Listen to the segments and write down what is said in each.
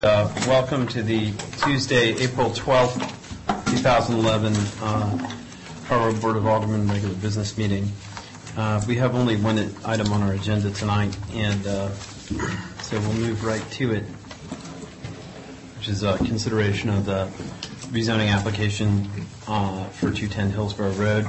Welcome to the Tuesday, April 12th, 2011 Colorado Board of Aldermen regular business meeting. We have only one item on our agenda tonight, and so we'll move right to it, which is consideration of the rezoning application for 210 Hillsborough Road.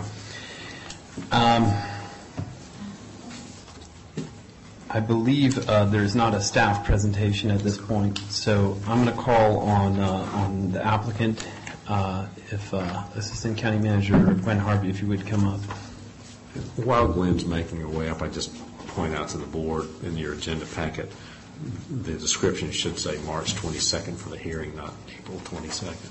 I believe there's not a staff presentation at this point, so I'm going to call on the applicant, if Assistant County Manager Gwen Harvey, if you would come up. While Gwen's making her way up, I just point out to the board in your agenda packet, the description should say March 22nd for the hearing, not April 22nd.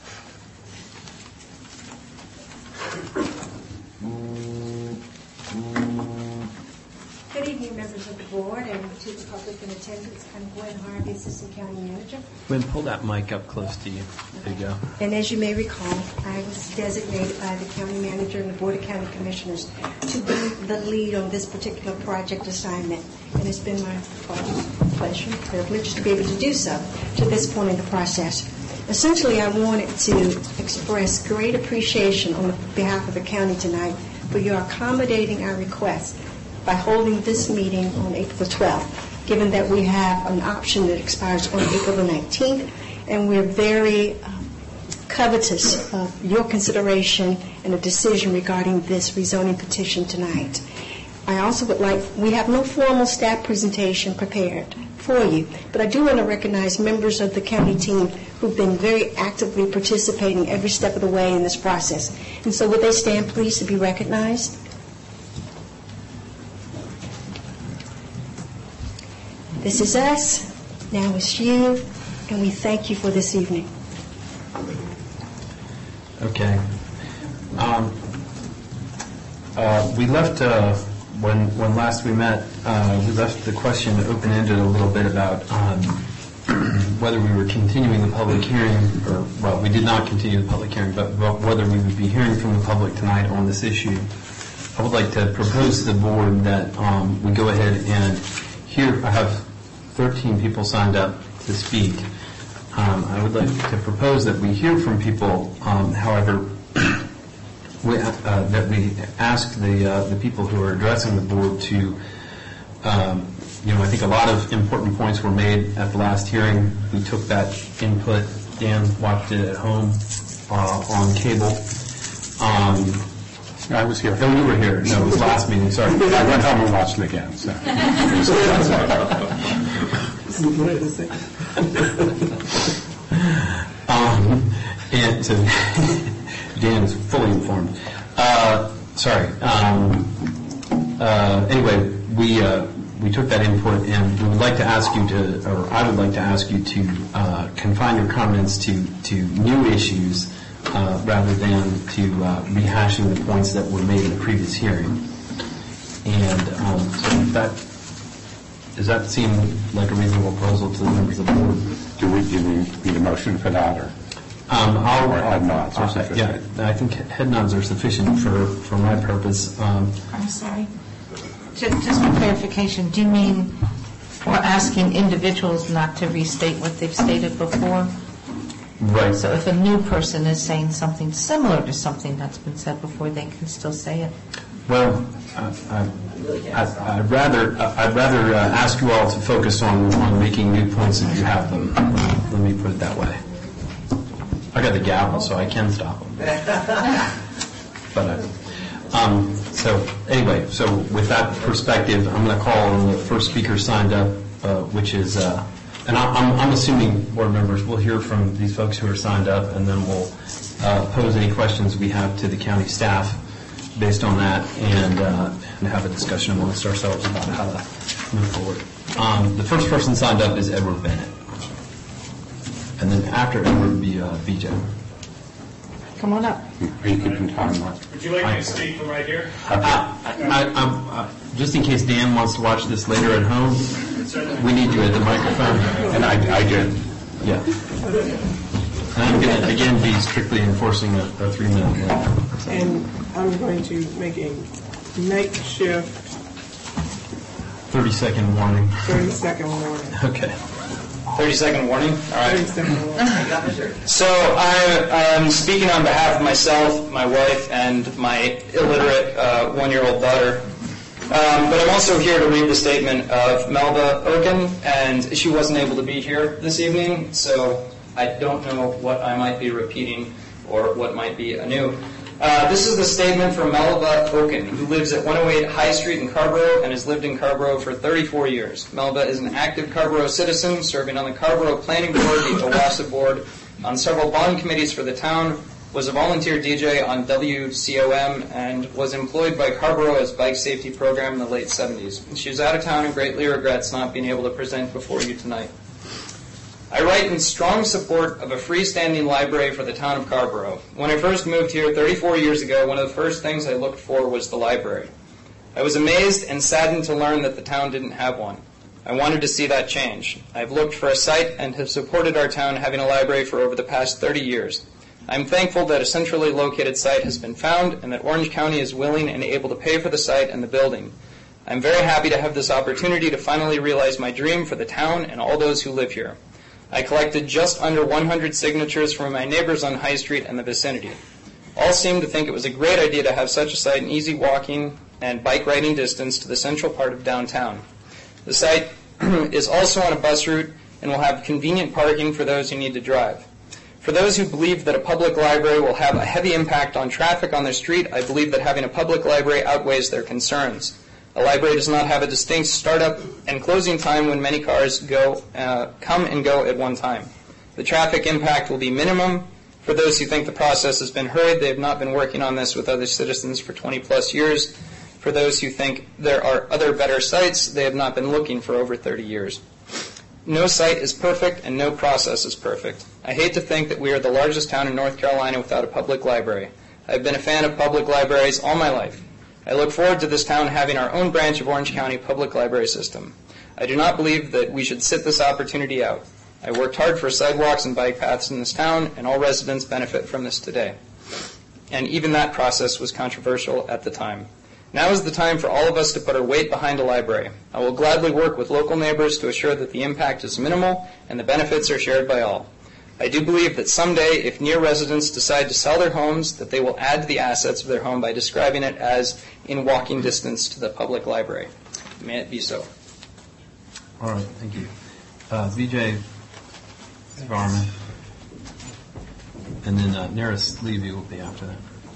Good evening, members of the board and to the public in attendance. I'm Gwen Harvey, Assistant County Manager. Gwen, pull that mic up close to you. There you go. And as you may recall, I was designated by the County Manager and the Board of County Commissioners to be the lead on this particular project assignment. And it's been my pleasure, privilege to be able to do so to this point in the process. Essentially, I wanted to express great appreciation on behalf of the county tonight for your accommodating our request by holding this meeting on April the 12th, given that we have an option that expires on April the 19th, and we're very covetous of your consideration and a decision regarding this rezoning petition tonight. I also would like, we have no formal staff presentation prepared for you, but I do want to recognize members of the county team who've been very actively participating every step of the way in this process. And so would they stand please to be recognized? This is us, now it's you, and we thank you for this evening. Okay. We left, when last we met, we left the question open-ended a little bit about whether we were continuing the public hearing, or, well, we did not continue the public hearing, but whether we would be hearing from the public tonight on this issue. I would like to propose to the board that we go ahead and hear, I have 13 people signed up to speak. I would like to propose that we hear from people, however, that we ask the people who are addressing the board to, I think a lot of important points were made at the last hearing. We took that input. Dan watched it at home on cable. I was here. Oh, you were here. No, it was last meeting. Sorry. I went home and watched it again. So. And so Dan is fully informed. Anyway, we took that input, and we would like to ask you to, or I would like to ask you to confine your comments to new issues rather than to rehashing the points that were made in the previous hearing. And so does that seem like a reasonable proposal to the members of the board? Do we need a motion for that, or head nods are sufficient? Yeah, I think head nods are sufficient for my purpose. I'm sorry. Just for clarification, do you mean we're asking individuals not to restate what they've stated before? Right. So if a new person is saying something similar to something that's been said before, they can still say it? Well, I'd rather ask you all to focus on making new points if you have them. Let me put it that way. I got the gavel, so I can stop them. But so anyway, so with that perspective, I'm going to call on the first speaker signed up, which is, and I'm assuming board members will hear from these folks who are signed up, and then we'll pose any questions we have to the county staff based on that, and have a discussion amongst ourselves about how to move forward. The first person signed up is Edward Bennett. And then after Edward would be BJ. Come on up. Are you keeping time, Mark? Would you like me to speak from right here? Just in case Dan wants to watch this later at home, we need you at the microphone. And I did. Yeah. And I'm going to, again, be strictly enforcing a 3-minute limit. And I'm going to make a makeshift 30-second warning. 30-second warning. Okay. 30-second warning? All right. 30-second warning. So I'm speaking on behalf of myself, my wife, and my illiterate one-year-old daughter. But I'm also here to read the statement of Melba Oken, and she wasn't able to be here this evening, so I don't know what I might be repeating or what might be anew. This is the statement from Melba Oken, who lives at 108 High Street in Carrboro and has lived in Carrboro for 34 years. Melba is an active Carrboro citizen, serving on the Carrboro Planning Board, the OWASA Board, on several bond committees for the town, was a volunteer DJ on WCOM, and was employed by Carrboro as bike safety program in the late 70s. She was out of town and greatly regrets not being able to present before you tonight. I write in strong support of a freestanding library for the town of Carrboro. When I first moved here 34 years ago, one of the first things I looked for was the library. I was amazed and saddened to learn that the town didn't have one. I wanted to see that change. I've looked for a site and have supported our town having a library for over the past 30 years. I'm thankful that a centrally located site has been found and that Orange County is willing and able to pay for the site and the building. I'm very happy to have this opportunity to finally realize my dream for the town and all those who live here. I collected just under 100 signatures from my neighbors on High Street and the vicinity. All seemed to think it was a great idea to have such a site in easy walking and bike riding distance to the central part of downtown. The site is also on a bus route and will have convenient parking for those who need to drive. For those who believe that a public library will have a heavy impact on traffic on their street, I believe that having a public library outweighs their concerns. A library does not have a distinct startup and closing time when many cars come and go at one time. The traffic impact will be minimum. For those who think the process has been hurried, they have not been working on this with other citizens for 20-plus years. For those who think there are other better sites, they have not been looking for over 30 years. No site is perfect and no process is perfect. I hate to think that we are the largest town in North Carolina without a public library. I've been a fan of public libraries all my life. I look forward to this town having our own branch of Orange County Public Library System. I do not believe that we should sit this opportunity out. I worked hard for sidewalks and bike paths in this town, and all residents benefit from this today. And even that process was controversial at the time. Now is the time for all of us to put our weight behind a library. I will gladly work with local neighbors to assure that the impact is minimal and the benefits are shared by all. I do believe that someday, if near residents decide to sell their homes, that they will add to the assets of their home by describing it as in walking distance to the public library. May it be so. All right, thank you. Vijay Varman, and then Neris Levy will be after that.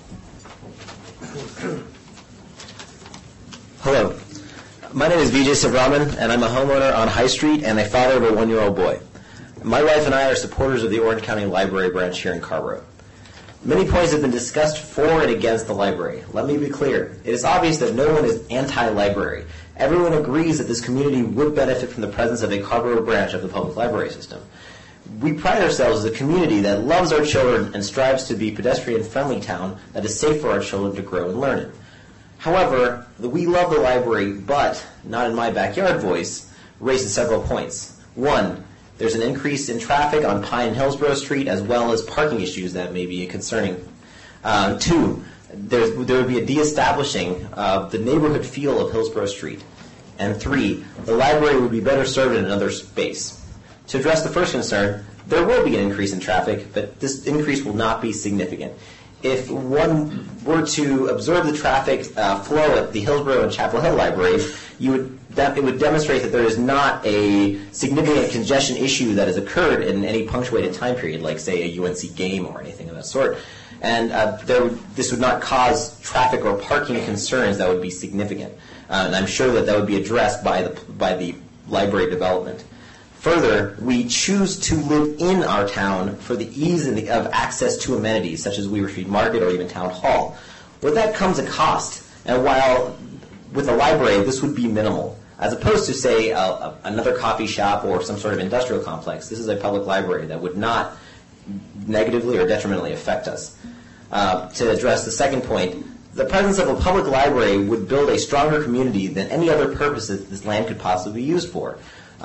Hello. My name is Vijay Sivaraman, and I'm a homeowner on High Street and a father of a one-year-old boy. My wife and I are supporters of the Orange County Library branch here in Carrboro. Many points have been discussed for and against the library. Let me be clear. It is obvious that no one is anti-library. Everyone agrees that this community would benefit from the presence of a Carrboro branch of the public library system. We pride ourselves as a community that loves our children and strives to be a pedestrian-friendly town that is safe for our children to grow and learn in. However, the "we love the library, but not in my backyard" voice raises several points. One, there's an increase in traffic on Pine and Hillsborough Street, as well as parking issues that may be concerning. Two, there would be a de-establishing of the neighborhood feel of Hillsborough Street. And three, the library would be better served in another space. To address the first concern, there will be an increase in traffic, but this increase will not be significant. If one were to observe the traffic flow at the Hillsborough and Chapel Hill libraries, it would demonstrate that there is not a significant congestion issue that has occurred in any punctuated time period, like, say, a UNC game or anything of that sort. And this would not cause traffic or parking concerns that would be significant. And I'm sure that would be addressed by the library development. Further, we choose to live in our town for the ease of access to amenities, such as Weaver Street Market or even Town Hall. With that comes a cost, and while with a library this would be minimal, as opposed to, say, another coffee shop or some sort of industrial complex, this is a public library that would not negatively or detrimentally affect us. To address the second point, the presence of a public library would build a stronger community than any other purpose that this land could possibly be used for.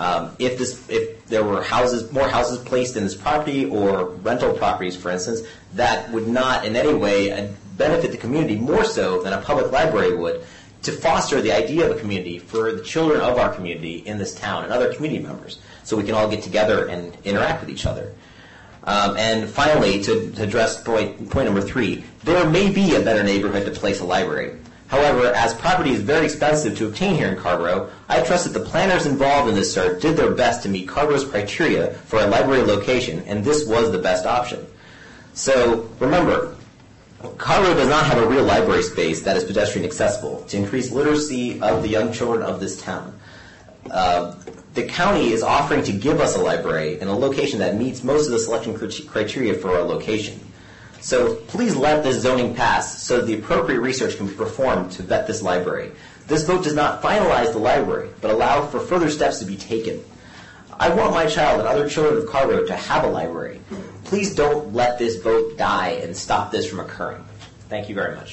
If there were more houses placed in this property or rental properties, for instance, that would not in any way benefit the community more so than a public library would, to foster the idea of a community for the children of our community in this town and other community members. so we can all get together and interact with each other. And finally, to address point number 3, there may be a better neighborhood to place a library. However, as property is very expensive to obtain here in Carrboro, I trust that the planners involved in this search did their best to meet Carrboro's criteria for a library location, and this was the best option. So remember, Carrboro does not have a real library space that is pedestrian accessible to increase literacy of the young children of this town. The county is offering to give us a library in a location that meets most of the selection criteria for our location. So please let this zoning pass so that the appropriate research can be performed to vet this library. This vote does not finalize the library, but allow for further steps to be taken. I want my child and other children of Carrboro to have a library. Please don't let this vote die and stop this from occurring. Thank you very much.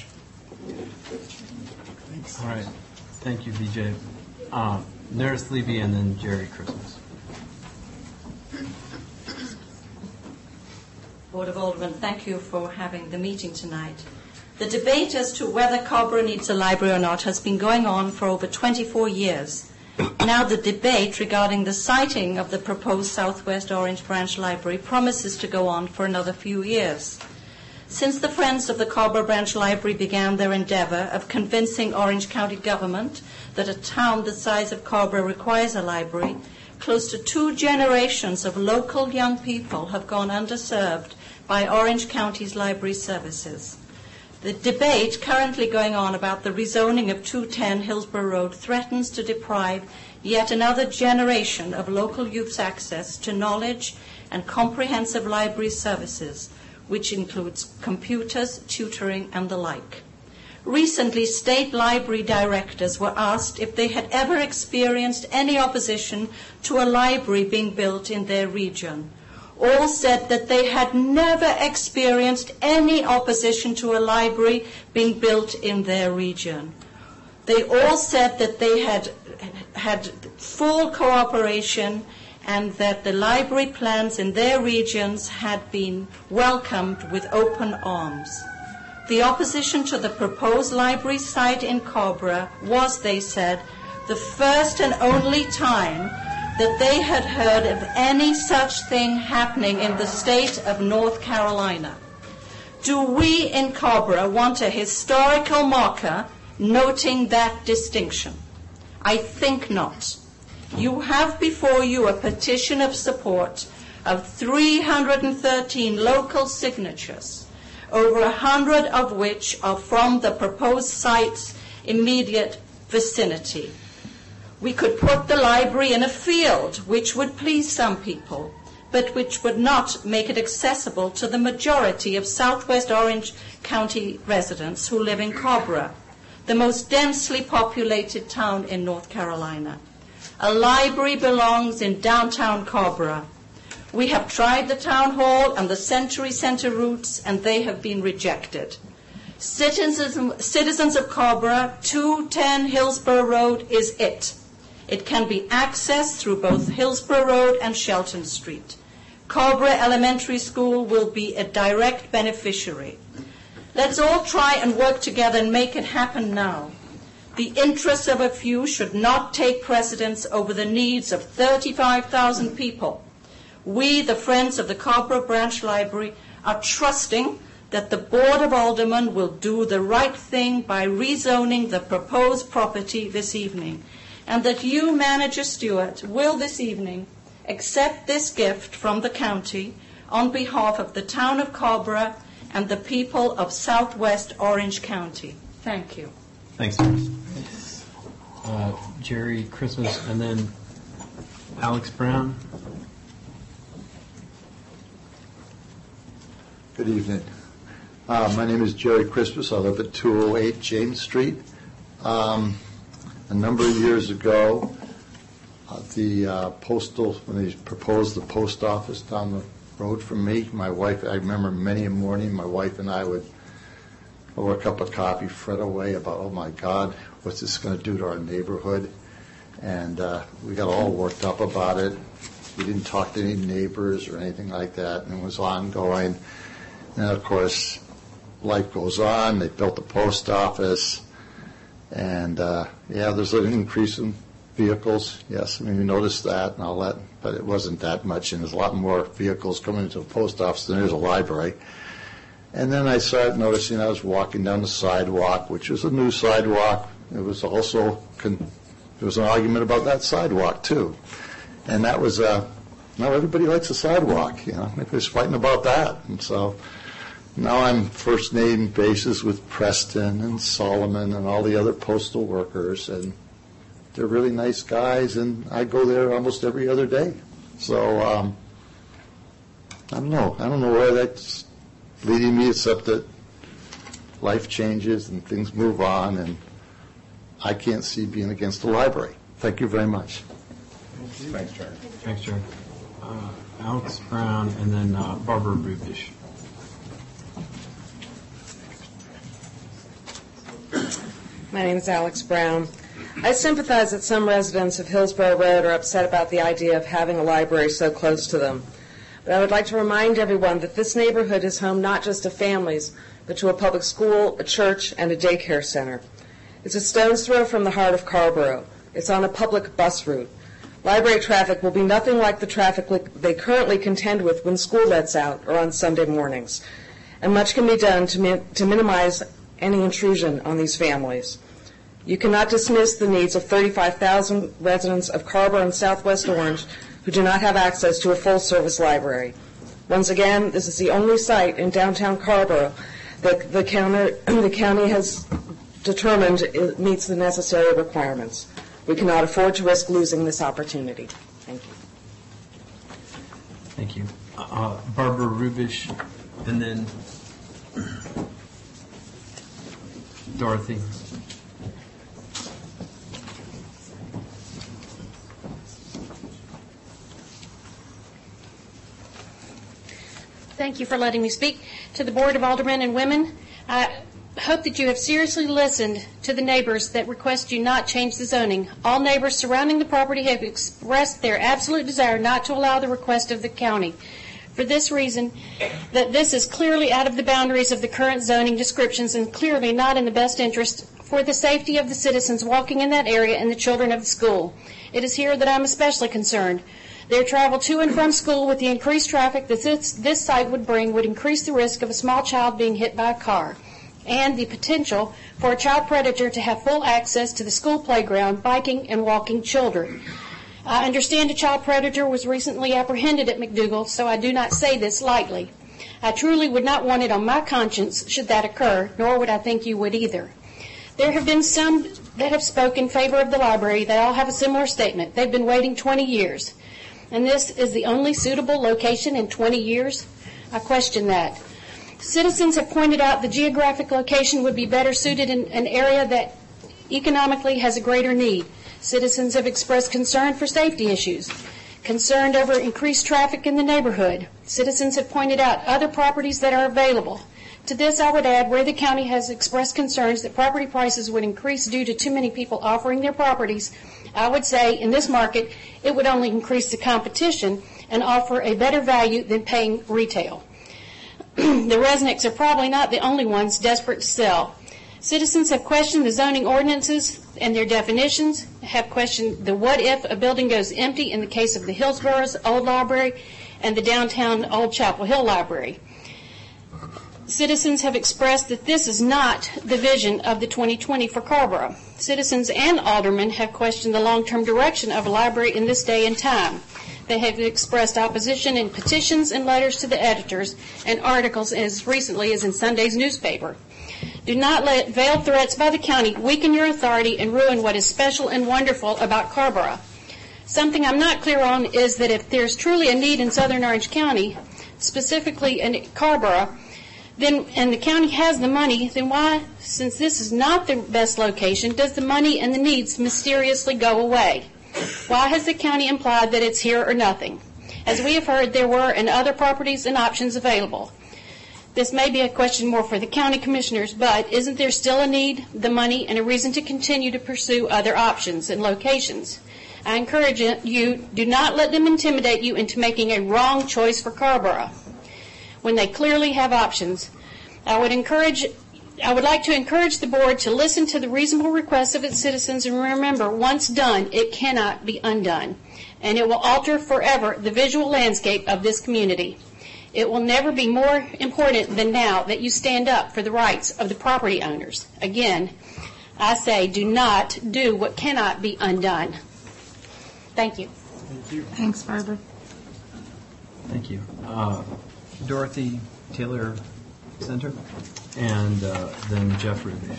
All right. Thank you, VJ. Nurse Levy and then Jerry Christmas. Board of Aldermen, thank you for having the meeting tonight. The debate as to whether Carrboro needs a library or not has been going on for over 24 years. Now the debate regarding the siting of the proposed Southwest Orange Branch Library promises to go on for another few years. Since the Friends of the Carrboro Branch Library began their endeavor of convincing Orange County government that a town the size of Carrboro requires a library, close to 2 generations of local young people have gone underserved by Orange County's library services. The debate currently going on about the rezoning of 210 Hillsborough Road threatens to deprive yet another generation of local youth's access to knowledge and comprehensive library services, which includes computers, tutoring, and the like. Recently, state library directors were asked if they had ever experienced any opposition to a library being built in their region. All said that they had never experienced any opposition to a library being built in their region. They all said that they had full cooperation and that the library plans in their regions had been welcomed with open arms. The opposition to the proposed library site in Carrboro was, they said, the first and only time that they had heard of any such thing happening in the state of North Carolina. Do we in Carrboro want a historical marker noting that distinction? I think not. You have before you a petition of support of 313 local signatures, over 100 of which are from the proposed site's immediate vicinity. We could put the library in a field, which would please some people, but which would not make it accessible to the majority of Southwest Orange County residents who live in Carrboro, the most densely populated town in North Carolina. A library belongs in downtown Carrboro. We have tried the town hall and the Century Center routes, and they have been rejected. Citizens of Carrboro, 210 Hillsborough Road is it. It can be accessed through both Hillsborough Road and Shelton Street. Carrboro Elementary School will be a direct beneficiary. Let's all try and work together and make it happen now. The interests of a few should not take precedence over the needs of 35,000 people. We, the Friends of the Carrboro Branch Library, are trusting that the Board of Aldermen will do the right thing by rezoning the proposed property this evening, and that you, Manager Stewart, will this evening accept this gift from the county on behalf of the town of Carrboro and the people of Southwest Orange County. Thank you. Thanks. Jerry Christmas and then Alex Brown. Good evening. My name is Jerry Christmas. I live at 208 James Street. A number of years ago, when they proposed the post office down the road from me, my wife, I remember many a morning, my wife and I would over a cup of coffee fret away about, oh my God, what's this going to do to our neighborhood? And we got all worked up about it. We didn't talk to any neighbors or anything like that, and it was ongoing. And of course, life goes on. They built the post office, and there's an increase in vehicles, yes, I mean, we noticed that and all that, but it wasn't that much, and there's a lot more vehicles coming into the post office than there's a library. And then I started noticing I was walking down the sidewalk, which was a new sidewalk. It was also, there was an argument about that sidewalk, too. And that was, now everybody likes a sidewalk, Everybody's fighting about that. And so now I'm first name basis with Preston and Solomon and all the other postal workers, and they're really nice guys, and I go there almost every other day. So I don't know where that's leading me, except that life changes and things move on, and I can't see being against the library. Thank you very much. Thanks, Jerry. Thanks, Jerry. Alex Brown, and then Barbara Rubish. My name is Alex Brown. I sympathize that some residents of Hillsborough Road are upset about the idea of having a library so close to them. But I would like to remind everyone that this neighborhood is home not just to families, but to a public school, a church, and a daycare center. It's a stone's throw from the heart of Carrboro. It's on a public bus route. Library traffic will be nothing like the traffic they currently contend with when school lets out or on Sunday mornings. And much can be done to minimize any intrusion on these families. You cannot dismiss the needs of 35,000 residents of Carrboro and Southwest Orange who do not have access to a full-service library. Once again, this is the only site in downtown Carrboro that the county has determined it meets the necessary requirements. We cannot afford to risk losing this opportunity. Thank you. Thank you. Barbara Rubish, and then Dorothy. Thank you for letting me speak to the Board of Aldermen and Women. I hope that you have seriously listened to the neighbors that request you not change the zoning. All neighbors surrounding the property have expressed their absolute desire not to allow the request of the county. For this reason, that this is clearly out of the boundaries of the current zoning descriptions and clearly not in the best interest for the safety of the citizens walking in that area and the children of the school. It is here that I'm especially concerned. Their travel to and from school with the increased traffic that this site would bring would increase the risk of a small child being hit by a car and the potential for a child predator to have full access to the school playground, biking and walking children. I understand a child predator was recently apprehended at McDougal, so I do not say this lightly. I truly would not want it on my conscience should that occur, nor would I think you would either. There have been some that have spoken in favor of the library. They all have a similar statement. They've been waiting 20 years. And this is the only suitable location in 20 years? I question that. Citizens have pointed out the geographic location would be better suited in an area that economically has a greater need. Citizens have expressed concern for safety issues, concerned over increased traffic in the neighborhood. Citizens have pointed out other properties that are available. To this, I would add where the county has expressed concerns that property prices would increase due to too many people offering their properties. I would say in this market, it would only increase the competition and offer a better value than paying retail. The Resnicks are probably not the only ones desperate to sell. Citizens have questioned the zoning ordinances and their definitions, have questioned the what if a building goes empty in the case of the Hillsboro's Old Library and the downtown Old Chapel Hill Library. Citizens have expressed that this is not the vision of the 2020 for Carrboro. Citizens and aldermen have questioned the long-term direction of a library in this day and time. They have expressed opposition in petitions and letters to the editors and articles as recently as in Sunday's newspaper. Do not let veiled threats by the county weaken your authority and ruin what is special and wonderful about Carrboro. Something I'm not clear on is that if there's truly a need in Southern Orange County, specifically in Carrboro, and the county has the money, then why, since this is not the best location, does the money and the needs mysteriously go away? Why has the county implied that it's here or nothing? As we have heard, there were and other properties and options available. This may be a question more for the county commissioners, but isn't there still a need, the money, and a reason to continue to pursue other options and locations? I encourage you, do not let them intimidate you into making a wrong choice for Carrboro when they clearly have options. I would encourage I would like to encourage the board to listen to the reasonable requests of its citizens and remember, once done, it cannot be undone, and it will alter forever the visual landscape of this community. It will never be more important than now that you stand up for the rights of the property owners. Again, I say do not do what cannot be undone. Thank you. Thank you. Thanks, Barbara. Thank you. Dorothy Taylor Center, and then Jeff Rubish.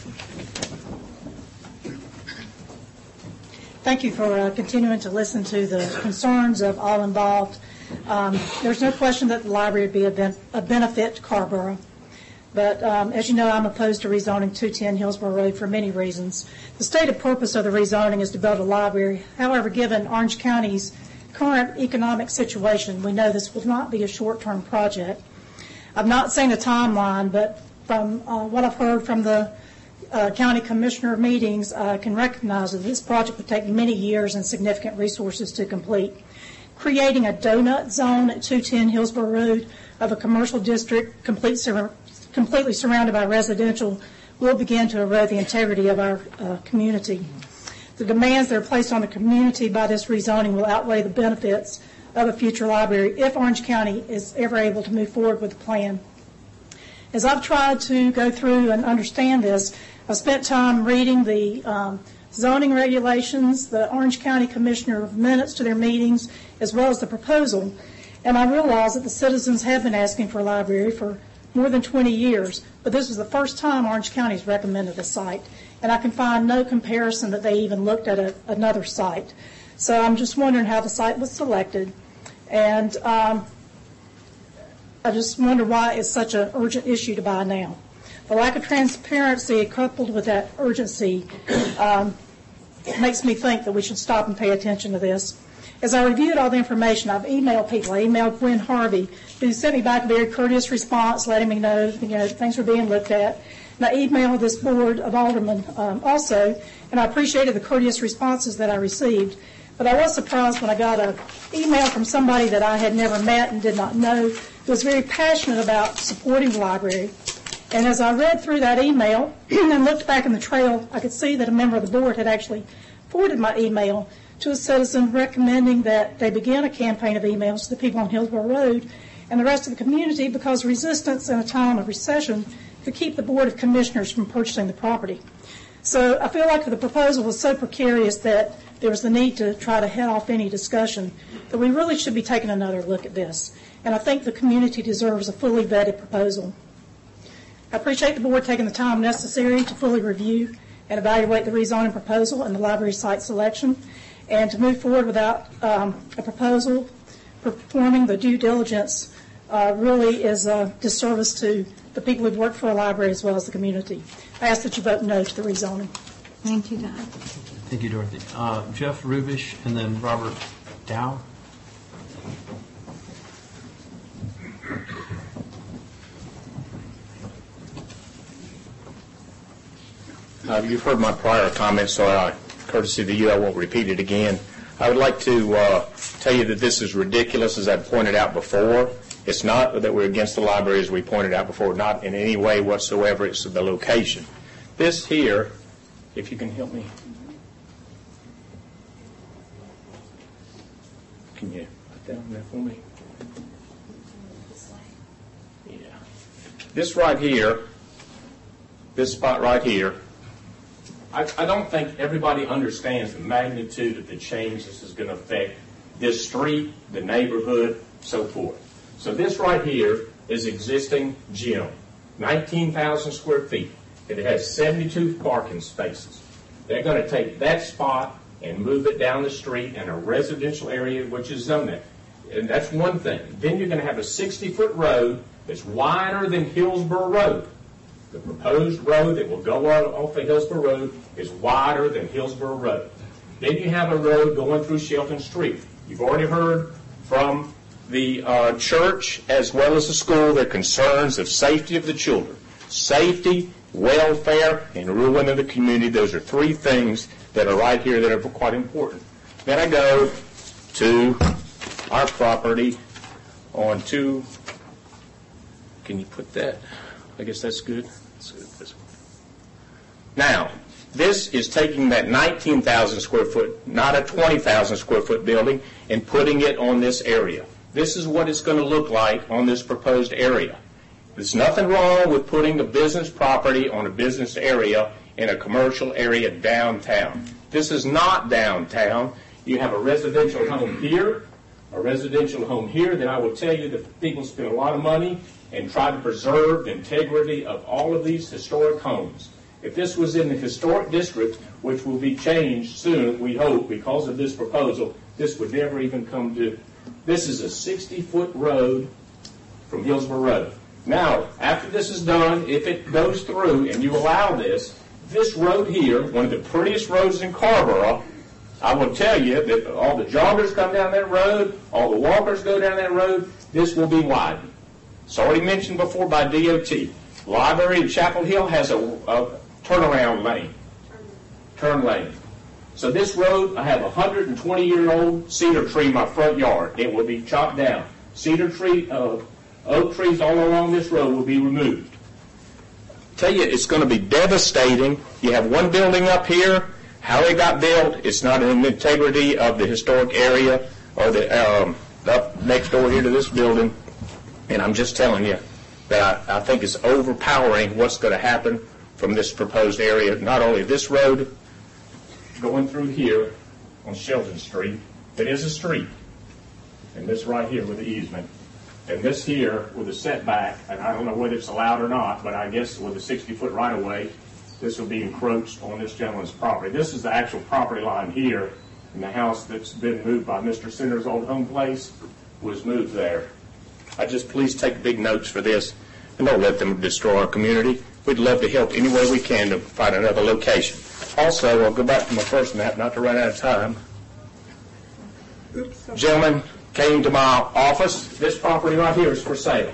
Thank you for continuing to listen to the concerns of all involved. There's no question that the library would be a benefit to Carrboro. But as you know, I'm opposed to rezoning 210 Hillsborough Road for many reasons. The stated purpose of the rezoning is to build a library. However, given Orange County's current economic situation, we know this will not be a short-term project. I've not seen a timeline, but from what I've heard from the county commissioner meetings, I can recognize that this project would take many years and significant resources to complete. Creating a donut zone at 210 Hillsborough Road of a commercial district completely surrounded by residential will begin to erode the integrity of our community. The demands that are placed on the community by this rezoning will outweigh the benefits of a future library if Orange County is ever able to move forward with the plan. As I've tried to go through and understand this, I've spent time reading the zoning regulations, the Orange County Commissioner minutes to their meetings, as well as the proposal, and I realize that the citizens have been asking for a library for more than 20 years, but this was the first time Orange County's recommended a site, and I can find no comparison that they even looked at another site. So I'm just wondering how the site was selected, and I just wonder why it's such an urgent issue to buy now. The lack of transparency coupled with that urgency makes me think that we should stop and pay attention to this. As I reviewed all the information, I've emailed people. I emailed Gwen Harvey, who sent me back a very courteous response, letting me know, things were being looked at. And I emailed this board of aldermen also, and I appreciated the courteous responses that I received. But I was surprised when I got an email from somebody that I had never met and did not know, who was very passionate about supporting the library. And as I read through that email and looked back in the trail, I could see that a member of the board had actually forwarded my email to a citizen recommending that they begin a campaign of emails to the people on Hillsborough Road and the rest of the community because resistance in a time of recession could keep the Board of Commissioners from purchasing the property. So I feel like the proposal was so precarious that there was the need to try to head off any discussion, that we really should be taking another look at this. And I think the community deserves a fully vetted proposal. I appreciate the board taking the time necessary to fully review and evaluate the rezoning proposal and the library site selection, and to move forward without a proposal performing the due diligence really is a disservice to the people who've worked for a library as well as the community. I ask that you vote no to the rezoning. Thank you, Don. Thank you, Dorothy. Jeff Rubish and then Robert Dow. You've heard my prior comments, so courtesy to you, I won't repeat it again. I would like to tell you that this is ridiculous, as I pointed out before. It's not that we're against the library, as we pointed out before, not in any way whatsoever. It's the location. This here, if you can help me. Can you put that on there for me? Yeah. This right here, this spot right here, I don't think everybody understands the magnitude of the change this is going to affect this street, the neighborhood, so forth. So this right here is existing gym, 19,000 square feet. It has 72 parking spaces. They're going to take that spot and move it down the street in a residential area which is zoned there. And that's one thing. Then you're going to have a 60-foot road that's wider than Hillsborough Road. The proposed road that will go off of Hillsborough Road is wider than Hillsborough Road. Then you have a road going through Shelton Street. You've already heard from the church as well as the school their concerns of safety of the children. Safety, welfare, and ruin of the community. Those are three things that are right here that are quite important. Then I go to our property on can you put that? I guess that's good. That's good. Now, this is taking that 19,000 square foot, not a 20,000 square foot building, and putting it on this area. This is what it's going to look like on this proposed area. There's nothing wrong with putting a business property on a business area in a commercial area downtown. This is not downtown. You have a residential home here, a residential home here, then I will tell you that people spend a lot of money and try to preserve the integrity of all of these historic homes. If this was in the historic district, which will be changed soon, we hope, because of this proposal, this would never even come due. This is a 60-foot road from Hillsborough Road. Now, after this is done, if it goes through and you allow this road here, one of the prettiest roads in Carrboro, I will tell you that all the joggers come down that road, all the walkers go down that road, this will be widened. It's already mentioned before by DOT. Library in Chapel Hill has a turnaround lane, turn lane. So this road, I have a 120-year-old cedar tree in my front yard. It will be chopped down. Cedar tree, oak trees all along this road will be removed. Tell you, it's going to be devastating. You have one building up here. How it got built, it's not in the integrity of the historic area or the up next door here to this building. And I'm just telling you that I think it's overpowering what's going to happen from this proposed area. Not only this road going through here on Sheldon Street, it is a street, and this right here with the easement, and this here with a setback, and I don't know whether it's allowed or not, but I guess with a 60-foot right-of-way, this will be encroached on this gentleman's property. This is the actual property line here, and the house that's been moved by Mr. Center's old home place was moved there. Just please take big notes for this, and don't let them destroy our community. We'd love to help any way we can to find another location. Also, I'll go back to my first map, not to run out of time. Gentleman came to my office. This property right here is for sale.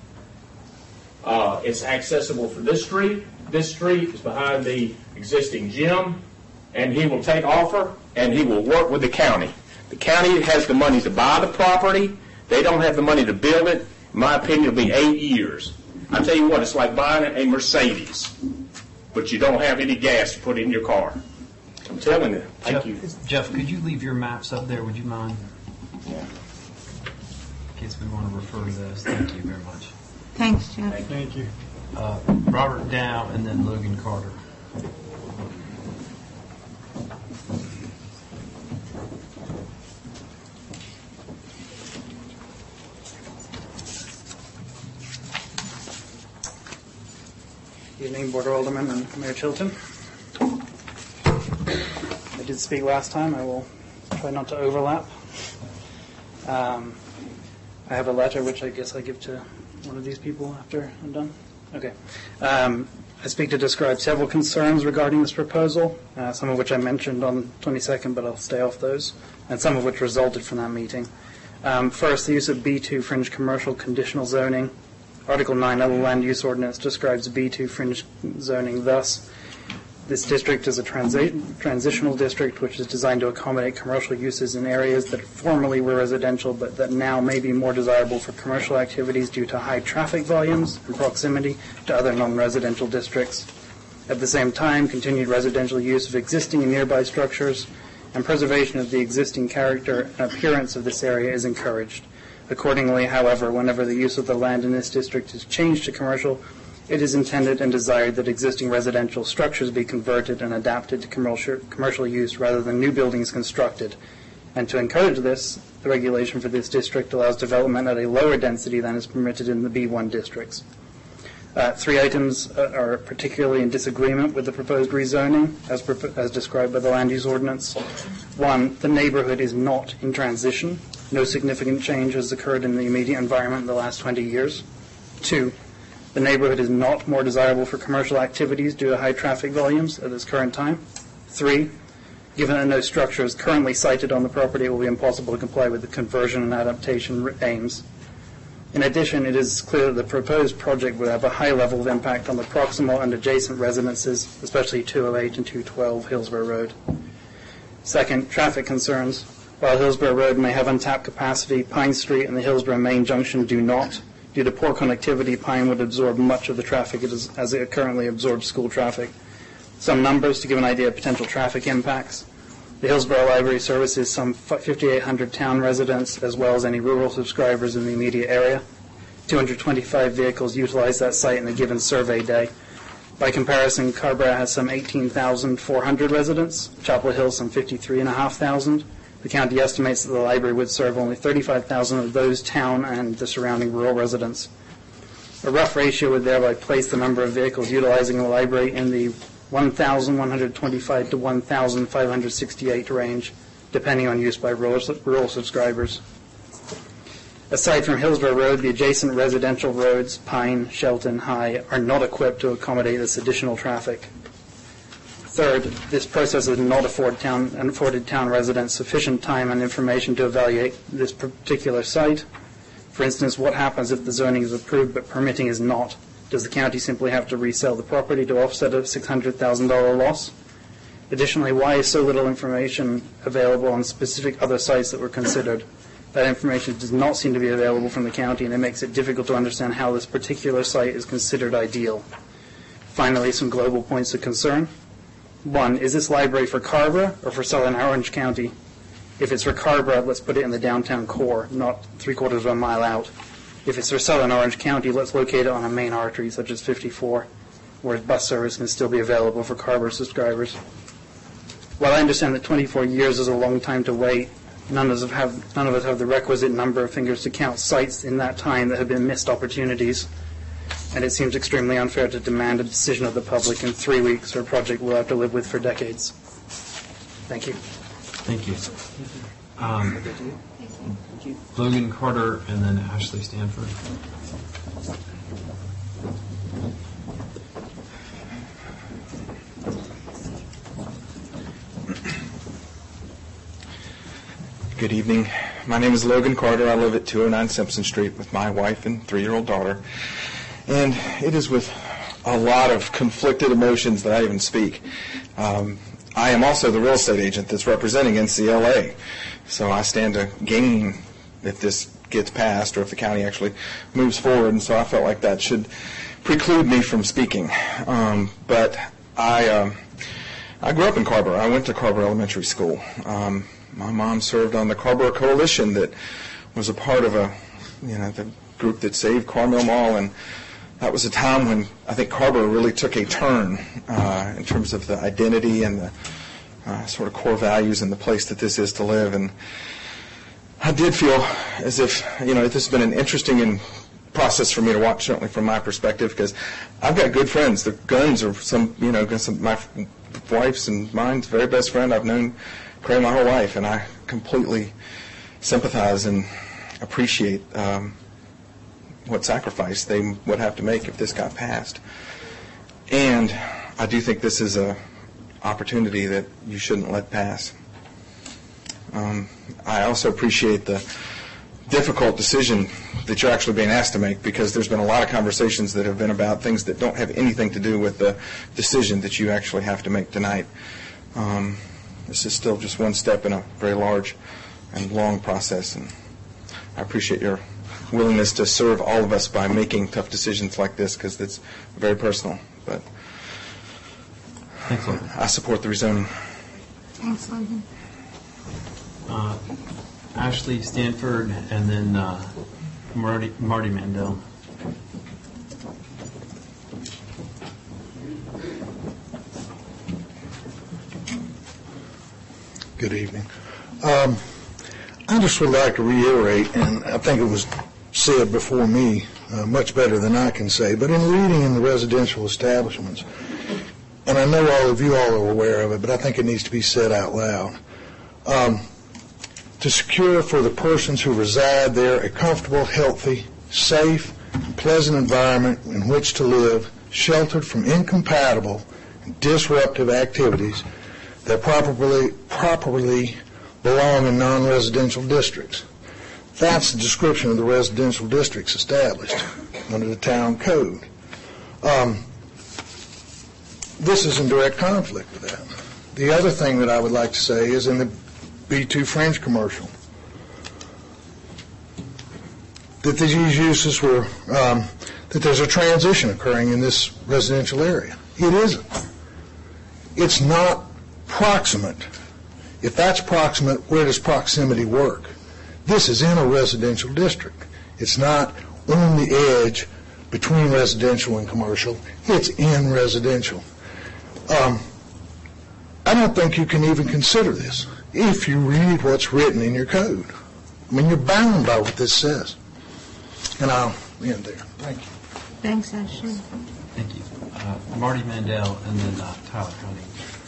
It's accessible for this street. This street is behind the existing gym, and he will take offer, and he will work with the county. The county has the money to buy the property. They don't have the money to build it. In my opinion, it'll be 8 years. I tell you what, it's like buying a Mercedes, but you don't have any gas to put in your car. I'm telling you. Thank you. Jeff, could you leave your maps up there? Would you mind? Yeah. In case we want to refer to those. Thank you very much. Thanks, Jeff. Thank you. Robert Dow and then Logan Carter. Good evening, Board of Aldermen and Mayor Chilton. I did speak last time. I will try not to overlap. I have a letter which I guess I give to one of these people after I'm done. Okay. I speak to describe several concerns regarding this proposal, some of which I mentioned on the 22nd, but I'll stay off those, and some of which resulted from that meeting. First, the use of B2 fringe commercial conditional zoning. Article 9 of the Land Use Ordinance describes B2 fringe zoning thus: this district is a transitional district which is designed to accommodate commercial uses in areas that formerly were residential but that now may be more desirable for commercial activities due to high traffic volumes and proximity to other non-residential districts. At the same time, continued residential use of existing and nearby structures and preservation of the existing character and appearance of this area is encouraged. Accordingly, however, whenever the use of the land in this district is changed to commercial, it is intended and desired that existing residential structures be converted and adapted to commercial use rather than new buildings constructed. And to encourage this, the regulation for this district allows development at a lower density than is permitted in the B1 districts. 3 items are particularly in disagreement with the proposed rezoning as described by the Land Use Ordinance. 1, the neighborhood is not in transition. No significant change has occurred in the immediate environment in the last 20 years. 2, the neighborhood is not more desirable for commercial activities due to high traffic volumes at this current time. 3, given that no structure is currently sited on the property, it will be impossible to comply with the conversion and adaptation aims. In addition, it is clear that the proposed project would have a high level of impact on the proximal and adjacent residences, especially 208 and 212 Hillsborough Road. Second, traffic concerns. While Hillsborough Road may have untapped capacity, Pine Street and the Hillsborough Main Junction do not. Due to poor connectivity, Pine would absorb much of the traffic as it currently absorbs school traffic. Some numbers to give an idea of potential traffic impacts. The Hillsborough Library services some 5,800 town residents as well as any rural subscribers in the immediate area. 225 vehicles utilize that site in a given survey day. By comparison, Carrboro has some 18,400 residents, Chapel Hill some 53,500. The county estimates that the library would serve only 35,000 of those town and the surrounding rural residents. A rough ratio would thereby place the number of vehicles utilizing the library in the 1,125 to 1,568 range, depending on use by rural subscribers. Aside from Hillsborough Road, the adjacent residential roads, Pine, Shelton, High, are not equipped to accommodate this additional traffic. Third, this process has not afforded town residents sufficient time and information to evaluate this particular site. For instance, what happens if the zoning is approved but permitting is not? Does the county simply have to resell the property to offset a $600,000 loss? Additionally, why is so little information available on specific other sites that were considered? That information does not seem to be available from the county, and it makes it difficult to understand how this particular site is considered ideal. Finally, some global points of concern. 1, is this library for Carrboro or for Southern Orange County? If it's for Carrboro, let's put it in the downtown core, not 3/4 of a mile out. If it's for Southern Orange County, let's locate it on a main artery, such as 54, where bus service can still be available for Carrboro subscribers. While I understand that 24 years is a long time to wait, none of us have the requisite number of fingers to count sites in that time that have been missed opportunities. And it seems extremely unfair to demand a decision of the public in 3 weeks for a project we'll have to live with for decades. Thank you. Thank you. Logan Carter and then Ashley Stanford. Good evening. My name is Logan Carter. I live at 209 Simpson Street with my wife and 3-year-old daughter. And it is with a lot of conflicted emotions that I even speak. I am also the real estate agent that's representing NCLA. So I stand to gain if this gets passed or if the county actually moves forward. And so I felt like that should preclude me from speaking. But I grew up in Carrboro. I went to Carrboro Elementary School. My mom served on the Carrboro Coalition that was a part of the group that saved Carmel Mall, and that was a time when I think Carrboro really took a turn in terms of the identity and the sort of core values and the place that this is to live. And I did feel as if, this has been an interesting process for me to watch, certainly from my perspective, because I've got good friends. The Guns are some my wife's and mine's very best friend. I've known Craig my whole life, and I completely sympathize and appreciate what sacrifice they would have to make if this got passed. And I do think this is an opportunity that you shouldn't let pass. I also appreciate the difficult decision that you're actually being asked to make, because there's been a lot of conversations that have been about things that don't have anything to do with the decision that you actually have to make tonight. This is still just one step in a very large and long process, and I appreciate your willingness to serve all of us by making tough decisions like this, because it's very personal. But I support the rezoning. Thanks, Logan. Ashley Stanford and then Marty Mandel. Good evening. I just would like to reiterate, and I think it was said before me much better than I can say, but in reading in the residential establishments, and I know all of you all are aware of it, but I think it needs to be said out loud, to secure for the persons who reside there a comfortable, healthy, safe, and pleasant environment in which to live, sheltered from incompatible and disruptive activities that properly belong in non-residential districts. That's the description of the residential districts established under the town code. This is in direct conflict with that. The other thing that I would like to say is in the B2 Fringe commercial. that these uses were, that there's a transition occurring in this residential area. It isn't. It's not proximate. If that's proximate, where does proximity work? This is in a residential district. It's not on the edge between residential and commercial. It's in residential. I don't think you can even consider this if you read what's written in your code. I mean, you're bound by what this says. And I'll end there. Thank you. Thanks, Ashley. Thank you. Marty Mandel and then Tyler Hunting.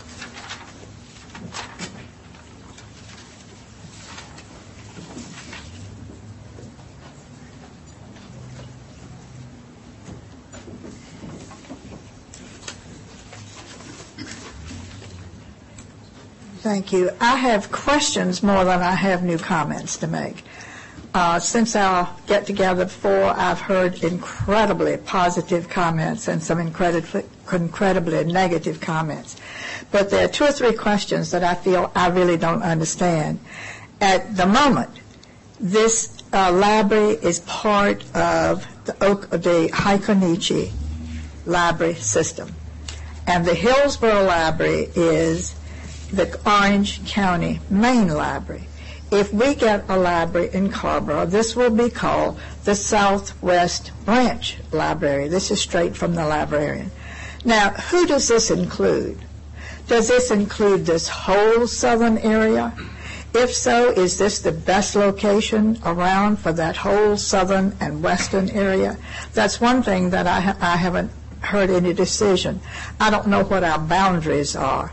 Thank you. I have questions more than I have new comments to make. Since our get-together before, I've heard incredibly positive comments and some incredibly negative comments. But there are 2 or 3 questions that I feel I really don't understand. At the moment, this library is part of the Heikonichi library system. And the Hillsborough Library is the Orange County main library. If we get a library in Carrboro, this will be called the Southwest Branch Library. This is straight from the librarian. Now, who does this include? Does this include this whole southern area? If so, is this the best location around for that whole southern and western area? That's one thing that I haven't heard any decision. I don't know what our boundaries are.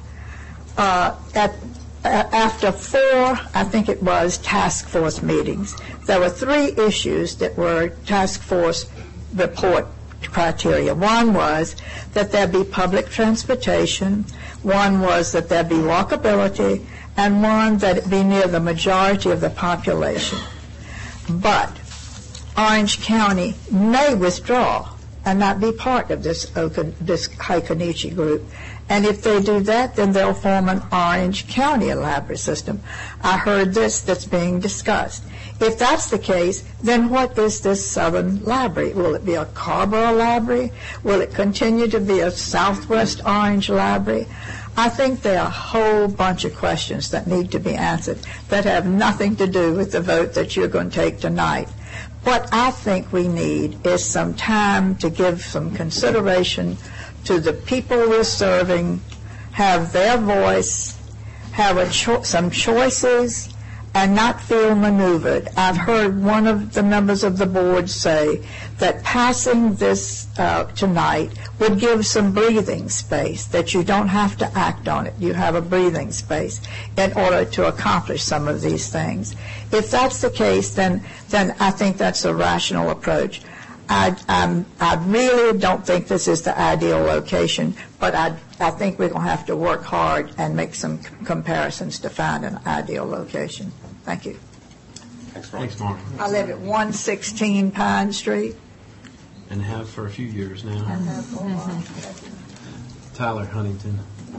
After 4, I think it was, task force meetings, there were 3 issues that were task force report criteria. One was that there be public transportation, one was that there be walkability, and one that it be near the majority of the population. But Orange County may withdraw and not be part of this Heikonichi group. And if they do that, then they'll form an Orange County library system. I heard that's being discussed. If that's the case, then what is this Southern Library? Will it be a Carrboro Library? Will it continue to be a Southwest Orange Library? I think there are a whole bunch of questions that need to be answered that have nothing to do with the vote that you're going to take tonight. What I think we need is some time to give some consideration to the people we're serving, have their voice, have some choices, and not feel maneuvered. I've heard one of the members of the board say that passing this tonight would give some breathing space, that you don't have to act on it. You have a breathing space in order to accomplish some of these things. If that's the case, then I think that's a rational approach. I really don't think this is the ideal location, but I think we're going to have to work hard and make some comparisons to find an ideal location. Thank you. Thanks, Mark. I live at 116 Pine Street. And have for a few years now. I have for a while. Tyler Huntington.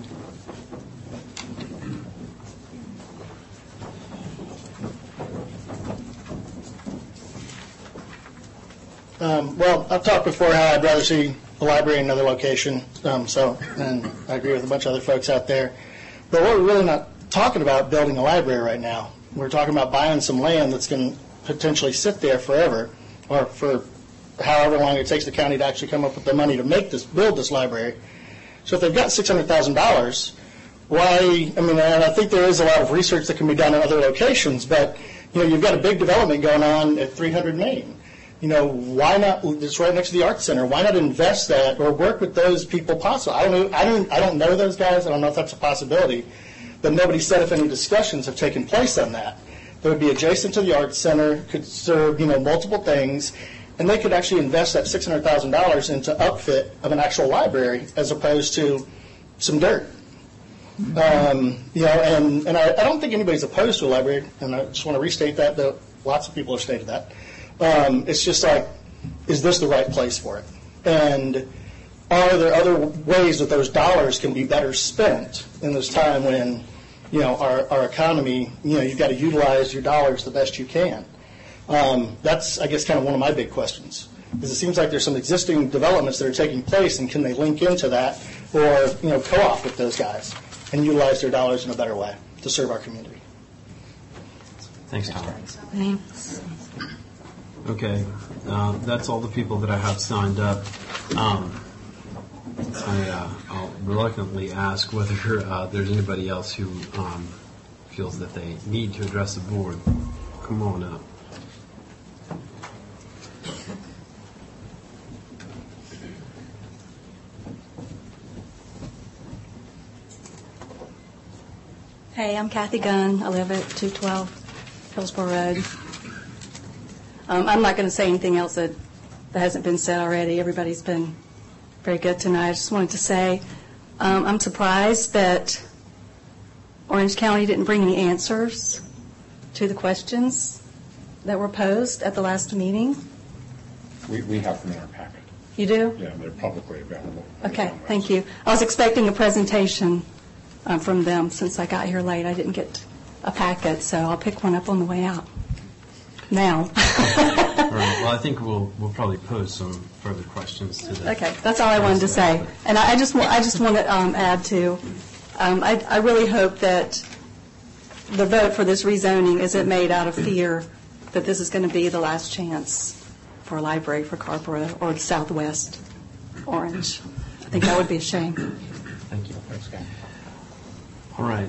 Well, I've talked before how I'd rather see a library in another location, and I agree with a bunch of other folks out there. But what we're really not talking about building a library right now. We're talking about buying some land that's going to potentially sit there forever, or for however long it takes the county to actually come up with the money to build this library. So if they've got $600,000, why? I mean, and I think there is a lot of research that can be done in other locations, but you've got a big development going on at 300 Main. Why not? It's right next to the Arts Center. Why not invest that or work with those people possible? I don't know those guys. I don't know if that's a possibility. But nobody said if any discussions have taken place on that. That would be adjacent to the Arts Center, could serve multiple things, and they could actually invest that $600,000 into upfit of an actual library as opposed to some dirt. And I don't think anybody's opposed to a library, and I just want to restate that, though lots of people have stated that. It's just like, is this the right place for it? And are there other ways that those dollars can be better spent in this time when, our economy, you've got to utilize your dollars the best you can. That's, I guess, kind of one of my big questions. Because it seems like there's some existing developments that are taking place, and can they link into that or, co-op with those guys and utilize their dollars in a better way to serve our community? Thanks, Tom. Thanks. Okay, that's all the people that I have signed up. I'll reluctantly ask whether there's anybody else who feels that they need to address the board. Come on up. Hey, I'm Kathy Gunn. I live at 212 Hillsborough Road. I'm not going to say anything else that hasn't been said already. Everybody's been very good tonight. I just wanted to say I'm surprised that Orange County didn't bring any answers to the questions that were posed at the last meeting. We have them in our packet. You do? Yeah, they're publicly available. Okay, thank you. I was expecting a presentation from them. Since I got here late, I didn't get a packet, so I'll pick one up on the way out. Now. All right. Well, I think we'll probably pose some further questions to the. Okay, that's all I wanted to say. And I just want to add to. I really hope that the vote for this rezoning isn't made out of fear that this is going to be the last chance for a library for Carrboro or Southwest Orange. I think that would be a shame. Thank you. All right.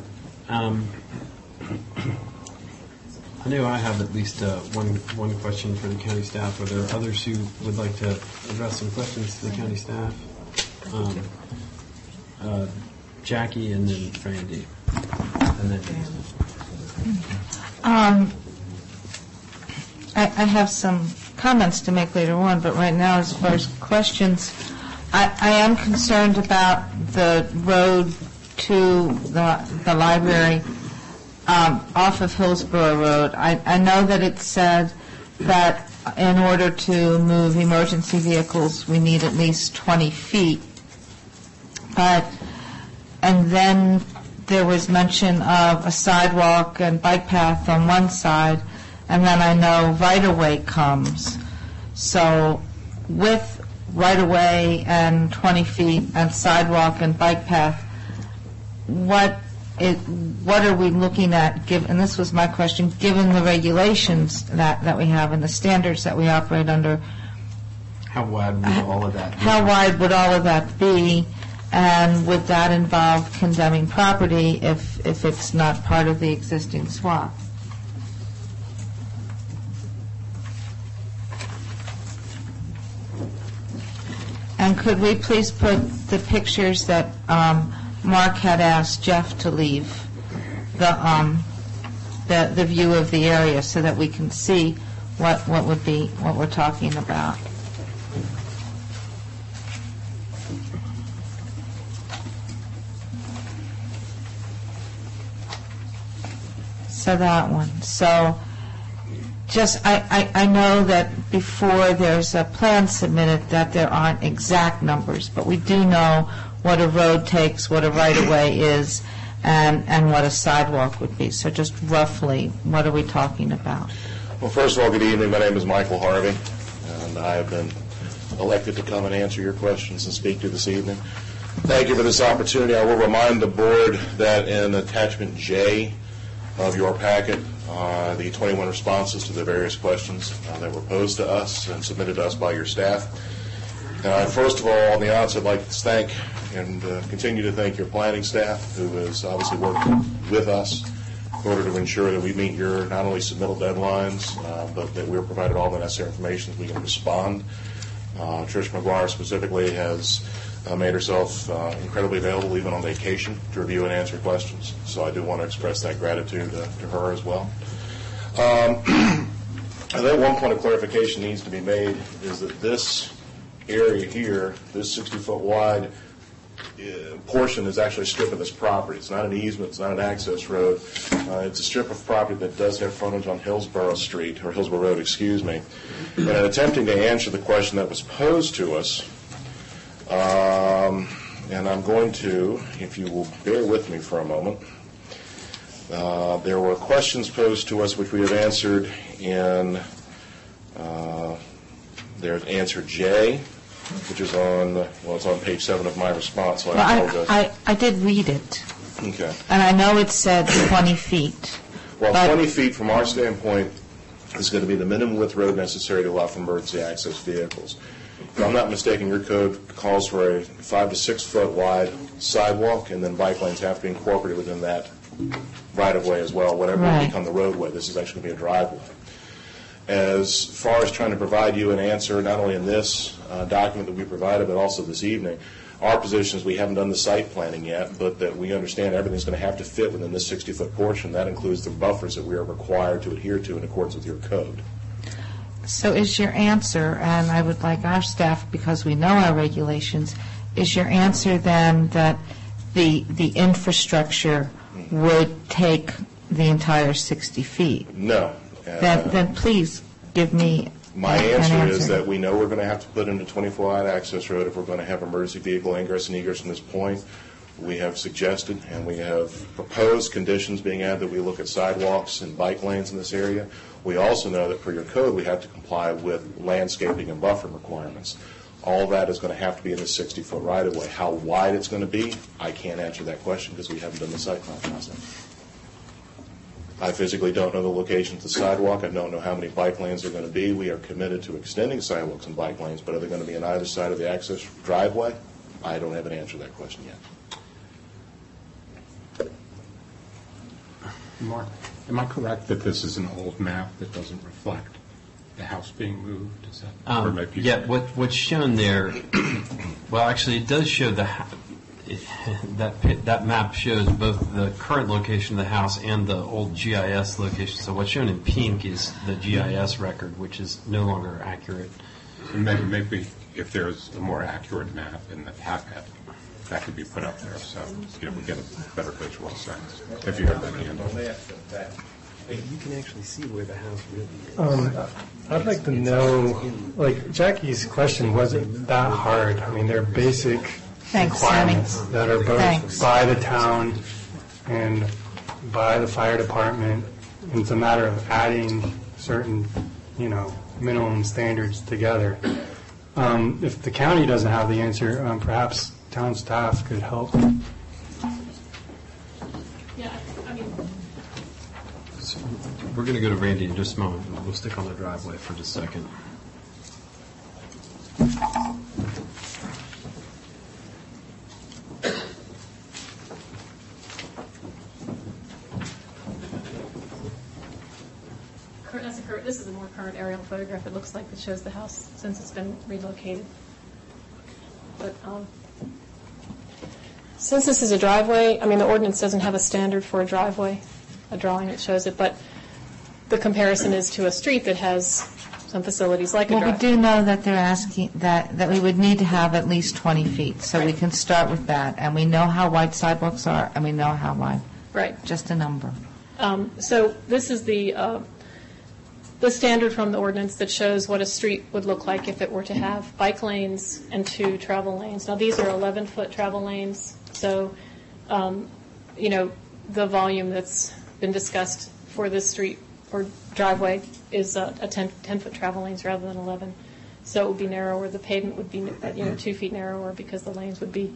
I know I have at least one question for the county staff. Are there others who would like to address some questions to the county staff? Jackie and then Randy. And then I have some comments to make later on, but right now, as far as questions, I am concerned about the road to the library off of Hillsborough Road. I know that it said that in order to move emergency vehicles, we need at least 20 feet. And then there was mention of a sidewalk and bike path on one side, and then I know right-of-way comes. So with right-of-way and 20 feet and sidewalk and bike path, what are we looking at, and this was my question, given the regulations that we have and the standards that we operate under? How wide would all of that be? How wide would all of that be? And would that involve condemning property if it's not part of the existing swap? And could we please put the pictures that Mark had asked Jeff to leave, the view of the area, so that we can see what we're talking about. So that one. So just, I know that before there's a plan submitted that there aren't exact numbers, but we do know what a road takes, what a right-of-way is, and what a sidewalk would be. So just roughly, what are we talking about? Well, first of all, good evening. My name is Michael Harvey, and I have been elected to come and answer your questions and speak to you this evening. Thank you for this opportunity. I will remind the board that in attachment J of your packet, the 21 responses to the various questions that were posed to us and submitted to us by your staff. First of all, on the outset, I'd like to thank and continue to thank your planning staff, who has obviously worked with us in order to ensure that we meet your not only submittal deadlines, but that we're provided all the necessary information so we can respond. Trish McGuire specifically has made herself incredibly available, even on vacation, to review and answer questions. So I do want to express that gratitude to her as well. I think one point of clarification needs to be made is that this area here, this 60-foot wide portion, is actually a strip of this property. It's not an easement, it's not an access road. It's a strip of property that does have frontage on Hillsborough Street, or Hillsborough Road, excuse me. And in attempting to answer the question that was posed to us, and I'm going to, if you will bear with me for a moment, there were questions posed to us which we have answered in There's answer J, which is it's on page 7 of my response, so I apologize. I did read it, Okay. and I know it said 20 feet. Well, but 20 feet from our standpoint is going to be the minimum width road necessary to allow for emergency access vehicles. If I'm not mistaken, your code calls for a 5 to 6 foot wide sidewalk, and then bike lanes have to be incorporated within that right-of-way as well, whatever will become the roadway. This is actually going to be a driveway. As far as trying to provide you an answer, not only in this document that we provided, but also this evening, our position is we haven't done the site planning yet, but that we understand everything's going to have to fit within this 60-foot portion. That includes the buffers that we are required to adhere to in accordance with your code. So is your answer, and I would like our staff, because we know our regulations, is your answer then that the infrastructure would take the entire 60 feet? No. Then please give me My answer is that we know we're going to have to put in a 24-hour access road if we're going to have emergency vehicle ingress and egress from this point. We have suggested and we have proposed conditions being added that we look at sidewalks and bike lanes in this area. We also know that per your code we have to comply with landscaping and buffer requirements. All that is going to have to be in the 60-foot right-of-way. How wide it's going to be, I can't answer that question because we haven't done the site plan process. I physically don't know the location of the sidewalk. I don't know how many bike lanes are going to be. We are committed to extending sidewalks and bike lanes, but are they going to be on either side of the access driveway? I don't have an answer to that question yet. Mark, am I correct that this is an old map that doesn't reflect the house being moved? Is that, or maybe yeah, what's shown there, well, actually, it does show that map shows both the current location of the house and the old GIS location. So what's shown in pink is the GIS record, which is no longer accurate. Maybe if there's a more accurate map in the packet, that could be put up there, so we get a better visual sense. If you have that handle. You can actually see where the house really is. I'd like to know, like Jackie's question wasn't that hard. I mean, they're basic requirements that are both by the town and by the fire department. And it's a matter of adding certain, minimum standards together. If the county doesn't have the answer, perhaps town staff could help. We're going to go to Randy in just a moment. We'll stick on the driveway for just a second. This is a more current aerial photograph. It looks like it shows the house since it's been relocated. But since this is a driveway, the ordinance doesn't have a standard for a driveway, a drawing that shows it, but the comparison is to a street that has some facilities like a driveway. Well, we do know that they're asking that we would need to have at least 20 feet, so we can start with that. And we know how wide sidewalks are, and we know how wide. Right. Just a number. So this is the standard from the ordinance that shows what a street would look like if it were to have bike lanes and 2 travel lanes. Now, these are 11-foot travel lanes, so, the volume that's been discussed for this street or driveway is a 10-foot travel lanes rather than 11. So it would be narrower. The pavement would be, 2 feet narrower because the lanes would be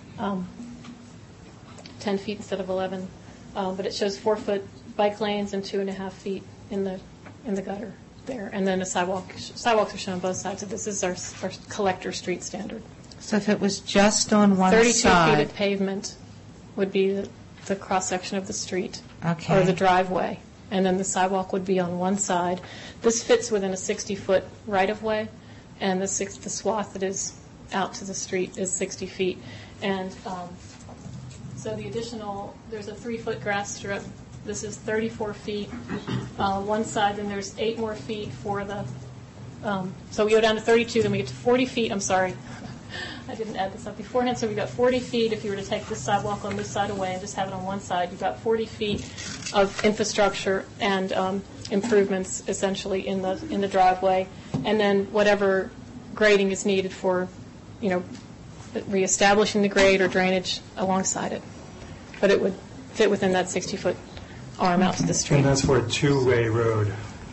10 feet instead of 11. But it shows 4-foot bike lanes and 2.5 feet in the gutter there. And then sidewalks are shown on both sides of this. This is our collector street standard. So if it was just on one 32 side. 32 feet of pavement would be the cross-section of the street Okay. or the driveway. And then the sidewalk would be on one side. This fits within a 60-foot right-of-way, and the swath that is out to the street is 60 feet. And so the additional, there's a 3-foot grass strip. This is 34 feet one side, then there's 8 more feet for the, so we go down to 32, then we get to 40 feet. I'm sorry, I didn't add this up beforehand. So we got 40 feet if you were to take this sidewalk on this side away and just have it on one side. You've got 40 feet of infrastructure and improvements essentially in the driveway, and then whatever grading is needed for, reestablishing the grade or drainage alongside it. But it would fit within that 60-foot arm out to the street. And that's for a 2-way road.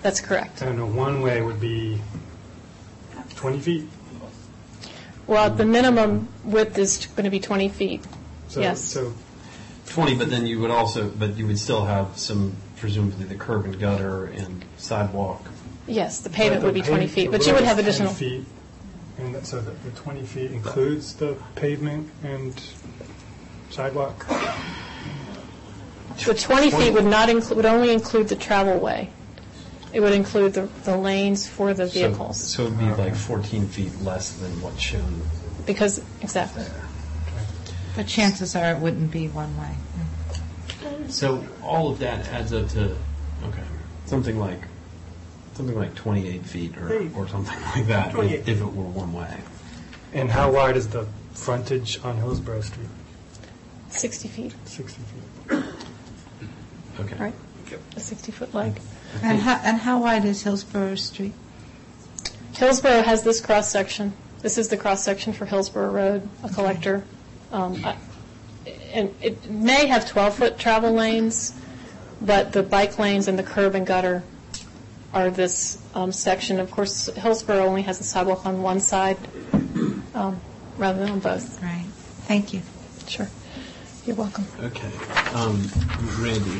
That's correct. And a one-way would be 20 feet? Well, the minimum width is going to be 20 feet. Yes. So 20, but then you would still have some, presumably the curb and gutter and sidewalk. Yes, the pavement would be 20 feet, but you would have additional. 10 feet, and so the 20 feet includes the pavement and sidewalk? The 20 feet would only include the travel way. It would include the lanes for the vehicles. So it would be like 14 feet less than what's shown. Because, exactly. But chances are it wouldn't be one way. So all of that adds up to, something like 28 feet or something like that if it were one way. And how wide is the frontage on Hillsborough Street? 60 feet. 60 feet. Okay. Right. A 60-foot leg. And how wide is Hillsborough Street? Hillsborough has this cross-section. This is the cross-section for Hillsborough Road, a collector. And it may have 12-foot travel lanes, but the bike lanes and the curb and gutter are this section. Of course, Hillsborough only has a sidewalk on one side rather than on both. Right. Thank you. Sure. You're welcome. Okay. Randy.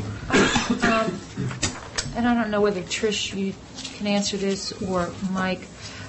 And I don't know whether Trish, you can answer this, or Mike.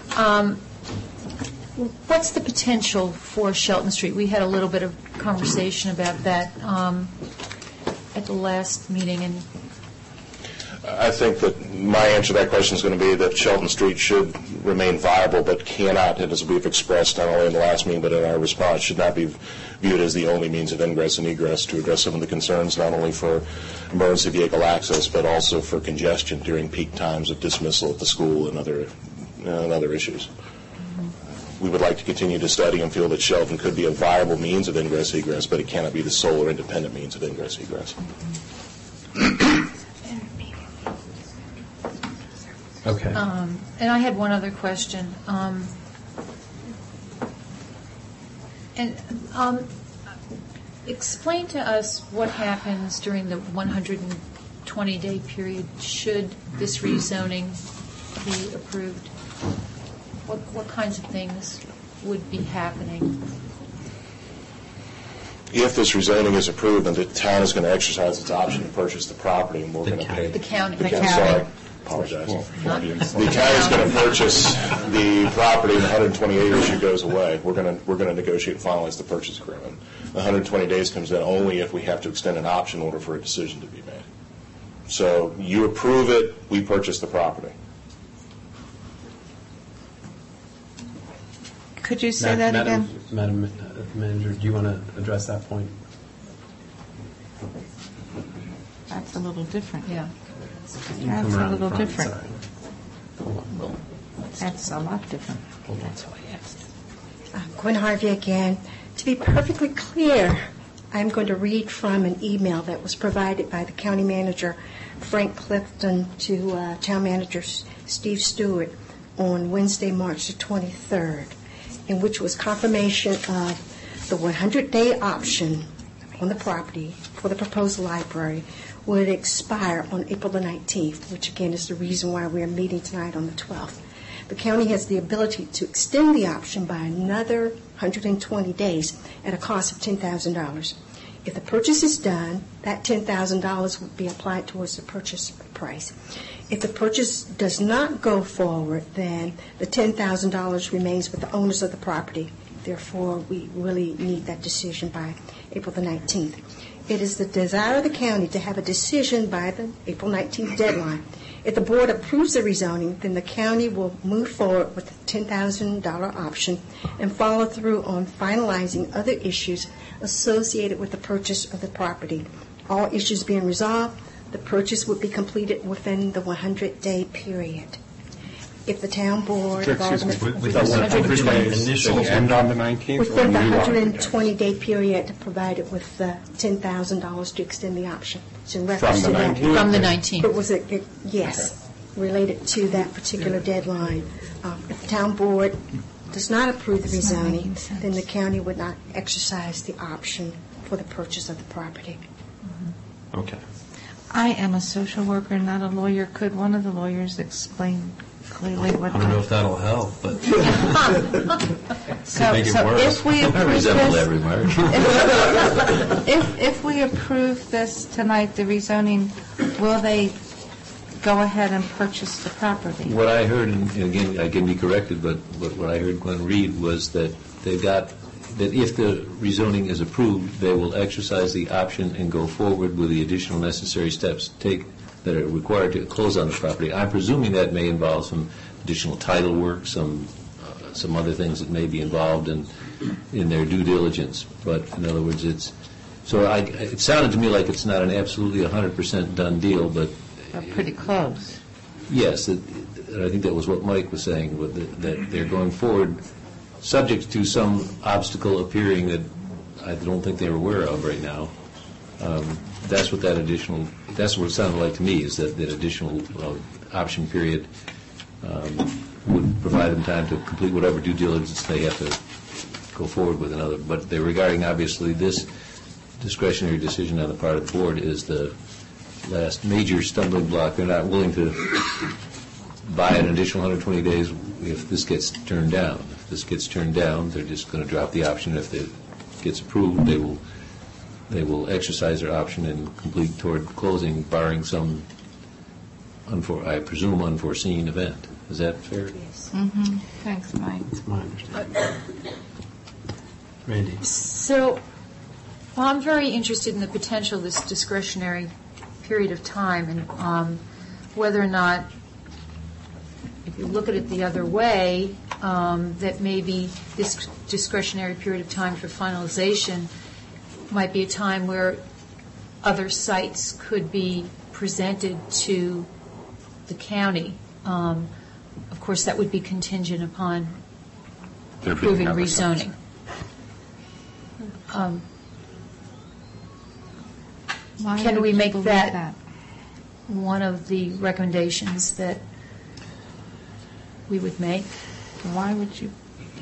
What's the potential for Shelton Street? We had a little bit of conversation about that at the last meeting. And I think that my answer to that question is going to be that Shelton Street should remain viable, but cannot, and as we've expressed not only in the last meeting but in our response, should not be viewed as the only means of ingress and egress to address some of the concerns not only for emergency vehicle access but also for congestion during peak times of dismissal at the school and other issues. We would like to continue to study and feel that Shelton could be a viable means of ingress egress, but it cannot be the sole or independent means of ingress egress. Okay. And I had one other question. Explain to us what happens during the 120-day period should this rezoning be approved. What kinds of things would be happening? If this rezoning is approved, then the town is going to exercise its option to purchase the property, and we're going to pay. The county. Sorry, apologize. The county is going to purchase the property, and the 120-day issue goes away. We're going to negotiate and finalize the purchase agreement. The 120 days comes in only if we have to extend an option order for a decision to be made. So you approve it, we purchase the property. Could you say that again? Madam Manager, do you want to address that point? That's a little different. Yeah. That's a little different. That's a lot different. Gwen Harvey again. To be perfectly clear, I'm going to read from an email that was provided by the county manager, Frank Clifton, to town manager Steve Stewart on Wednesday, March the 23rd, in which was confirmation of the 100-day option on the property for the proposed library would expire on April the 19th, which again is the reason why we are meeting tonight on the 12th. The county has the ability to extend the option by another 120 days at a cost of $10,000. If the purchase is done, that $10,000 would be applied towards the purchase price. If the purchase does not go forward, then the $10,000 remains with the owners of the property. Therefore, we really need that decision by April the 19th. It is the desire of the county to have a decision by the April 19th deadline. If the board approves the rezoning, then the county will move forward with the $10,000 option and follow through on finalizing other issues associated with the purchase of the property. All issues being resolved, the purchase would be completed within the 100-day period. If the town board of Aldermen With the 100-day initial end on the 19th? within the 120-day period provided with the $10,000 to extend the option. It's in reference to that. From the 19th. It was yes, related to that particular deadline. If the town board does not approve the rezoning, then the county would not exercise the option for the purchase of the property. Okay. I am a social worker, not a lawyer. Could one of the lawyers explain clearly what? I don't know if that'll help, but so make it worse. If we approve this, if we approve this tonight, the rezoning, will they go ahead and purchase the property? What I heard, and again, I can be corrected, but what I heard Glenn read was that they've got, that if the rezoning is approved, they will exercise the option and go forward with the additional necessary steps that are required to close on the property. I'm presuming that may involve some additional title work, some other things that may be involved in their due diligence. But in other words, it sounded to me like it's not an absolutely 100% done deal, but pretty close. Yes, I think that was what Mike was saying, that they're going forward subject to some obstacle appearing that I don't think they're aware of right now. That's what it sounded like to me, is that additional option period would provide them time to complete whatever due diligence they have to go forward with another. But they're regarding, obviously, this discretionary decision on the part of the board is the last major stumbling block. They're not willing to buy an additional 120 days if this gets turned down. If this gets turned down, they're just going to drop the option. If it gets approved, they will exercise their option and complete toward closing, barring some, I presume, unforeseen event. Is that fair? Yes. Thanks, Mike. That's my understanding. Randy. So I'm very interested in the potential of this discretionary period of time, and whether or not, if you look at it the other way, that maybe this discretionary period of time for finalization might be a time where other sites could be presented to the county. Of course, that would be contingent upon approving rezoning. Can we make that one of the recommendations that we would make? Why would you?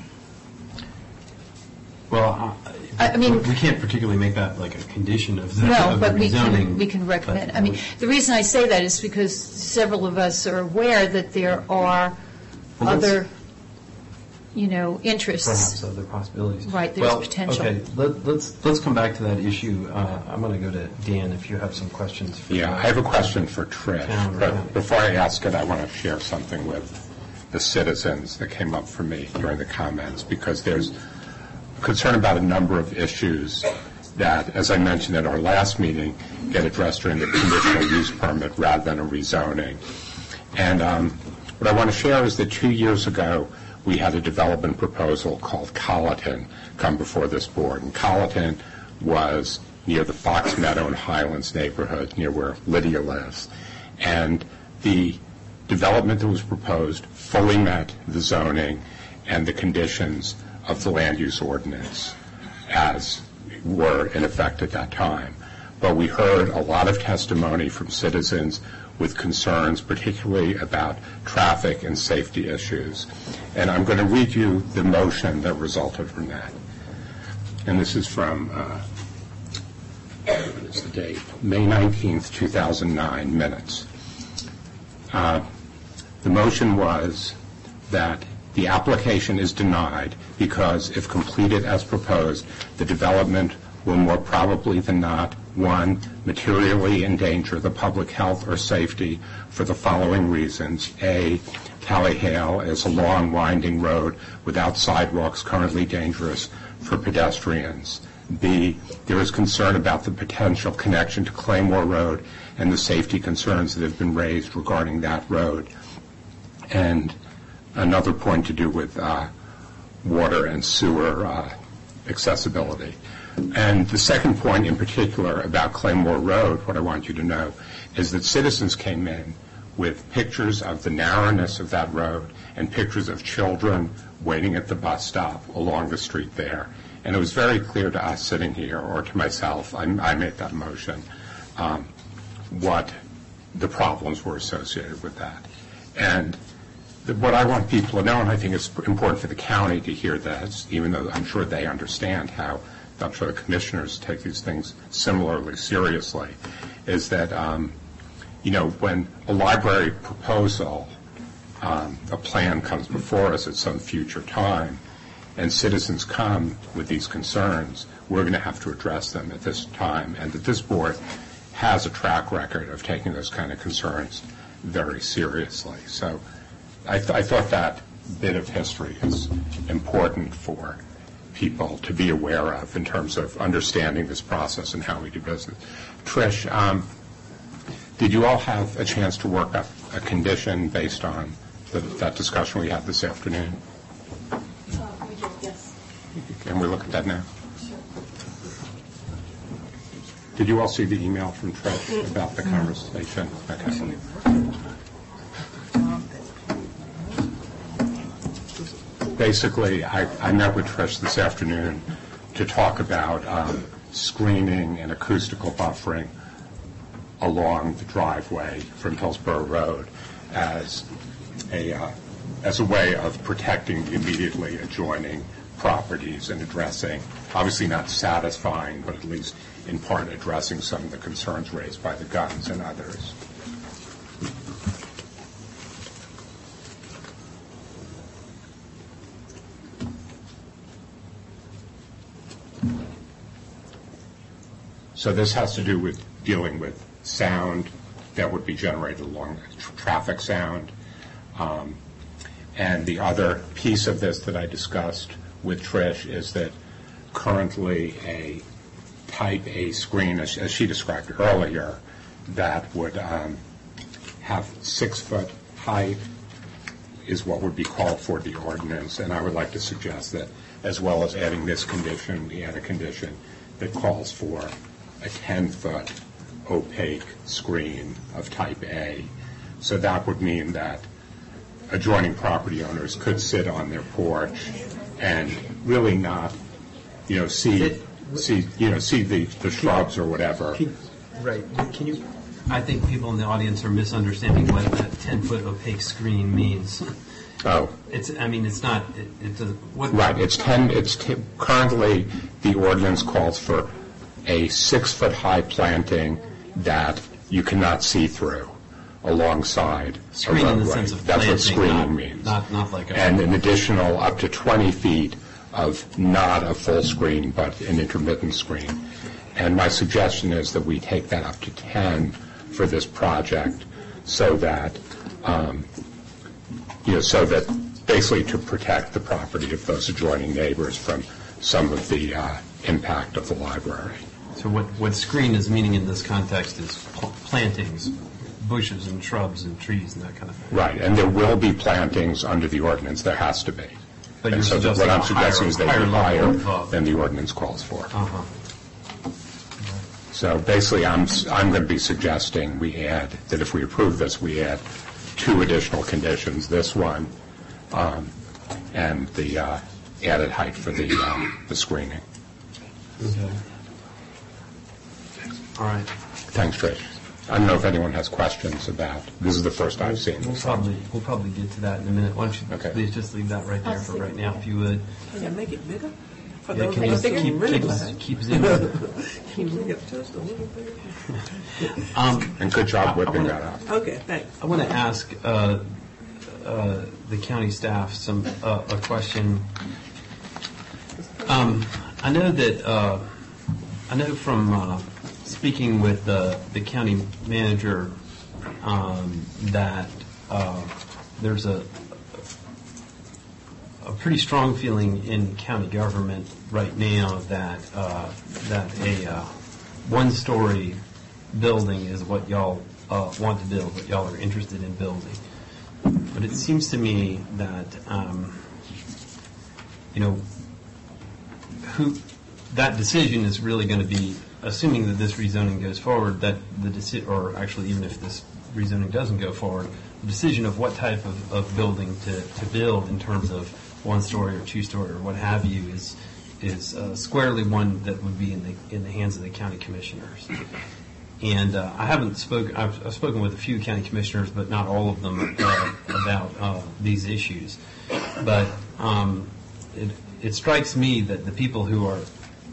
Well, I mean, we can't particularly make that like a condition of the no, but rezoning. we can recommend. I mean, the reason I say that is because several of us are aware that there are other, interests. Perhaps other possibilities. Right, there's potential. Okay, let's come back to that issue. I'm going to go to Dan if you have some questions. I have a question for Trish. But before I ask it, I want to share something with the citizens that came up for me during the comments, because there's concern about a number of issues that, as I mentioned at our last meeting, get addressed during the conditional use permit rather than a rezoning. And what I want to share is that 2 years ago, we had a development proposal called Colleton come before this board. And Colleton was near the Fox Meadow and Highlands neighborhood, near where Lydia lives. And the development that was proposed fully met the zoning and the conditions of the land use ordinance as were in effect at that time. But we heard a lot of testimony from citizens with concerns, particularly about traffic and safety issues. And I'm going to read you the motion that resulted from that. And this is from, what is the date? May 19th, 2009 minutes. The motion was that the application is denied because, if completed as proposed, the development will more probably than not, 1, materially endanger the public health or safety for the following reasons. A, Tallyhale is a long, winding road without sidewalks, currently dangerous for pedestrians. B, there is concern about the potential connection to Claymore Road and the safety concerns that have been raised regarding that road. And another point to do with water and sewer accessibility. And the second point in particular about Claymore Road, what I want you to know, is that citizens came in with pictures of the narrowness of that road and pictures of children waiting at the bus stop along the street there. And it was very clear to us sitting here, or to myself, I made that motion, what the problems were associated with that. And what I want people to know, and I think it's important for the county to hear this, even though I'm sure they understand how, I'm sure the commissioners take these things similarly seriously, is that when a library proposal, a plan comes before us at some future time, and citizens come with these concerns, we're going to have to address them at this time, and that this board has a track record of taking those kind of concerns very seriously. So I thought that bit of history is important for people to be aware of in terms of understanding this process and how we do business. Trish, did you all have a chance to work up a condition based on that discussion we had this afternoon? We did, yes. Can we look at that now? Sure. Did you all see the email from Trish about the conversation? Okay. Basically, I met with Trish this afternoon to talk about screening and acoustical buffering along the driveway from Hillsborough Road as a way of protecting the immediately adjoining properties and addressing, obviously not satisfying, but at least in part addressing some of the concerns raised by the Guns and others. So this has to do with dealing with sound that would be generated along traffic sound. And the other piece of this that I discussed with Trish is that currently a type A screen, as she described earlier, that would have 6 foot height is what would be called for the ordinance. And I would like to suggest that as well as adding this condition, we add a condition that calls for a 10-foot opaque screen of type A. So that would mean that adjoining property owners could sit on their porch and really not, see the shrubs or whatever. Right. Can you? I think people in the audience are misunderstanding what that 10-foot opaque screen means. Oh. It's not. It doesn't. What? Right. Currently, the ordinance calls for a 6-foot high planting that you cannot see through alongside screen a roadway. In the sense of That's planting, what screening means. Not like a. And an additional up to 20 feet of not a full screen but an intermittent screen. And my suggestion is that we take that up to 10 for this project, so that basically to protect the property of those adjoining neighbors from some of the impact of the library. So what screen is meaning in this context is plantings, bushes and shrubs and trees and that kind of thing. Right, and there will be plantings under the ordinance. There has to be. But and you're so what I'm suggesting is they be higher level than the ordinance calls for. Uh-huh. So basically, I'm going to be suggesting we add that if we approve this, we add 2 additional conditions. This one and the added height for the screening. Okay. All right. Thanks, Trish. I don't know if anyone has questions about. This is the first I've seen. We'll probably get to that in a minute. Why don't you please just leave that right there for right now, if you would. Can you make it bigger? For Yeah, those can of you us that can really behind. keep zooming? Can you bring it just a little bit? And good job whipping that up. Okay, thanks. I want to ask the county staff a question. I know from speaking with the county manager that there's a pretty strong feeling in county government right now that a one-story building is what y'all want to build, what y'all are interested in building. But it seems to me that that decision is really going to be, assuming that this rezoning goes forward, that or actually even if this rezoning doesn't go forward, the decision of what type of building to build in terms of one-story or two-story or what have you is squarely one that would be in the hands of the county commissioners. And I've spoken with a few county commissioners, but not all of them about these issues. But it strikes me that the people who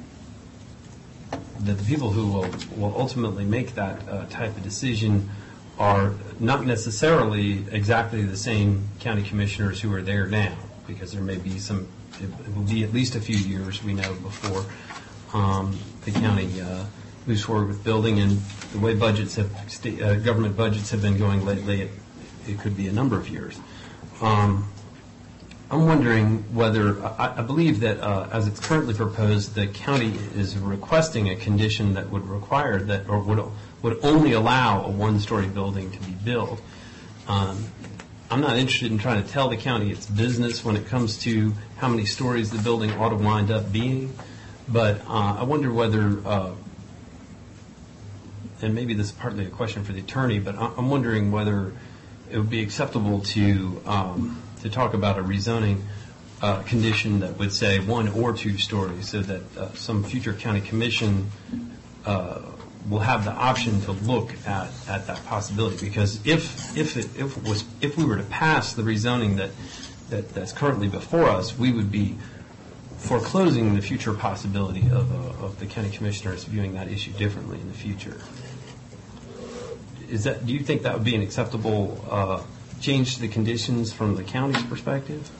will ultimately make that type of decision are not necessarily exactly the same county commissioners who are there now, because there may be some, it will be at least a few years, we know, before the county moves forward with building, and the way budgets have, government budgets have been going lately, it could be a number of years. I'm wondering whether, I believe that as it's currently proposed, the county is requesting a condition that would require that, or would only allow a one-story building to be built. I'm not interested in trying to tell the county its business when it comes to how many stories the building ought to wind up being, but I wonder whether, and maybe this is partly a question for the attorney, but I'm wondering whether it would be acceptable to talk about a rezoning condition that would say 1 or 2 stories, so that some future county commission will have the option to look at that possibility. Because if we were to pass the rezoning that's currently before us, we would be foreclosing the future possibility of the county commissioners viewing that issue differently in the future. Do you think that would be an acceptable change to the conditions from the county's perspective?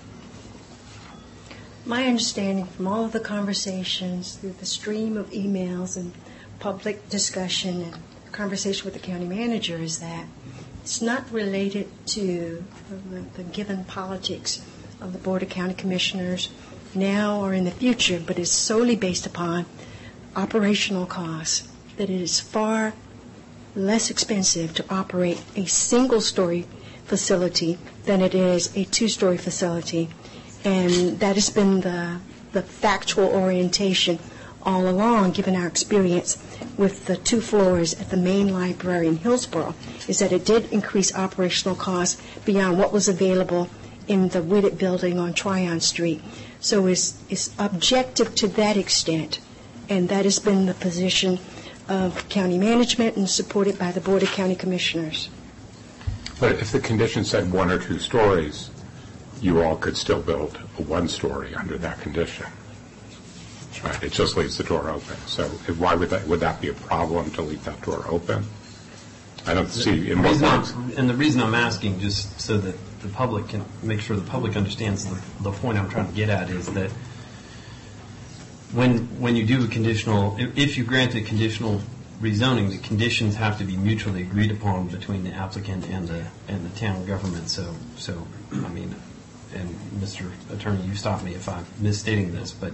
My understanding from all of the conversations through the stream of emails and public discussion and conversation with the county manager is that it's not related to the given politics of the Board of County Commissioners now or in the future, but is solely based upon operational costs, that it is far less expensive to operate a single-story facility than it is a 2-story facility. And that has been the factual orientation all along, given our experience with the 2 floors at the main library in Hillsborough, is that it did increase operational costs beyond what was available in the Whitted building on Tryon Street. So it's objective to that extent, and that has been the position of county management and supported by the Board of County Commissioners. But if the condition said 1 or 2 stories, you all could still build a 1-story under that condition. Right? It just leaves the door open. So why would that be a problem to leave that door open? I don't see in what ways. And the reason I'm asking, just so that the public can make sure the public understands the point I'm trying to get at, is that when you do a conditional, if you grant a conditional rezoning, the conditions have to be mutually agreed upon between the applicant and the town government. So I mean, and Mr. Attorney, you stop me if I'm misstating this, but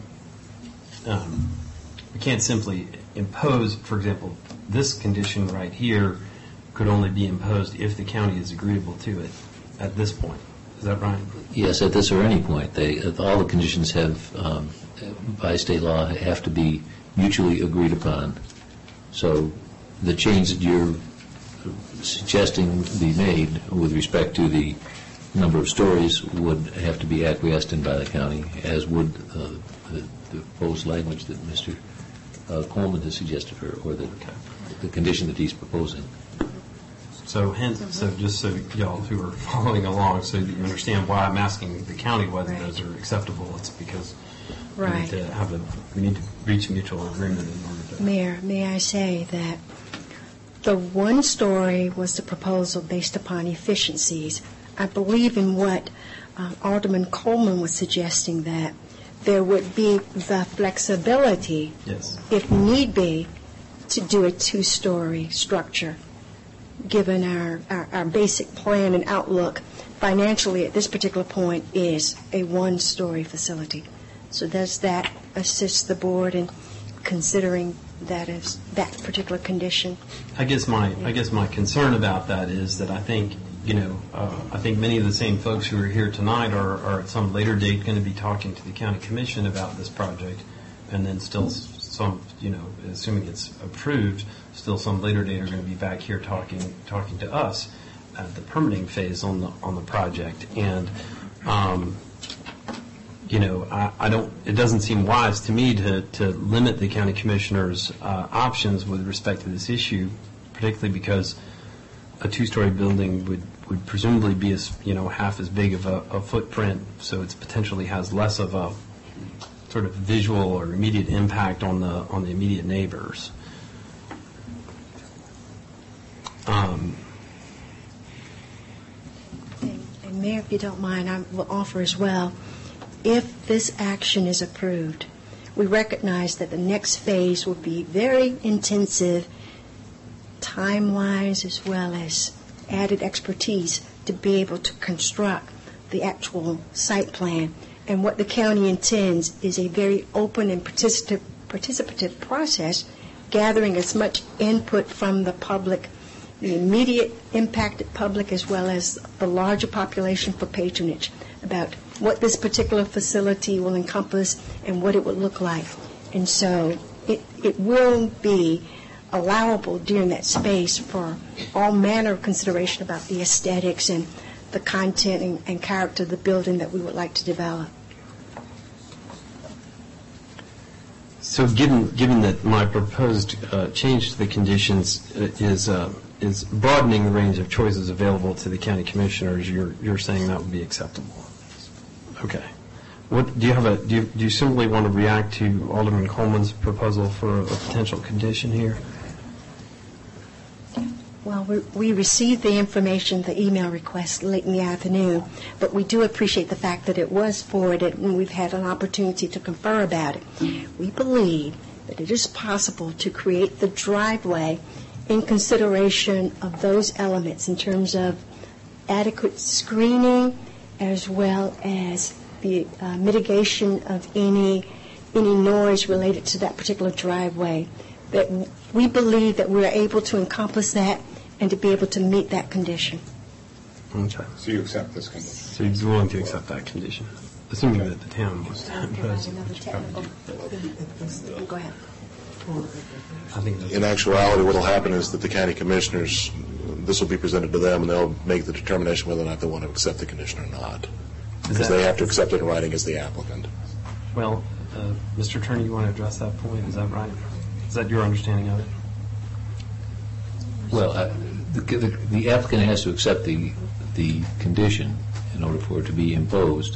we can't simply impose, for example, this condition right here could only be imposed if the county is agreeable to it at this point. Is that right? Yes, at this or any point. All the conditions have, by state law, have to be mutually agreed upon. So the change that you're suggesting be made with respect to the number of stories would have to be acquiesced in by the county, as would the proposed language that Mr. Coleman has suggested, or the condition that he's proposing. So just so y'all who are following along, so that you understand why I'm asking the county whether those are acceptable, it's because we need to reach a mutual agreement in order to. Mayor, may I say that the 1-story was the proposal based upon efficiencies. I believe in what Alderman Coleman was suggesting, that there would be the flexibility, if need be, to do a 2-story structure, given our basic plan and outlook financially at this particular point is a 1-story facility. So does that assist the board in considering that as that particular condition? I guess my concern about that is that I think I think many of the same folks who are here tonight are at some later date going to be talking to the county commission about this project, and then still some, assuming it's approved, still some later date are going to be back here talking to us at the permitting phase on the project. And it doesn't seem wise to me to limit the county commissioners' options with respect to this issue, particularly because a 2-story building would presumably be half as big of a footprint, so it potentially has less of a sort of visual or immediate impact on the immediate neighbors. if you don't mind, I will offer as well. If this action is approved, we recognize that the next phase will be very intensive, time-wise as well as added expertise to be able to construct the actual site plan. And what the county intends is a very open and participative process, gathering as much input from the public, the immediate impacted public, as well as the larger population for patronage, about what this particular facility will encompass and what it would look like. And so it will be allowable during that space for all manner of consideration about the aesthetics and the content and character of the building that we would like to develop. So given that my proposed change to the conditions is broadening the range of choices available to the county commissioners, you're saying that would be acceptable? Okay. What do you simply want to react to Alderman Coleman's proposal for a potential condition here? Well, we received the information, the email request, late in the afternoon, but we do appreciate the fact that it was forwarded and we've had an opportunity to confer about it. We believe that it is possible to create the driveway in consideration of those elements in terms of adequate screening as well as the mitigation of any noise related to that particular driveway. That we believe that we are able to encompass that and to be able to meet that condition. Okay. So you accept this condition? So you're willing to accept that condition, assuming that the town was to impose it. Go ahead. I think In actuality, what will happen is that the county commissioners, this will be presented to them, and they'll make the determination whether or not they want to accept the condition or not. Because they have to accept it in writing as the applicant. Well, Mr. Attorney, you want to address that point? Is that right? Is that your understanding of it? Well, the applicant has to accept the condition in order for it to be imposed.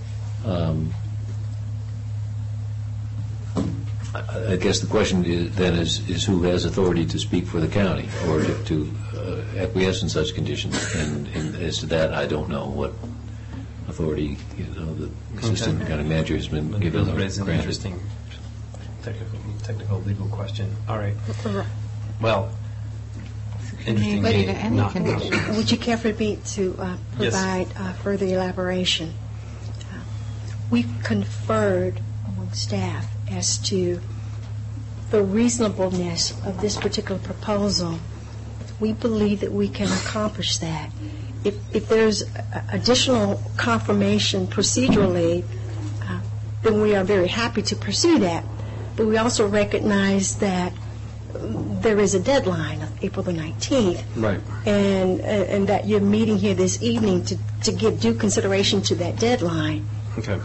I guess the question is who has authority to speak for the county or to acquiesce in such conditions. And as to that, I don't know what authority the assistant county manager has been given. That raises an interesting technical legal question. All right. Well, interesting. Would you care for me to provide further elaboration? We've conferred among staff as to the reasonableness of this particular proposal. We believe that we can accomplish that. If there's additional confirmation procedurally, then we are very happy to pursue that. But we also recognize that there is a deadline of April the 19th. Right. And that you're meeting here this evening to give due consideration to that deadline. Okay.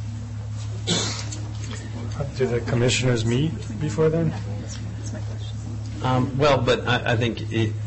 Do the commissioners meet before then? Well, but I think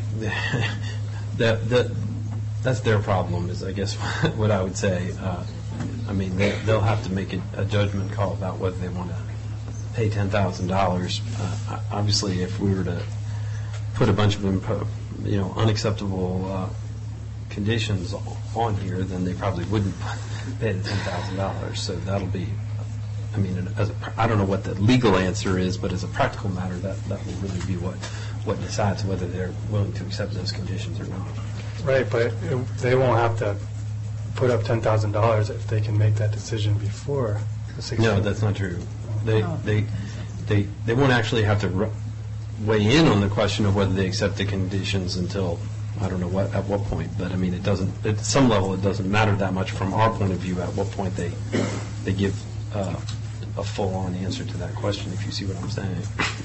that's their problem, is I guess what I would say. I mean, they'll have to make a judgment call about whether they want to pay $10,000. Obviously, if we were to put a bunch of unacceptable conditions on here, then they probably wouldn't pay the $10,000. So that'll be, I mean, I don't know what the legal answer is, but as a practical matter, that will really be what decides whether they're willing to accept those conditions or not. Right, but they won't have to put up $10,000 if they can make that decision before the 16th. No, that's not true. They won't actually have to weigh in on the question of whether they accept the conditions until I don't know at what point. But I mean, it doesn't. At some level, it doesn't matter that much from our point of view at what point they give a full-on answer to that question. If you see what I'm saying.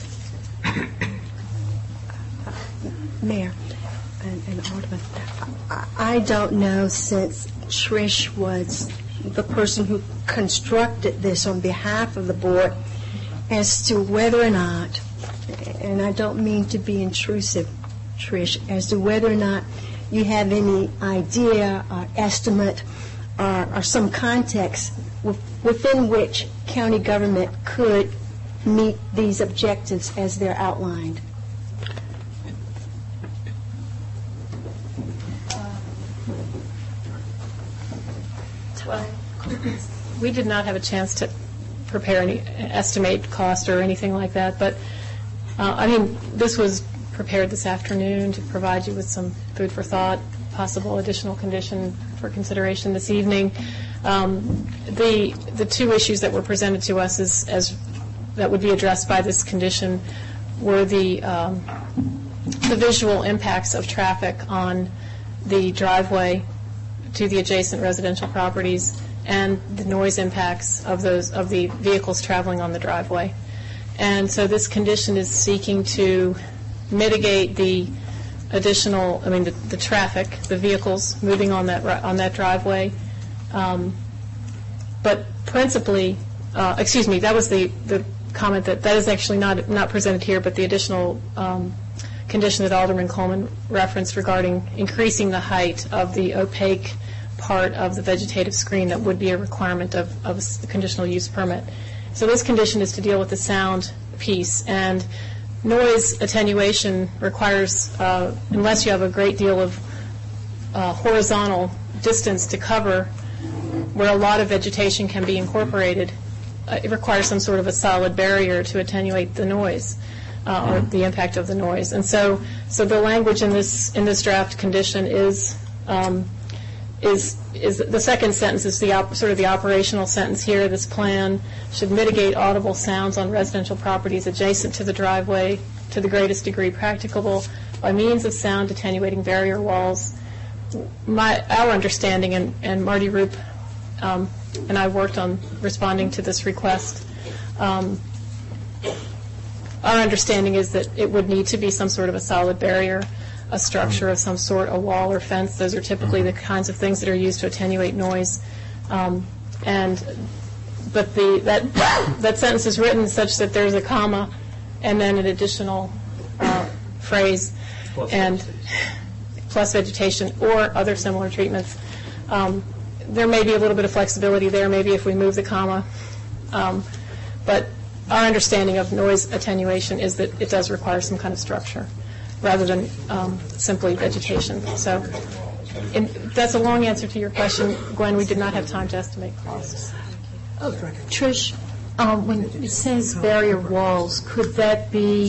Mayor and Alderman, I don't know, since Trish was the person who constructed this on behalf of the board, as to whether or not, and I don't mean to be intrusive, Trish, as to whether or not you have any idea or estimate or some context within which county government could meet these objectives as they're outlined. we did not have a chance to prepare any estimate cost or anything like that, but this was prepared this afternoon to provide you with some food for thought, possible additional condition for consideration this evening. The two issues that were presented to us as that would be addressed by this condition were the visual impacts of traffic on the driveway to the adjacent residential properties and the noise impacts of the vehicles traveling on the driveway. And so this condition is seeking to mitigate the additional, the traffic, the vehicles moving on that driveway. But principally, that was the comment that is actually not presented here, but the additional condition that Alderman Coleman referenced regarding increasing the height of the opaque part of the vegetative screen that would be a requirement of a conditional use permit. So this condition is to deal with the sound piece, and noise attenuation requires, unless you have a great deal of horizontal distance to cover where a lot of vegetation can be incorporated, it requires some sort of a solid barrier to attenuate the noise or the impact of the noise. And so the language in this draft condition is the second sentence is sort of the operational sentence here. This plan should mitigate audible sounds on residential properties adjacent to the driveway to the greatest degree practicable by means of sound attenuating barrier walls. Our understanding, and Marty Roop and I worked on responding to this request, our understanding is that it would need to be some sort of a solid barrier, a structure of some sort, a wall or fence. Those are typically the kinds of things that are used to attenuate noise. But that sentence is written such that there's a comma and then an additional phrase and plus vegetation or other similar treatments. There may be a little bit of flexibility there, maybe if we move the comma. But our understanding of noise attenuation is that it does require some kind of structure rather than simply vegetation. So that's a long answer to your question, Gwen. We did not have time to estimate costs. Trish, when it says barrier walls, could that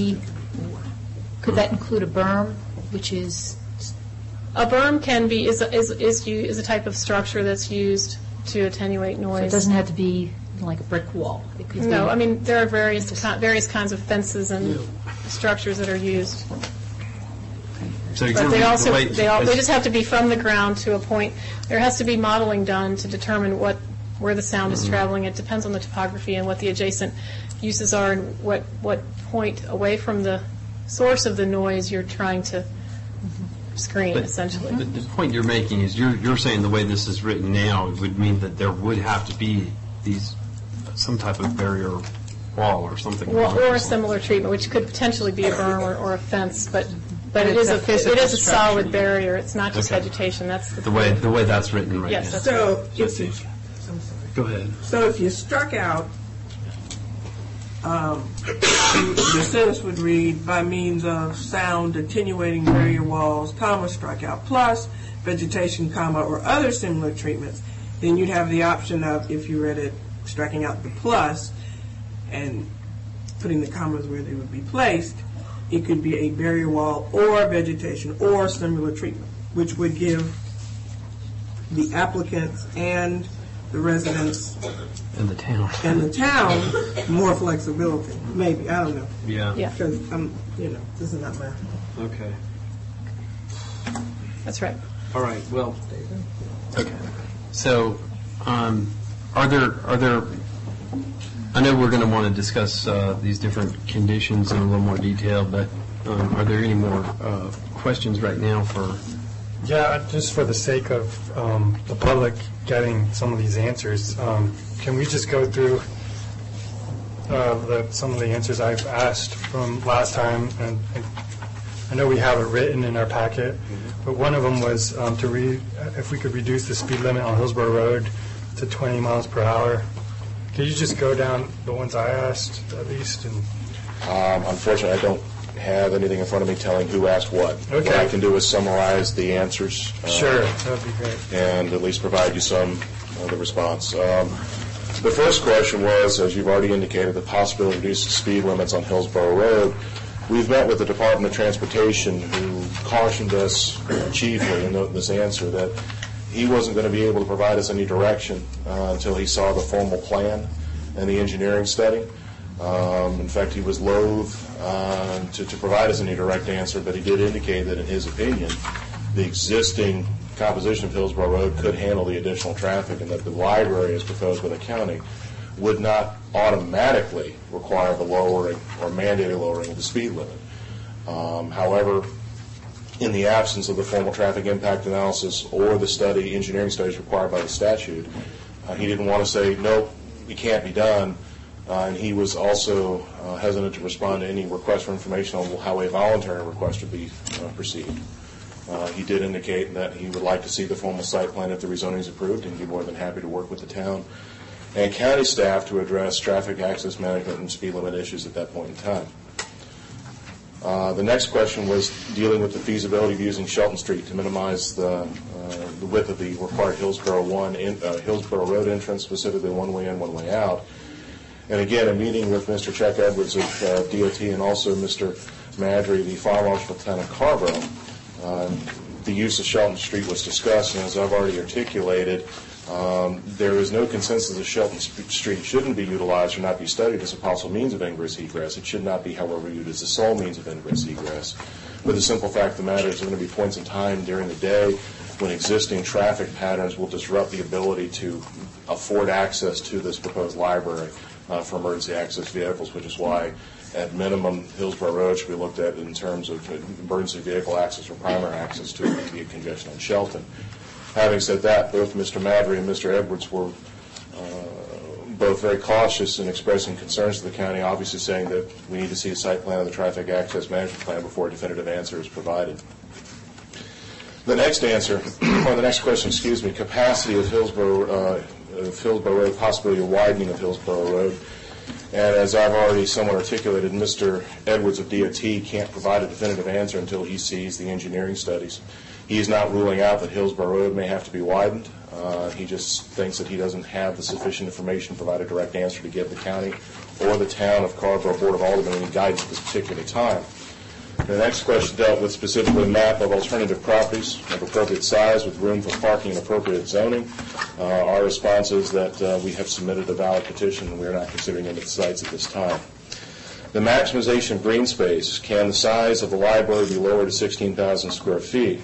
include a berm, which is? A berm is a type of structure that's used to attenuate noise. So it doesn't have to be like a brick wall. It could there are various kinds of fences and structures that are used. So but they just have to be from the ground to a point. There has to be modeling done to determine where the sound is traveling. It depends on the topography and what the adjacent uses are and what point away from the source of the noise you're trying to screen, essentially. But the point you're making is you're saying the way this is written now, it would mean that there would have to be some type of barrier wall or something. Or a similar treatment, which could potentially be a berm or a fence, but it is a solid barrier. It's not just vegetation. That's the way that's written right now. Yes, that's so right. Go ahead. So if you struck out, the sentence would read, by means of sound attenuating barrier walls, comma, struck out, plus vegetation, comma, or other similar treatments, then you'd have the option of, if you read it, striking out the plus and putting the commas where they would be placed. It could be a barrier wall or vegetation or similar treatment, which would give the applicants and the residents and the town more flexibility. Maybe, I don't know. Yeah. Because this is not math. Okay. That's right. All right. Well. Okay. So, are there? I know we're going to want to discuss these different conditions in a little more detail, but are there any more questions right now for? Yeah, just for the sake of the public getting some of these answers, can we just go through some of the answers I've asked from last time? And I know we have it written in our packet, but one of them was if we could reduce the speed limit on Hillsborough Road to 20 miles per hour. Can you just go down the ones I asked at least? Unfortunately, I don't have anything in front of me telling who asked what. Okay. What I can do is summarize the answers. Sure, that would be great. And at least provide you some the response. The first question was, as you've already indicated, the possibility of reducing speed limits on Hillsborough Road. We've met with the Department of Transportation, who cautioned us chiefly in this answer that he wasn't going to be able to provide us any direction until he saw the formal plan and the engineering study. In fact, he was loath to provide us any direct answer, but he did indicate that, in his opinion, the existing composition of Hillsborough Road could handle the additional traffic, and that the library, as proposed by the county, would not automatically require the lowering or mandated lowering of the speed limit. However, in the absence of the formal traffic impact analysis or the engineering studies required by the statute, he didn't want to say, nope, it can't be done, and he was also hesitant to respond to any request for information on how a voluntary request would be perceived. He did indicate that he would like to see the formal site plan if the rezoning is approved, and he'd be more than happy to work with the town and county staff to address traffic access management and speed limit issues at that point in time. The next question was dealing with the feasibility of using Shelton Street to minimize the width of the required Hillsborough Road entrance, specifically one way in, one way out. And again, a meeting with Mr. Chuck Edwards of DOT and also Mr. Madry, the fire marshal of the town of Carrboro, the use of Shelton Street was discussed, and as I've already articulated, there is no consensus that Shelton Street shouldn't be utilized or not be studied as a possible means of ingress egress. It should not be, however, viewed as the sole means of ingress egress. But the simple fact of the matter is there are going to be points in time during the day when existing traffic patterns will disrupt the ability to afford access to this proposed library for emergency access vehicles, which is why, at minimum, Hillsborough Road should be looked at in terms of emergency vehicle access or primary access to immediate congestion on Shelton. Having said that, both Mr. Madry and Mr. Edwards were both very cautious in expressing concerns to the county, obviously saying that we need to see a site plan and the traffic access management plan before a definitive answer is provided. The next question, capacity of Hillsborough Road, possibility of widening of Hillsborough Road. And as I've already somewhat articulated, Mr. Edwards of DOT can't provide a definitive answer until he sees the engineering studies. He's not ruling out that Hillsborough Road may have to be widened. He just thinks that he doesn't have the sufficient information to provide a direct answer to give the county or the town of Carrboro Board of Aldermen any guidance at this particular time. The next question dealt with specifically a map of alternative properties of appropriate size with room for parking and appropriate zoning. Our response is that we have submitted a valid petition and we are not considering any sites at this time. The maximization of green space. Can the size of the library be lowered to 16,000 square feet?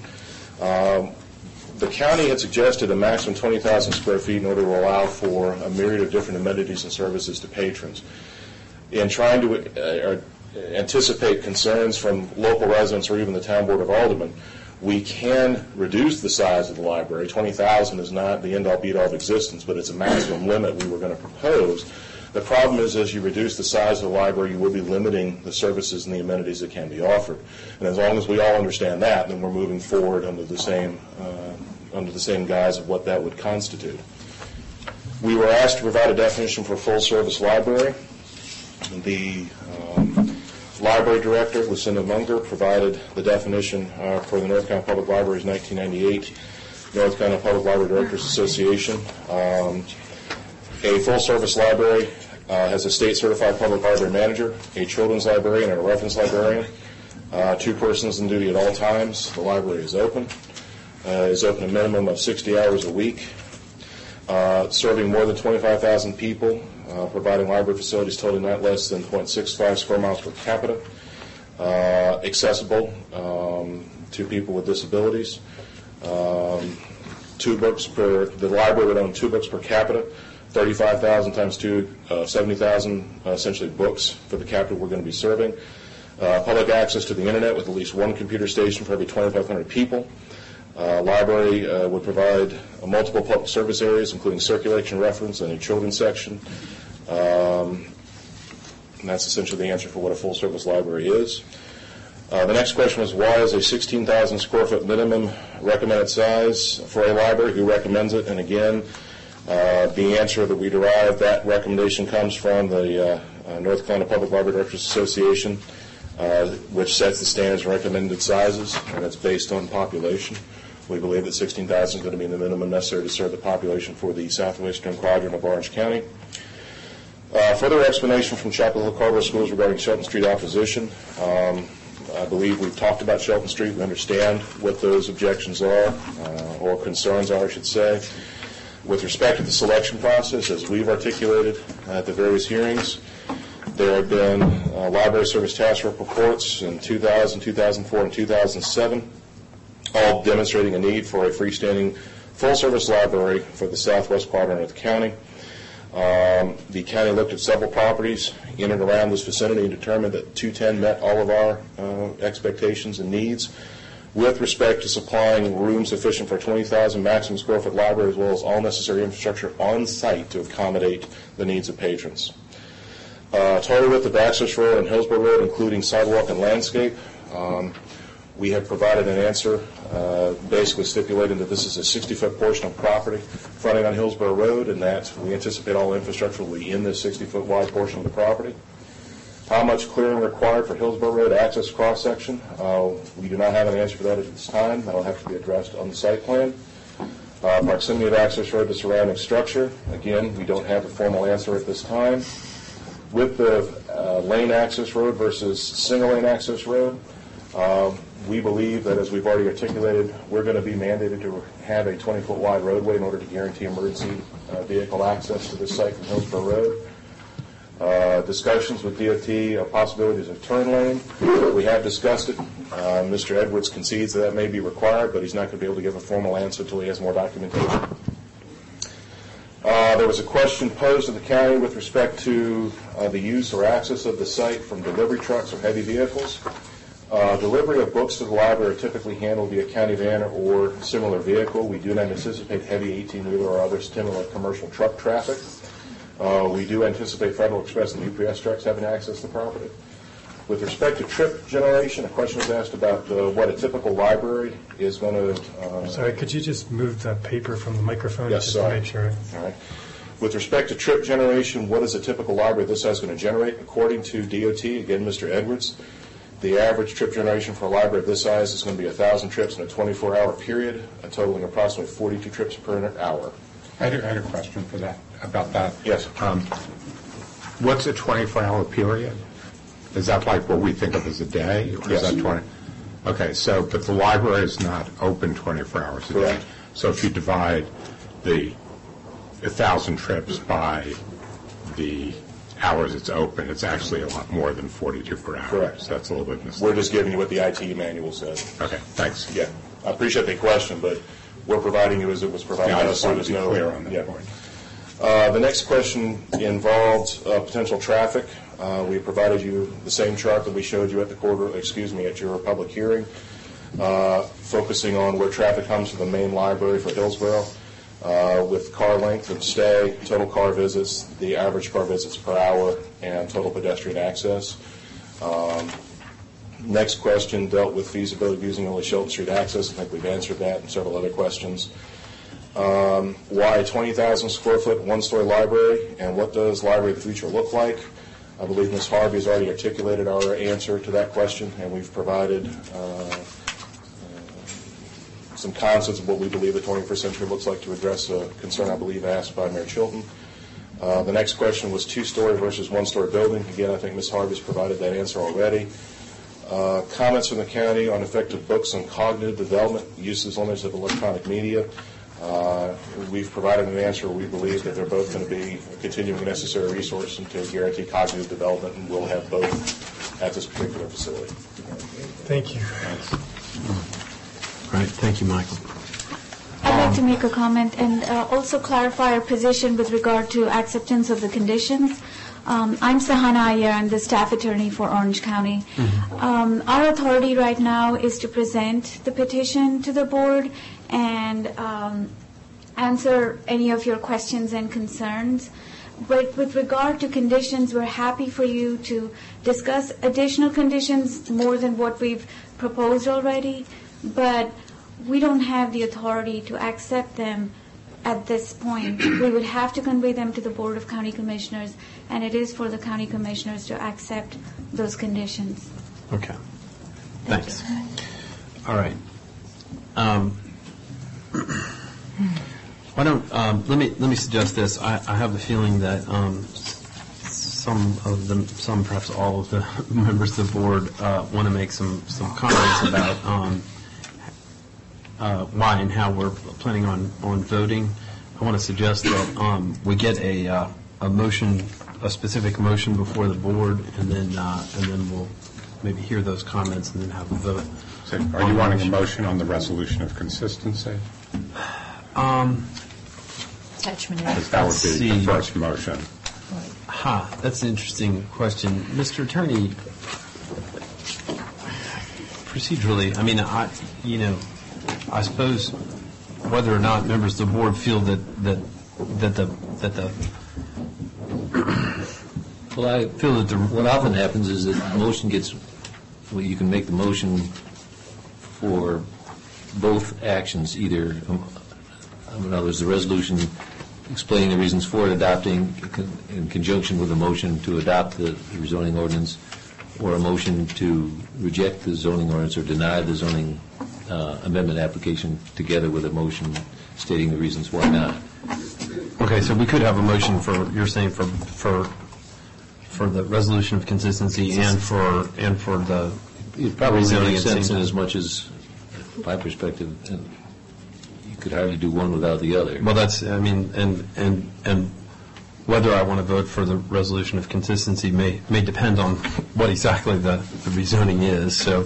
The county had suggested a maximum 20,000 square feet in order to allow for a myriad of different amenities and services to patrons. In trying to anticipate concerns from local residents or even the town board of aldermen, we can reduce the size of the library. 20,000 is not the end-all be-all of existence, but it's a maximum limit we were going to propose. The problem is, as you reduce the size of the library, you will be limiting the services and the amenities that can be offered. And as long as we all understand that, then we're moving forward under the same guise of what that would constitute. We were asked to provide a definition for a full-service library. The library director, Lucinda Munger, provided the definition for the North Carolina Public Library's 1998 North Carolina Public Library Directors Association. A full-service library has a state-certified public library manager, a children's librarian, and a reference librarian. 2 persons in duty at all times. The library is open a minimum of 60 hours a week, serving more than 25,000 people, providing library facilities totaling not less than 0.65 square miles per capita, accessible to people with disabilities. 2 books per, the library would own 2 books per capita, 35,000 times 2, 70,000 essentially books for the capita we're going to be serving. Public access to the internet with at least 1 computer station for every 2,500 people. Library would provide multiple public service areas, including circulation, reference, and a children's section. And that's essentially the answer for what a full-service library is. The next question was, why is a 16,000 square foot minimum recommended size for a library? Who recommends it? And again, the answer that we derived, that recommendation comes from the North Carolina Public Library Directors Association, which sets the standards and recommended sizes, and it's based on population. We believe that 16,000 is going to be the minimum necessary to serve the population for the southwestern quadrant of Orange County. Further explanation from Chapel Hill Carver Schools regarding Shelton Street opposition. I believe we've talked about Shelton Street. We understand what those objections are, or concerns are, I should say. With respect to the selection process, as we've articulated at the various hearings, there have been library service task force reports in 2000, 2004, and 2007, all demonstrating a need for a freestanding full-service library for the southwest quadrant of the county. The county looked at several properties in and around this vicinity and determined that 210 met all of our expectations and needs with respect to supplying room sufficient for a 20,000 maximum square foot library, as well as all necessary infrastructure on site to accommodate the needs of patrons. Total width of access road and Hillsborough Road, including sidewalk and landscape. We have provided an answer basically stipulating that this is a 60-foot portion of property fronting on Hillsborough Road, and that we anticipate all infrastructure will be in this 60-foot wide portion of the property. How much clearing required for Hillsborough Road access cross-section? We do not have an answer for that at this time. That will have to be addressed on the site plan. Proximity of access road to surrounding structure. Again, we don't have a formal answer at this time. With the lane access road versus single lane access road, we believe that, as we've already articulated, we're going to be mandated to have a 20-foot wide roadway in order to guarantee emergency vehicle access to this site from Hillsborough Road. Discussions with DOT of possibilities of turn lane. We have discussed it. Mr. Edwards concedes that may be required, but he's not going to be able to give a formal answer until he has more documentation. There was a question posed to the county with respect to the use or access of the site from delivery trucks or heavy vehicles. Delivery of books to the library are typically handled via county van or similar vehicle. We do not anticipate heavy 18-wheeler or other similar commercial truck traffic. We do anticipate Federal Express and UPS trucks having access to the property. With respect to trip generation, a question was asked about what a typical library is going to... Sorry, could you just move the paper from the microphone? Yes, just sorry. To make sure. All right. With respect to trip generation, what is a typical library this is going to generate? According to DOT, again, Mr. Edwards, the average trip generation for a library of this size is going to be 1,000 trips in a 24-hour period, totaling approximately 42 trips per hour. I had a question for that, about that. Yes. What's a 24-hour period? Is that like what we think of as a day? Or Yes. Is that 20? Okay, so, but the library is not open 24 hours a Correct. day. So if you divide the 1,000 trips by the hours it's open, it's actually a lot more than 42 per hour. Correct. So that's a little bit misleading. We're just giving you what the IT manual says. Okay, thanks. Yeah, I appreciate the question, but we're providing you as it was provided. Yeah, I to us, just so wanted to be there's clear on that yeah. point. The next question involved potential traffic. We provided you the same chart that we showed you at at your public hearing, focusing on where traffic comes from the main library for Hillsborough, with car length and stay, total car visits, the average car visits per hour, and total pedestrian access. Next question dealt with feasibility of using only Shelton Street access. I think we've answered that, and several other questions. Why a 20,000 square foot one-story library, and what does library of the future look like? I believe Ms. Harvey has already articulated our answer to that question, and we've provided some concepts of what we believe the 21st century looks like to address a concern I believe asked by Mayor Chilton. The next question was two-story versus one-story building. Again, I think Ms. Harvey has provided that answer already. Comments from the county on effective books on cognitive development, uses limits of electronic media. We've provided an answer. We believe that they're both going to be a continuing necessary resource to guarantee cognitive development, and we'll have both at this particular facility. Thank you. All right, thank you, Michael. I'd like to make a comment and also clarify our position with regard to acceptance of the conditions. I'm Sahana Iyer. I'm the staff attorney for Orange County. Our authority right now is to present the petition to the board and answer any of your questions and concerns. But with regard to conditions, we're happy for you to discuss additional conditions more than what we've proposed already, but we don't have the authority to accept them at this point. We would have to convey them to the Board of County Commissioners, and it is for the County Commissioners to accept those conditions. Okay. Thanks. All right. Why don't let me suggest this. I have the feeling that some perhaps all of the members of the board want to make some comments about why and how we're planning on voting. I want to suggest that we get a motion, a specific motion before the board, and then we'll maybe hear those comments and then have a vote. So are you wanting a motion on the resolution of consistency? Attachment A. Because that would be the first motion. That's an interesting question. Mr. Attorney, procedurally, I mean, I suppose whether or not members of the board feel that the Well, I feel that what often happens is that the motion gets, well, you can make the motion for both actions, either, in other words, the resolution explaining the reasons for it, adopting in conjunction with a motion to adopt the rezoning ordinance, or a motion to reject the zoning ordinance or deny the zoning amendment application together with a motion stating the reasons why not. Okay, so we could have a motion for, you're saying, for the resolution of consistency and for the it probably rezoning makes sense in as much as my perspective, and you could hardly do one without the other. Well, that's, I mean, and whether I want to vote for the resolution of consistency may depend on what exactly the rezoning is. So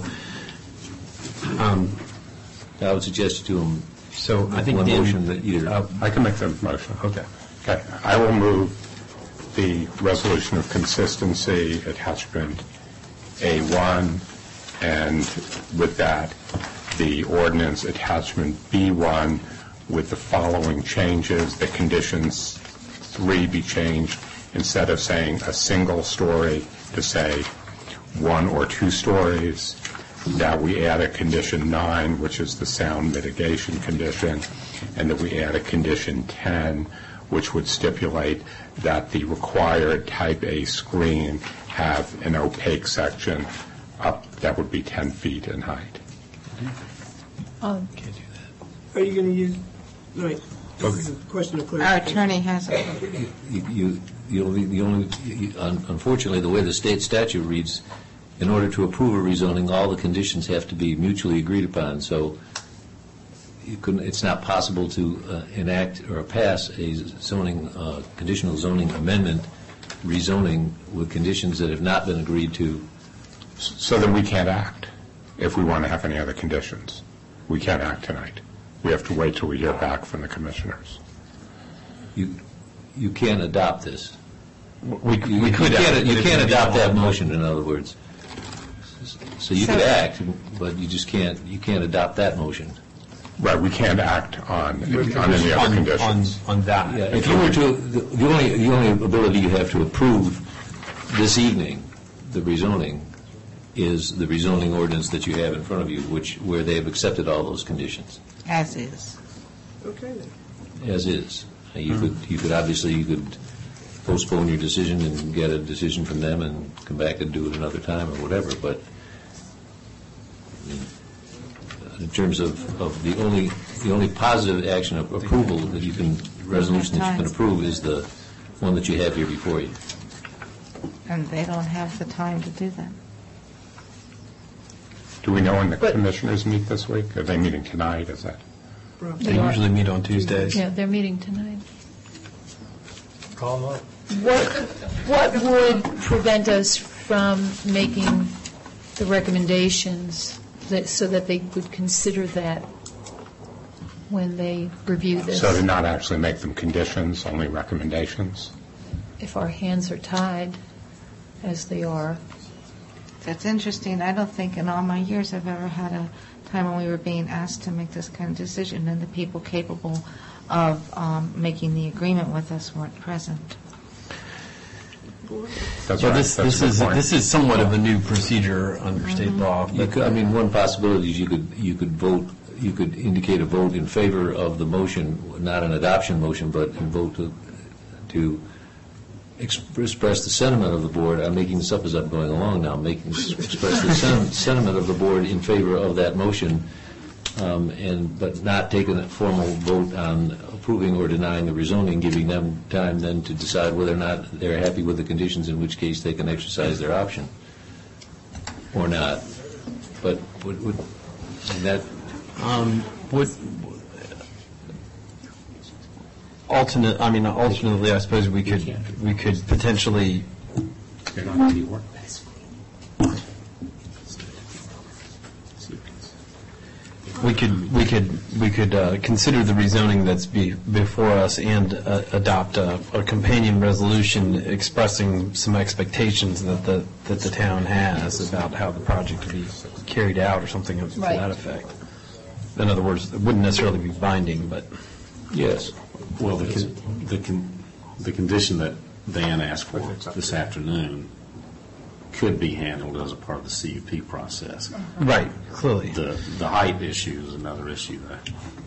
I would suggest to him. So I think one Dan, motion that either. I can make the motion. Okay. Okay. I will move the resolution of consistency attachment A1, and with that, the ordinance attachment B1 with the following changes. The conditions 3 be changed, instead of saying a single story to say 1 or 2 stories. That we add a condition 9, which is the sound mitigation condition, and that we add a condition 10, which would stipulate that the required type A screen have an opaque section up that would be 10 feet in height. Can't do that. Are you going to use? Wait. This is a question of Our attorney has it. Unfortunately, the way the state statute reads, in order to approve a rezoning, all the conditions have to be mutually agreed upon. So it's not possible to enact or pass a zoning conditional zoning amendment rezoning with conditions that have not been agreed to. So then we can't act if we want to have any other conditions. We can't act tonight. We have to wait till we hear back from the commissioners. You can't adopt this. We could. You can't adopt that motion, in other words. So you could act, but you just can't. You can't adopt that motion. Right. We can't act on any other conditions. On that. Yeah, if you were to, the only ability you have to approve this evening, the rezoning, is the rezoning ordinance that you have in front of you, where they have accepted all those conditions. As is. Okay then. As is. You could obviously postpone your decision and get a decision from them and come back and do it another time or whatever. But in terms of the only positive action of approval that you can resolution that you can approve is the one that you have here before you. And they don't have the time to do that. Do we know when the commissioners meet this week? Are they meeting tonight? Is that? They usually meet on Tuesdays. Yeah, they're meeting tonight. Call them up. What would prevent us from making the recommendations so that they would consider that when they review this? So to not actually make them conditions, only recommendations? If our hands are tied, as they are. That's interesting. I don't think in all my years I've ever had a time when we were being asked to make this kind of decision and the people capable of making the agreement with us weren't present. That's well, right. This is somewhat of a new procedure under state law. One possibility is you could vote. You could indicate a vote in favor of the motion, not an adoption motion, but a vote to express the sentiment of the board. I'm making this up as I'm going along now. Express the sentiment of the board in favor of that motion, but not taking a formal vote on approving or denying the rezoning, giving them time then to decide whether or not they're happy with the conditions, in which case they can exercise their option or not. But would that... Alternately, I suppose we could potentially. We could consider the rezoning that's before us and adopt a companion resolution expressing some expectations that the town has about how the project to be carried out or something to that effect. In other words, it wouldn't necessarily be binding, but yes. Well, the condition that Dan asked for this afternoon could be handled as a part of the CUP process. Right, clearly. The height issue is another issue there.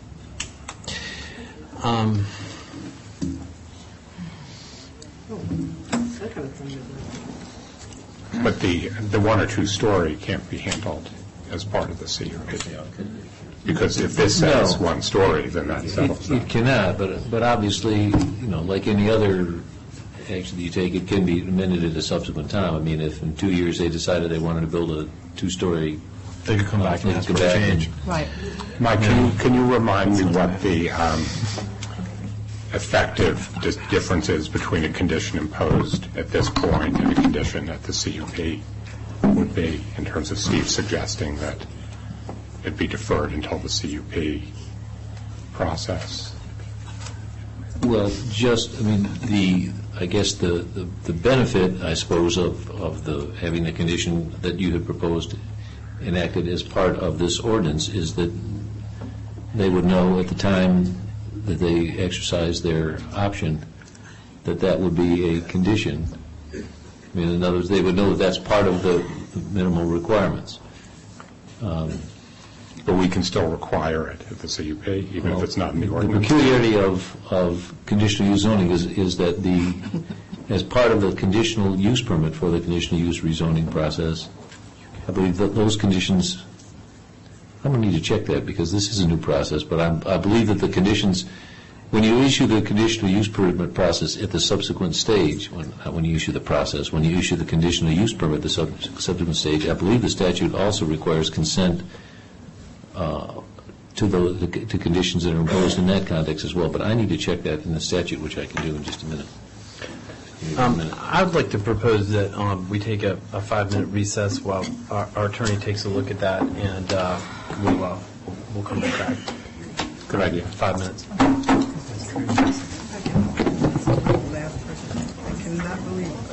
But the one or two story can't be handled as part of the CUP. Because if this says one story, then that settles it cannot, but obviously, like any other action that you take, it can be amended at a subsequent time. I mean, if in 2 years they decided they wanted to build a two-story, they could come back and ask for a change. Right. Mike, can you remind me what the effective difference is between a condition imposed at this point and a condition at the CUP would be, in terms of Steve suggesting that it be deferred until the CUP process? Well, I guess the benefit, I suppose, of having the condition that you had proposed enacted as part of this ordinance is that they would know at the time that they exercise their option that would be a condition. I mean, in other words, they would know that that's part of the minimal requirements. But we can still require it at the CUP, even if it's not in the ordinance. The peculiarity of conditional use zoning is that as part of the conditional use permit for the conditional use rezoning process, I believe that those conditions, I'm going to need to check that because this is a new process, but I believe that the conditions, when you issue the conditional use permit process at the subsequent stage, when you issue the process, when you issue the conditional use permit at the subsequent stage, I believe the statute also requires consent to conditions that are imposed in that context as well. But I need to check that in the statute, which I can do in just a minute. I would like to propose that we take a 5-minute recess while our attorney takes a look at that, and we'll come back. Good idea. 5 minutes. I cannot believe it.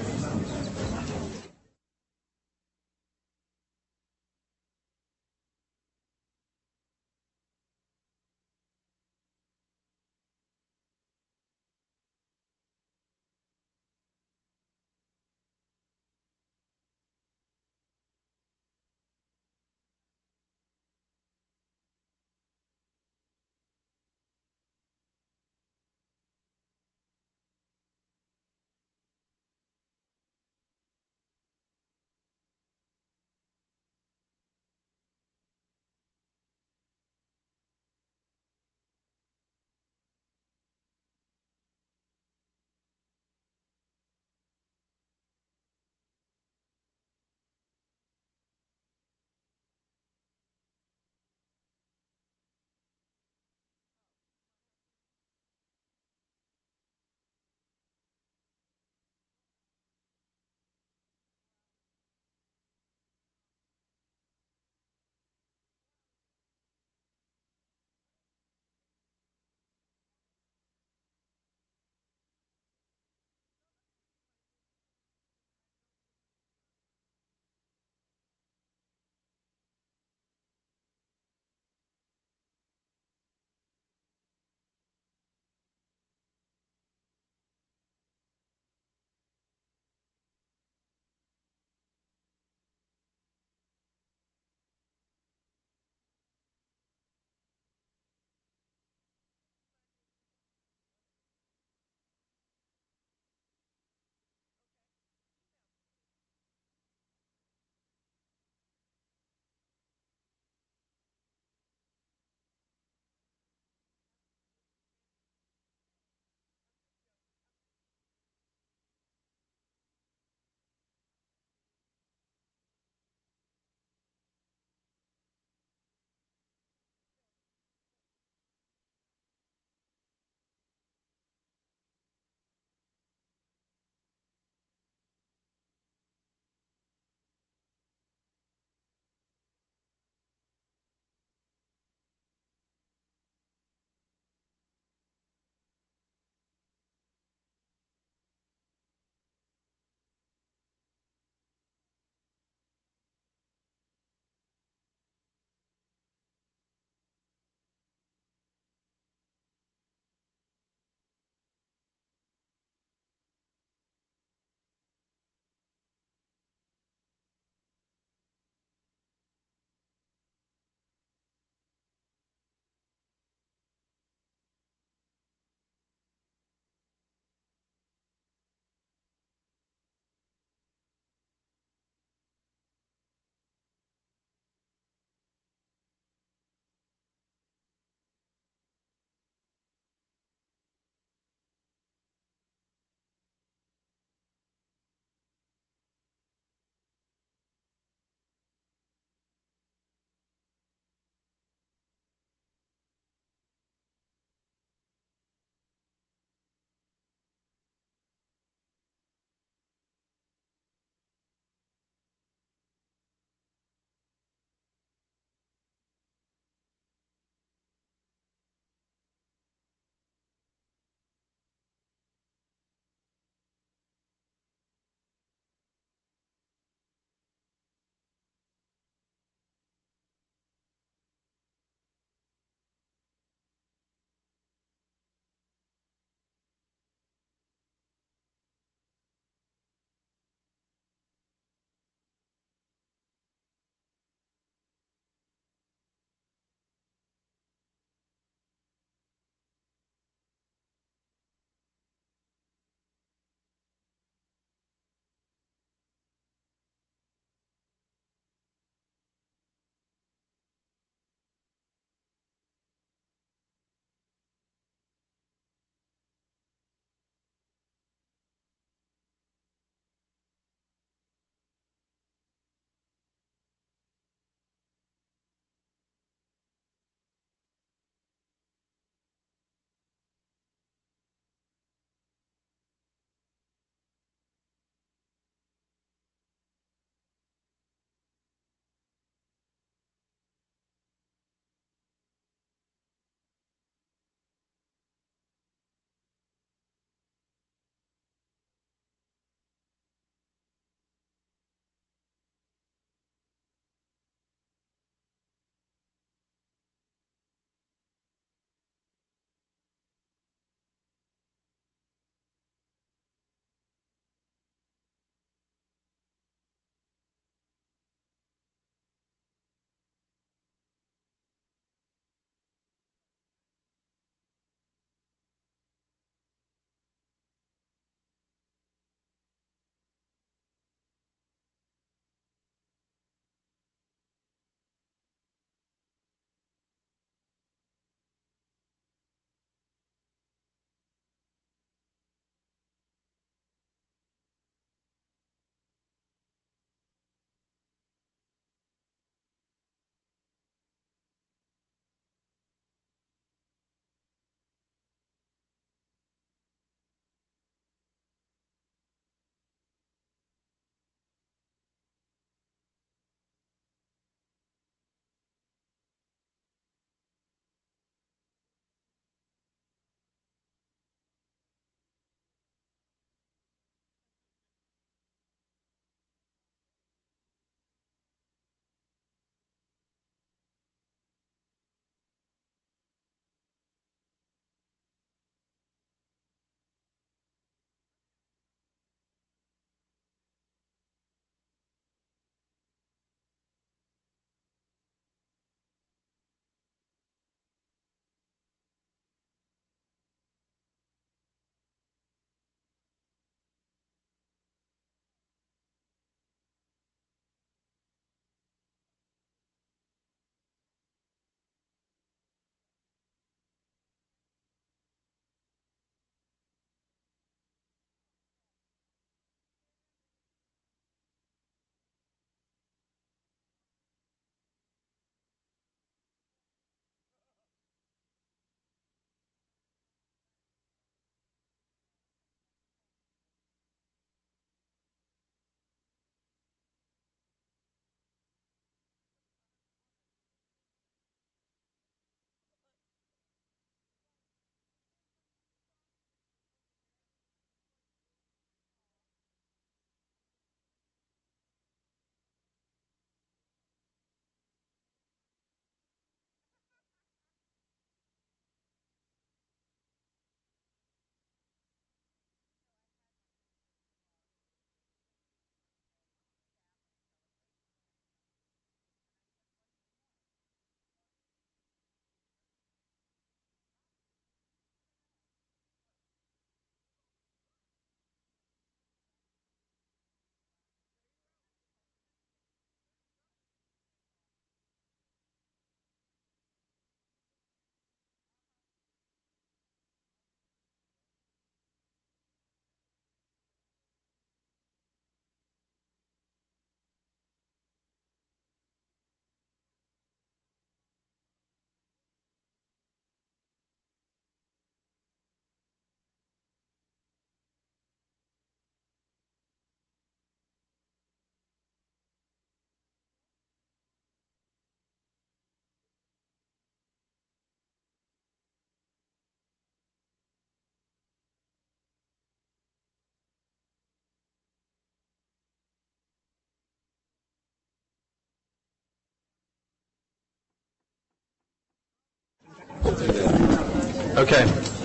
Okay.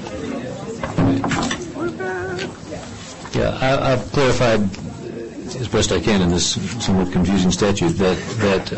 Yeah, I've clarified as best I can in this somewhat confusing statute that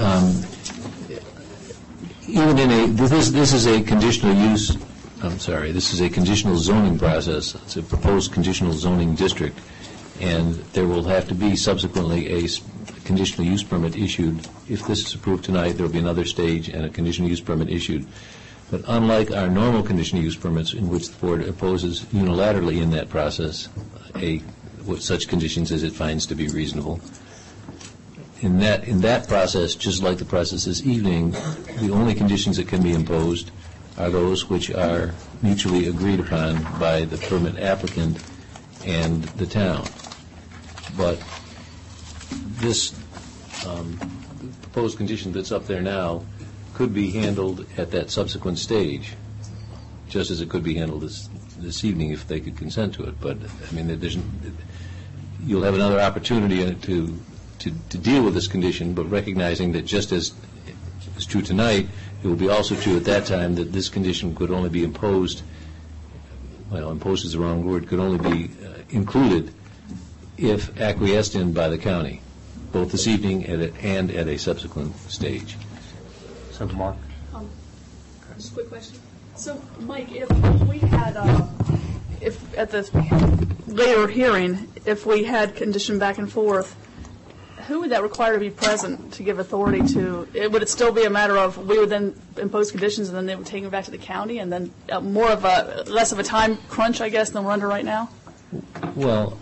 even in this is a conditional use. I'm sorry, this is a conditional zoning process. It's a proposed conditional zoning district, and there will have to be subsequently a conditional use permit issued. If this is approved tonight, there will be another stage and a conditional use permit issued. But unlike our normal conditional use permits, in which the board opposes unilaterally in that process such conditions as it finds to be reasonable, in that process, just like the process this evening, the only conditions that can be imposed are those which are mutually agreed upon by the permit applicant and the town. But this proposed condition that's up there now could be handled at that subsequent stage, just as it could be handled this evening if they could consent to it. But I mean, you'll have another opportunity to deal with this condition, but recognizing that just as is true tonight, it will be also true at that time that this condition could only be imposed. Well, imposed is the wrong word. Could only be included if acquiesced in by the county, both this evening and at a subsequent stage. Senator Mark. Just a quick question. So, Mike, if we had, if at the later hearing, if we had condition back and forth, who would that require to be present to give authority to? Would it still be a matter of we would then impose conditions and then they would take them back to the county and then less of a time crunch, I guess, than we're under right now? Well,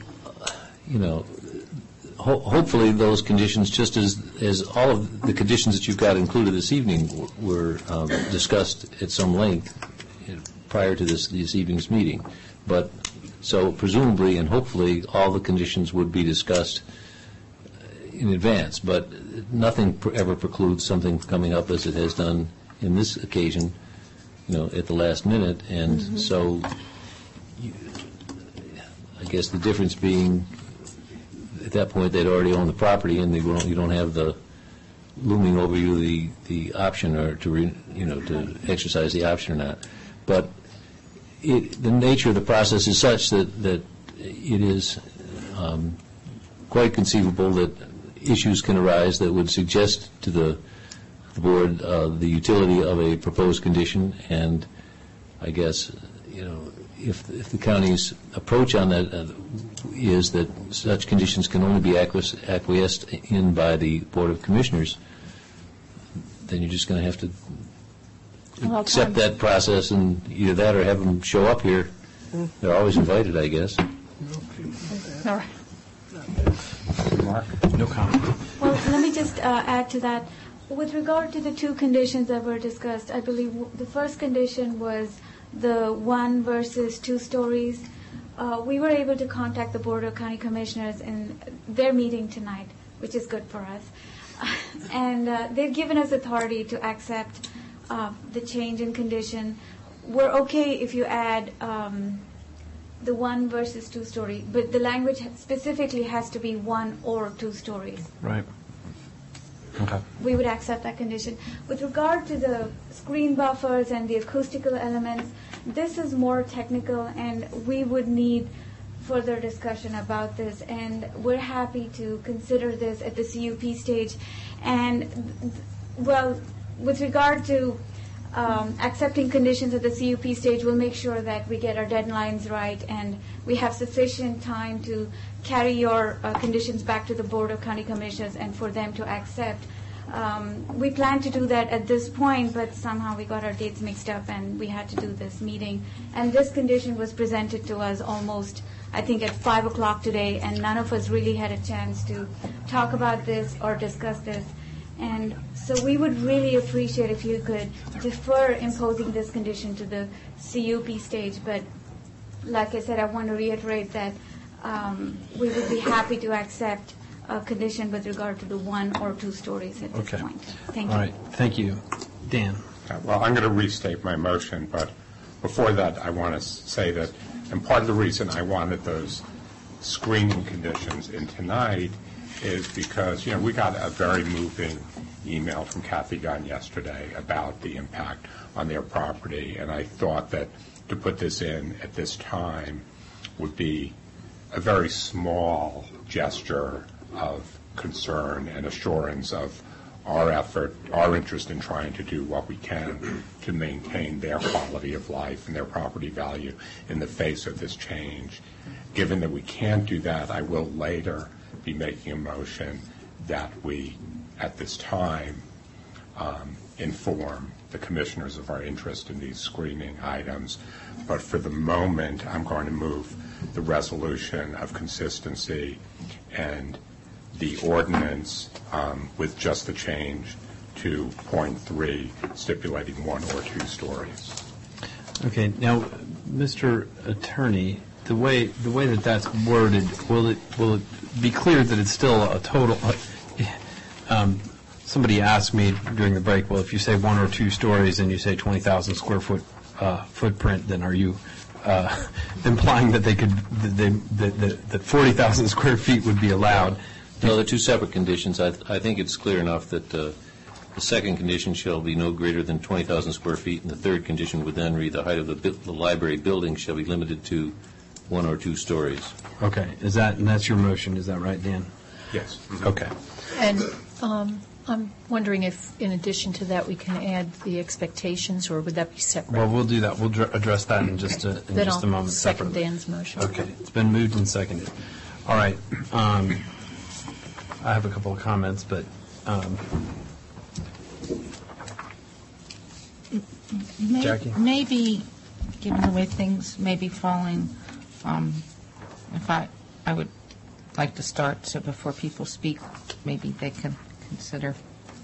hopefully those conditions, just as all of the conditions that you've got included this evening were discussed at some length prior to this evening's meeting. But so presumably and hopefully all the conditions would be discussed in advance, but nothing ever precludes something coming up as it has done in this occasion, at the last minute. And so I guess the difference being at that point they'd already own the property and you don't have the looming over you the option or to exercise the option or not. But the nature of the process is such that it is quite conceivable that issues can arise that would suggest to the board the utility of a proposed condition, and I guess if the county's approach on that is that such conditions can only be acquiesced in by the Board of Commissioners, then you're just going to have to accept that process, and either that or have them show up here. They're always invited, I guess. All right. Mark? No comment. Well, let me just add to that. With regard to the two conditions that were discussed, I believe the first condition was the 1 versus 2 stories. We were able to contact the Board of County Commissioners in their meeting tonight, which is good for us. And they've given us authority to accept the change in condition. We're okay if you add the 1 versus 2 story, but the language specifically has to be 1 or 2 stories. Right. Okay. We would accept that condition. With regard to the screen buffers and the acoustical elements, this is more technical, and we would need further discussion about this, and we're happy to consider this at the CUP stage. And, well, with regard to accepting conditions at the CUP stage, we'll make sure that we get our deadlines right and we have sufficient time to carry your conditions back to the Board of County Commissioners and for them to accept. We plan to do that at this point, but somehow we got our dates mixed up and we had to do this meeting. And this condition was presented to us almost, I think, at 5 o'clock today, and none of us really had a chance to talk about this or discuss this. And so we would really appreciate if you could defer imposing this condition to the CUP stage. But like I said, I want to reiterate that we would be happy to accept a condition with regard to the 1 or 2 stories at this point. Thank you. All right. Thank you. Dan. Well, I'm going to restate my motion, but before that, I want to say that, and part of the reason I wanted those screening conditions in tonight is because, we got a very moving email from Kathy Gunn yesterday about the impact on their property, and I thought that to put this in at this time would be a very small gesture of concern and assurance of our effort, our interest in trying to do what we can to maintain their quality of life and their property value in the face of this change. Given that we can't do that, I will later be making a motion that we, at this time, inform the commissioners of our interest in these screening items. But for the moment, I'm going to move the resolution of consistency and the ordinance with just the change to point 3, stipulating 1 or 2 stories. Okay. Now, Mr. Attorney, the way that that's worded, will it be clear that it's still a total? Somebody asked me during the break, well, if you say 1 or 2 stories and you say 20,000 square foot footprint, then are you implying that that 40,000 square feet would be allowed? No, they're 2 separate conditions. I think it's clear enough that the second condition shall be no greater than 20,000 square feet, and the third condition would then read the height of the library building shall be limited to 1 or 2 stories. Okay. And that's your motion, is that right, Dan? Yes. Mm-hmm. Okay. And I'm wondering if, in addition to that, we can add the expectations, or would that be separate? Well, we'll do that. We'll address that in just a moment. Second separately. Dan's motion. Okay. It's been moved and seconded. All right. I have a couple of comments, but Jackie? Maybe, given the way things may be falling, if I would like to start, so before people speak, maybe they can consider.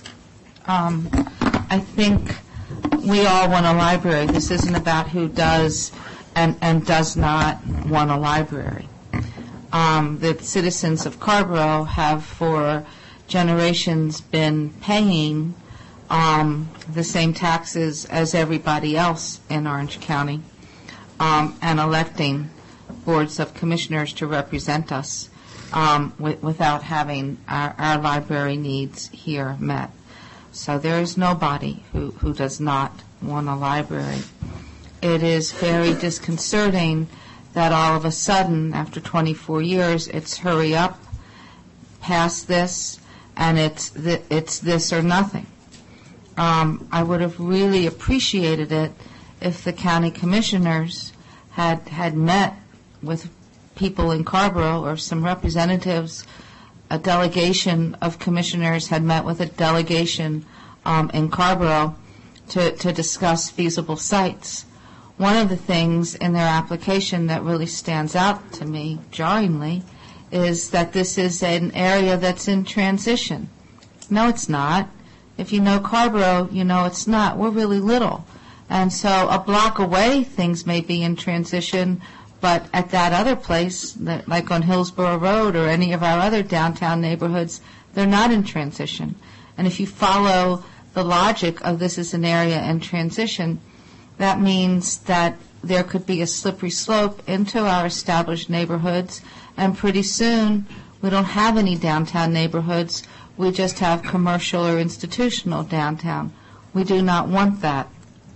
I think we all want a library. This isn't about who does and does not want a library. The citizens of Carrboro have for generations been paying the same taxes as everybody else in Orange County and electing boards of commissioners to represent us without having our library needs here met. So there is nobody who does not want a library. It is very disconcerting that all of a sudden, after 24 years, it's hurry up, pass this, and it's this or nothing. I would have really appreciated it if the county commissioners had met with people in Carrboro, or some representatives, a delegation of commissioners had met with a delegation in Carrboro to discuss feasible sites. One of the things in their application that really stands out to me, jarringly, is that this is an area that's in transition. No, it's not. If you know Carrboro, you know it's not. We're really little. And so a block away, things may be in transition, but at that other place, like on Hillsborough Road or any of our other downtown neighborhoods, they're not in transition. And if you follow the logic of this is an area in transition, that means that there could be a slippery slope into our established neighborhoods, and pretty soon we don't have any downtown neighborhoods. We just have commercial or institutional downtown. We do not want that.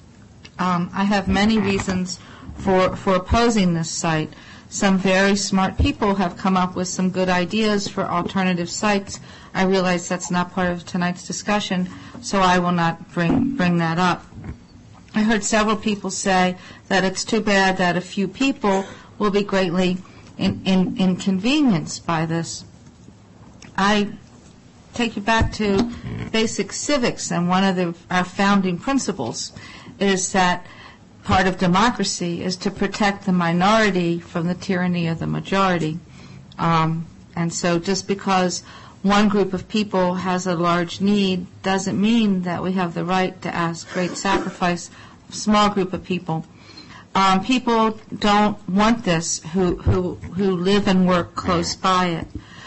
I have many reasons for opposing this site. Some very smart people have come up with some good ideas for alternative sites. I realize that's not part of tonight's discussion, so I will not bring that up. I heard several people say that it's too bad that a few people will be greatly inconvenienced by this. I take you back to basic civics, and one of our founding principles is that part of democracy is to protect the minority from the tyranny of the majority. And so just because one group of people has a large need doesn't mean that we have the right to ask great sacrifice of a small group of people. People don't want this who live and work close by it.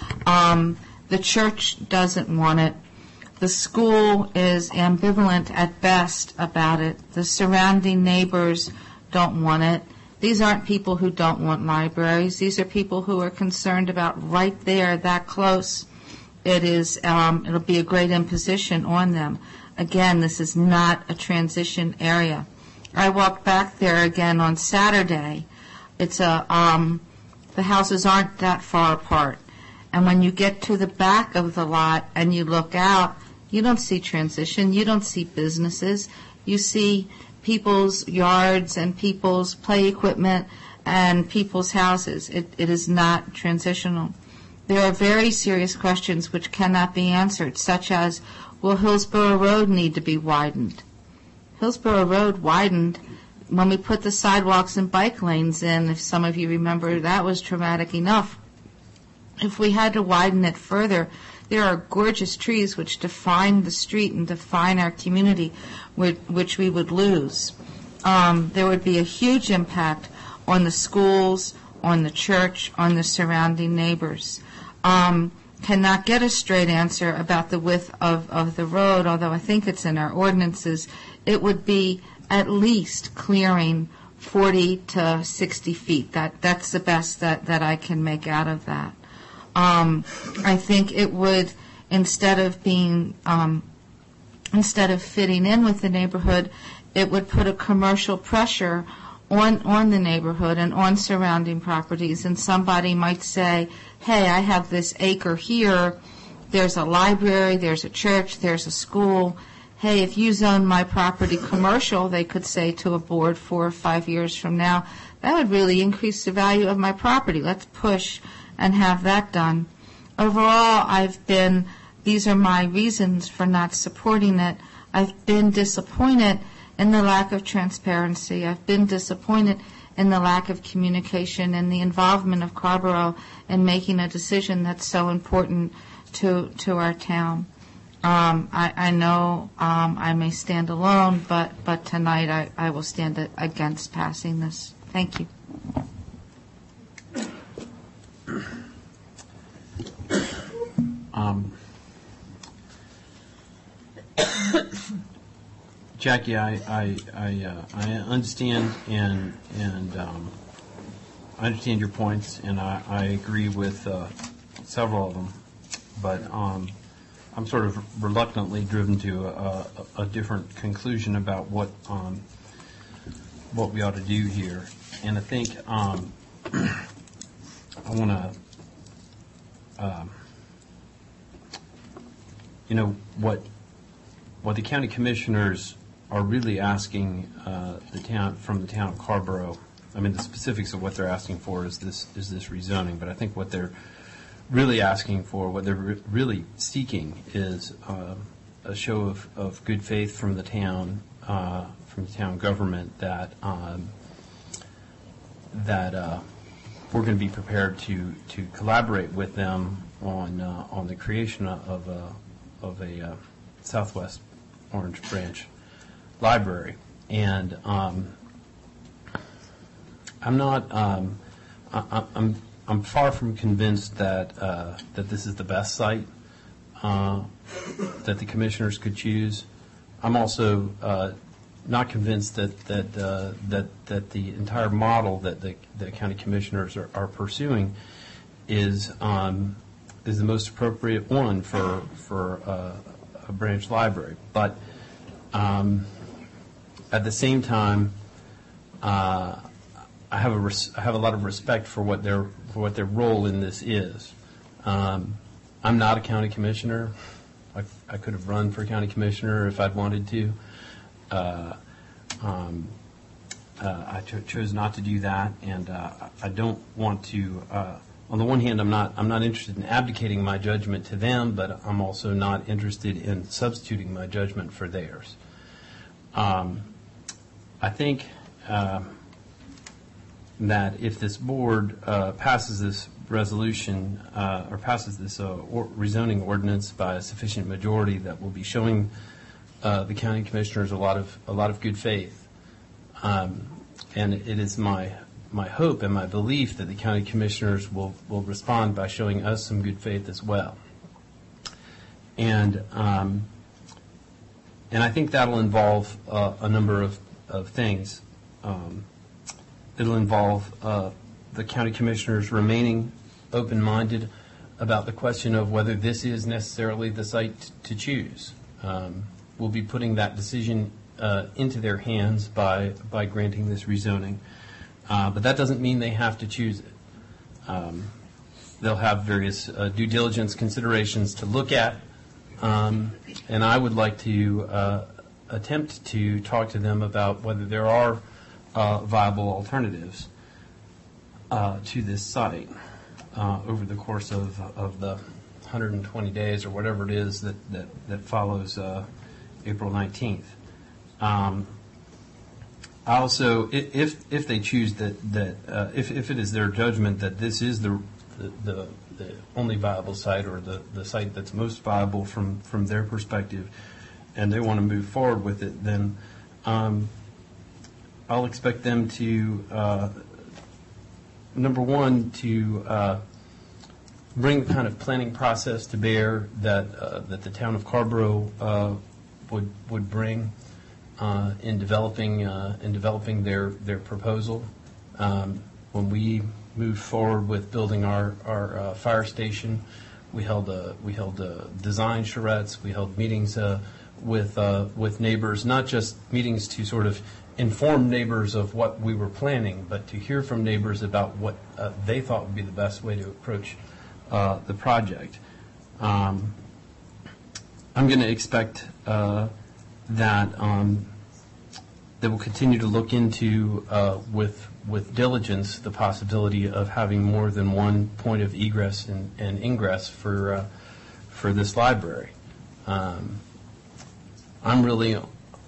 The church doesn't want it. The school is ambivalent at best about it. The surrounding neighbors don't want it. These aren't people who don't want libraries. These are people who are concerned about right there, that close. It'll be a great imposition on them. Again, this is not a transition area. I walked back there again on Saturday. It's the houses aren't that far apart. And when you get to the back of the lot and you look out, you don't see transition. You don't see businesses. You see people's yards and people's play equipment and people's houses. It is not transitional. There are very serious questions which cannot be answered, such as, will Hillsborough Road need to be widened? Hillsborough Road widened when we put the sidewalks and bike lanes in. If some of you remember, that was traumatic enough. If we had to widen it further, there are gorgeous trees which define the street and define our community, which we would lose. There would be a huge impact on the schools, on the church, on the surrounding neighbors. Cannot get a straight answer about the width of the road, although I think it's in our ordinances. It would be at least clearing 40 to 60 feet. That's the best that I can make out of that. I think it would, instead of fitting in with the neighborhood, it would put a commercial pressure on the neighborhood and on surrounding properties. And somebody might say, hey, I have this acre here. There's a library, there's a church, there's a school. Hey, if you zone my property commercial, they could say to a board 4 or 5 years from now, that would really increase the value of my property. Let's push and have that done. Overall, these are my reasons for not supporting it. I've been disappointed in the lack of transparency. I've been disappointed in the lack of communication and the involvement of Carrboro in making a decision that's so important to our town. I know I may stand alone, but tonight I will stand against passing this. Thank you. Jackie, I understand and I understand your points, and I agree with several of them, but I'm sort of reluctantly driven to a different conclusion about what we ought to do here, and I think I want to. What the county commissioners are really asking from the town of Carrboro. I mean, the specifics of what they're asking for is this rezoning. But I think what they're really asking for, what they're really seeking, is a show of good faith from the town government that we're going to be prepared to collaborate with them on the creation of a Southwest Orange Branch library. And I'm not. I'm far from convinced that this is the best site that the commissioners could choose. I'm also not convinced that the entire model that the county commissioners are pursuing is the most appropriate one for a branch library. But at the same time, I have a lot of respect for what their role in this is. I'm not a county commissioner. I could have run for county commissioner if I'd wanted to. I chose not to do that, and I don't want to. On the one hand, I'm not interested in abdicating my judgment to them, but I'm also not interested in substituting my judgment for theirs. I think that if this board passes this resolution or passes this rezoning ordinance by a sufficient majority, that will be showing the county commissioners a lot of good faith, and it is my hope and my belief that the county commissioners will respond by showing us some good faith as well. And I think that'll involve a number of things. It'll involve the county commissioners remaining open-minded about the question of whether this is necessarily the site to choose. We'll be putting that decision into their hands by granting this rezoning. But that doesn't mean they have to choose it. They'll have various due diligence considerations to look at, and I would like to attempt to talk to them about whether there are viable alternatives to this site over the course of the 120 days or whatever it is that follows April 19th. Also, if they choose that if it is their judgment that this is the only viable site, or the site that's most viable from their perspective, and they want to move forward with it, then I'll expect them to, number one, to bring the kind of planning process to bear that the town of Carrboro would bring in developing their proposal. When we moved forward with building our fire station, we held design charrettes. We held meetings with neighbors, not just meetings to sort of inform neighbors of what we were planning, but to hear from neighbors about what they thought would be the best way to approach the project. I'm going to expect that they will continue to look into with diligence the possibility of having more than one point of egress and ingress for this library. I'm really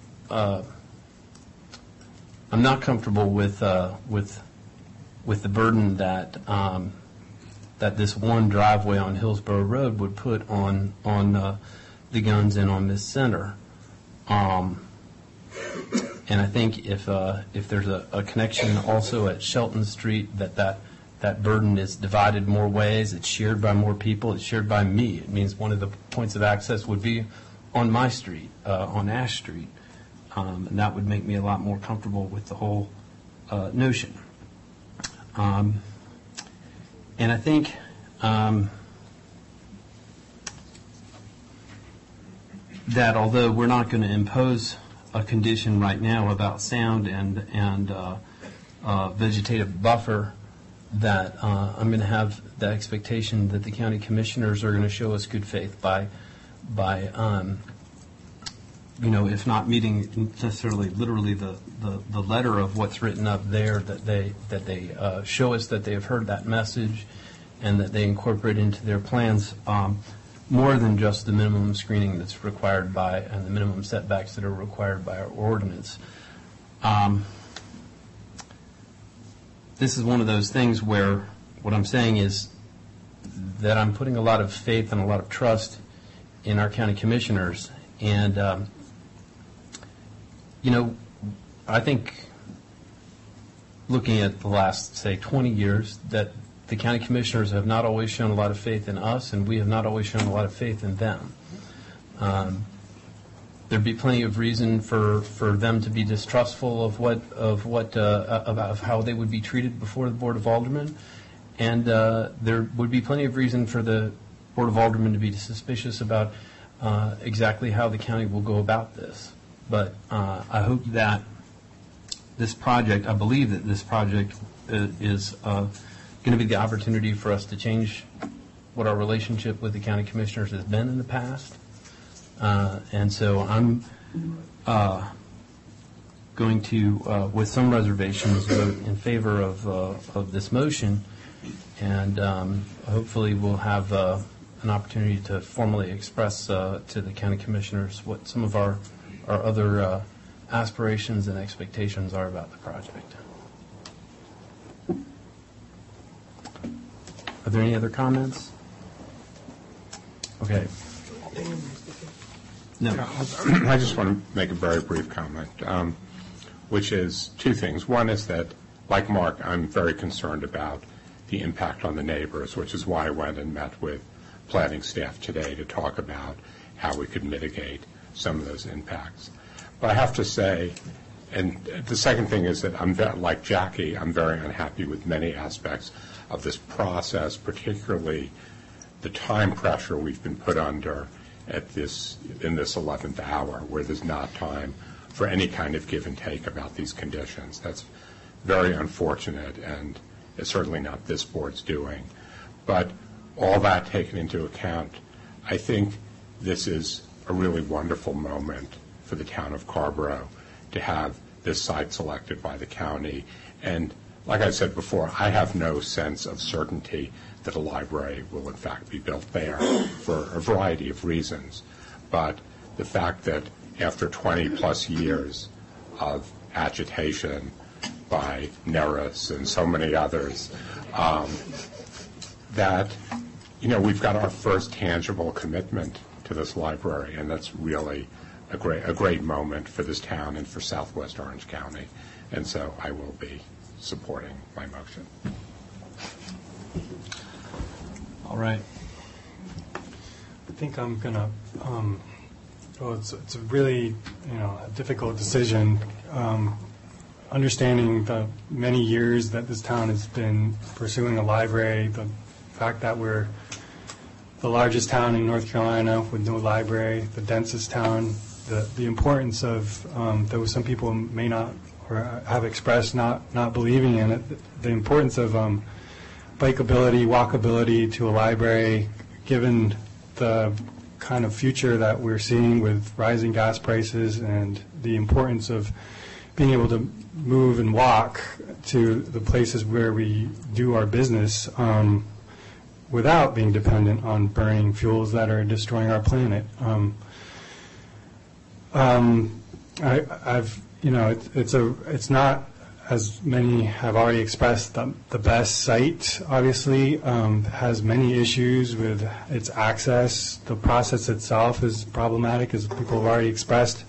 I'm not comfortable with the burden that that this one driveway on Hillsborough Road would put on the Guns and on Miss Center. And I think if there's a connection also at Shelton Street, that burden is divided more ways, it's shared by more people, it's shared by me. It means one of the points of access would be on my street, on Ash Street. And that would make me a lot more comfortable with the whole notion. And I think that although we're not going to impose a condition right now about sound and vegetative buffer, that I'm going to have the expectation that the county commissioners are going to show us good faith by if not meeting necessarily literally the letter of what's written up there, that they show us that they have heard that message and that they incorporate into their plans more than just the minimum screening that's required by and the minimum setbacks that are required by our ordinance. This is one of those things where what I'm saying is that I'm putting a lot of faith and a lot of trust in our county commissioners, and I think looking at the last, say, 20 years, that the county commissioners have not always shown a lot of faith in us, and we have not always shown a lot of faith in them. There'd be plenty of reason for them to be distrustful of how they would be treated before the Board of Aldermen, and there would be plenty of reason for the Board of Aldermen to be suspicious about exactly how the county will go about this. But I hope that this project, I believe that this project is going to be the opportunity for us to change what our relationship with the county commissioners has been in the past. And so I'm going to, with some reservations, vote in favor of this motion, and hopefully we'll have an opportunity to formally express to the county commissioners what some of our other aspirations and expectations are about the project. Are there any other comments? Okay. No. I just want to make a very brief comment, which is two things. One is that, like Mark, I'm very concerned about the impact on the neighbors, which is why I went and met with planning staff today to talk about how we could mitigate some of those impacts. But I have to say, and the second thing is that I'm like Jackie, I'm very unhappy with many aspects of this process, particularly the time pressure we've been put under in this 11th hour, where there's not time for any kind of give and take about these conditions. That's very unfortunate, and it's certainly not this board's doing. But all that taken into account, I think this is a really wonderful moment for the town of Carrboro to have this site selected by the county. And like I said before, I have no sense of certainty that a library will in fact be built there for a variety of reasons. But the fact that after 20 plus years of agitation by NERIS and so many others, that, you know, we've got our first tangible commitment to this library, and that's really a great moment for this town and for Southwest Orange County. And so I will be supporting my motion. All right. I think I'm gonna. Well, it's a really, a difficult decision. Understanding the many years that this town has been pursuing a library, the fact that we're the largest town in North Carolina with no library, the densest town, the importance of, though some people may not or have expressed not believing in it, the importance of bikeability, walkability to a library, given the kind of future that we're seeing with rising gas prices and the importance of being able to move and walk to the places where we do our business without being dependent on burning fuels that are destroying our planet. It's not, as many have already expressed, the best site, obviously, has many issues with its access. The process itself is problematic, as people have already expressed.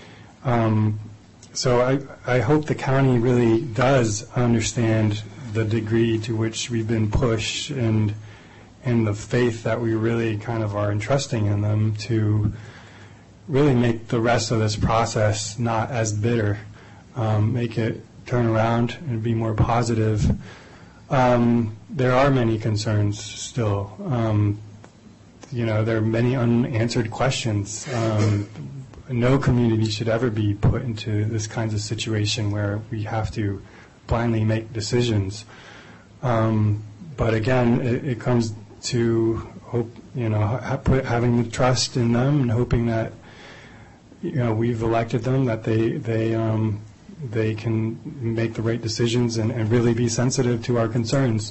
So I hope the county really does understand the degree to which we've been pushed and the faith that we really kind of are entrusting in them to really make the rest of this process not as bitter, make it turn around and be more positive. There are many concerns still. There are many unanswered questions. No community should ever be put into this kinds of situation where we have to blindly make decisions. But again, it comes to hope, having the trust in them and hoping that we've elected them, that they can make the right decisions and really be sensitive to our concerns.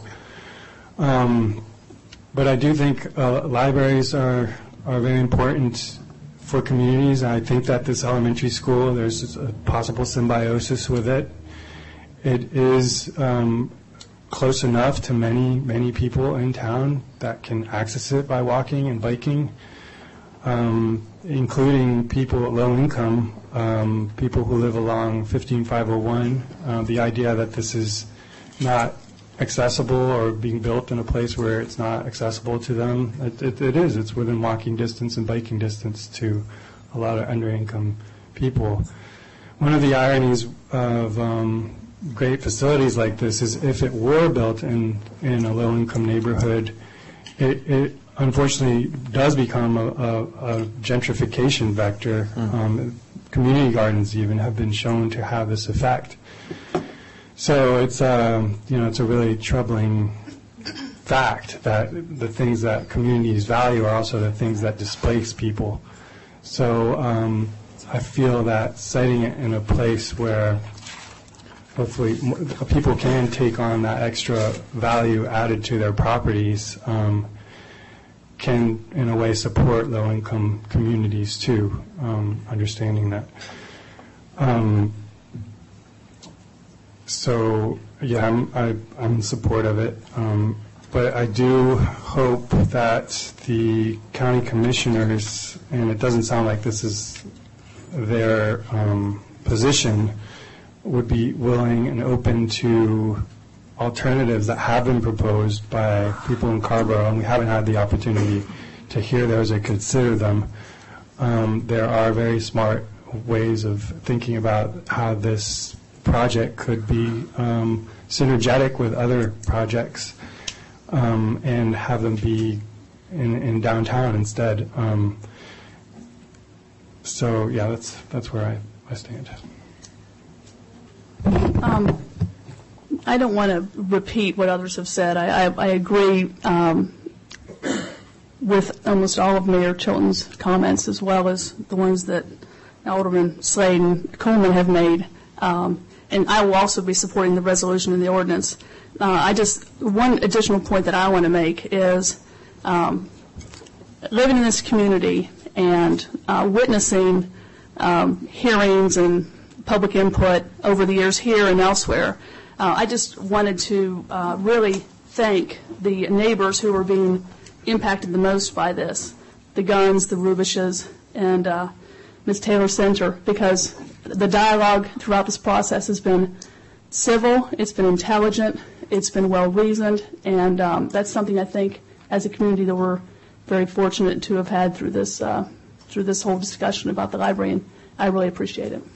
But I do think libraries are very important for communities. I think that this elementary school, there's a possible symbiosis with it. It is close enough to many people in town that can access it by walking and biking, including people at low income, people who live along 15501. The idea that this is not accessible or being built in a place where it's not accessible to them, it is. It's within walking distance and biking distance to a lot of under-income people. One of the ironies of great facilities like this is if it were built in a low-income neighborhood, it unfortunately does become a gentrification vector. Community gardens even have been shown to have this effect. So it's it's a really troubling fact that the things that communities value are also the things that displace people. So I feel that siting it in a place where hopefully people can take on that extra value added to their properties can, in a way, support low-income communities too, understanding that. So, yeah, I'm in support of it. But I do hope that the county commissioners, and it doesn't sound like this is their position, would be willing and open to alternatives that have been proposed by people in Carrboro, and we haven't had the opportunity to hear those or consider them. There are very smart ways of thinking about how this project could be synergetic with other projects and have them be in downtown instead. So yeah, that's where my stand. I don't want to repeat what others have said. I agree with almost all of Mayor Chilton's comments, as well as the ones that Alderman Slade and Coleman have made. And I will also be supporting the resolution and the ordinance. One additional point that I want to make is living in this community and witnessing hearings and public input over the years here and elsewhere. I just wanted to really thank the neighbors who are being impacted the most by this, the Guns, the Rubishes, and Ms. Taylor Center, because the dialogue throughout this process has been civil, it's been intelligent, it's been well-reasoned, and that's something I think as a community that we're very fortunate to have had through this whole discussion about the library, and I really appreciate it.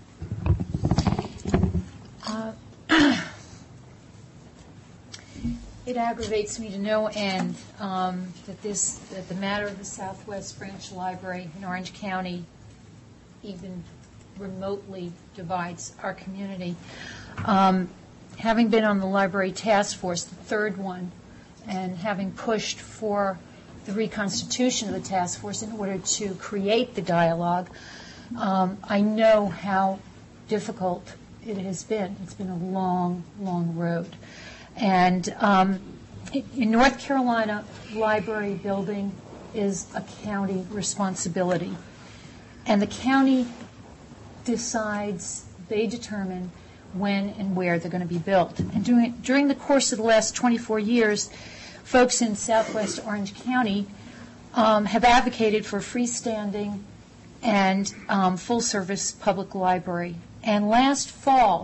It aggravates me to no end that the matter of the Southwest Branch Library in Orange County even remotely divides our community. Having been on the library task force, the third one, and having pushed for the reconstitution of the task force in order to create the dialogue, I know how difficult it has been. It's been a long, long road. And in North Carolina, library building is a county responsibility. And the county decides, they determine when and where they're going to be built. And during the course of the last 24 years, folks in southwest Orange County have advocated for freestanding and full-service public library. And last fall,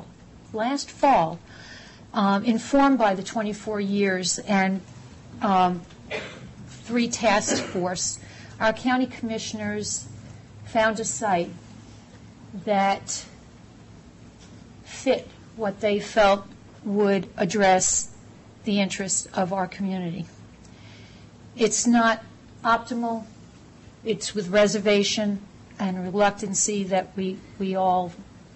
informed by the 24 years and 3 task force, our county commissioners found a site that fit what they felt would address the interests of our community. It's not optimal. It's with reservation and reluctancy that we all,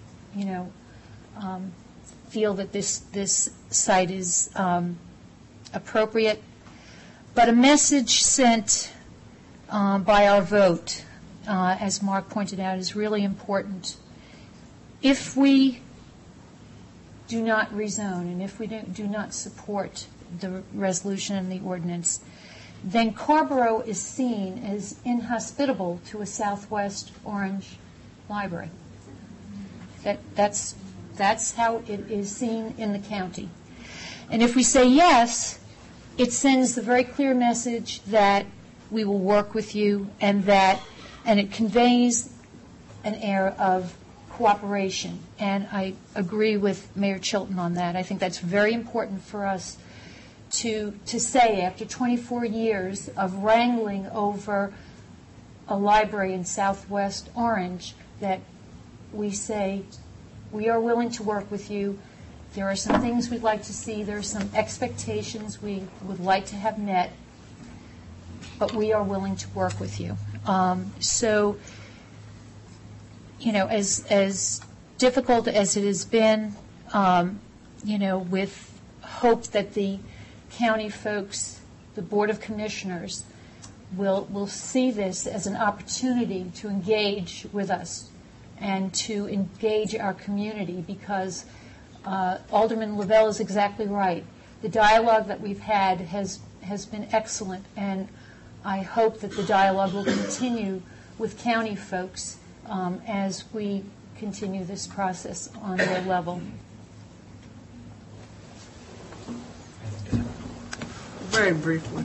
feel that this site is appropriate. But a message sent by our vote, as Mark pointed out, is really important. If we do not rezone and if we do not support the resolution and the ordinance, then Carrboro is seen as inhospitable to a Southwest Orange library. That's how it is seen in the county. And if we say yes, it sends the very clear message that we will work with you and it conveys an air of cooperation. And I agree with Mayor Chilton on that. I think that's very important for us to say after 24 years of wrangling over a library in Southwest Orange that we say we are willing to work with you. There are some things we'd like to see. There are some expectations we would like to have met, but we are willing to work with you. So, as difficult as it has been, with hope that the county folks, the Board of Commissioners, will see this as an opportunity to engage with us and to engage our community, because Alderman Lavelle is exactly right. The dialogue that we've had has been excellent, and I hope that the dialogue will continue with county folks as we continue this process on their level. Very briefly,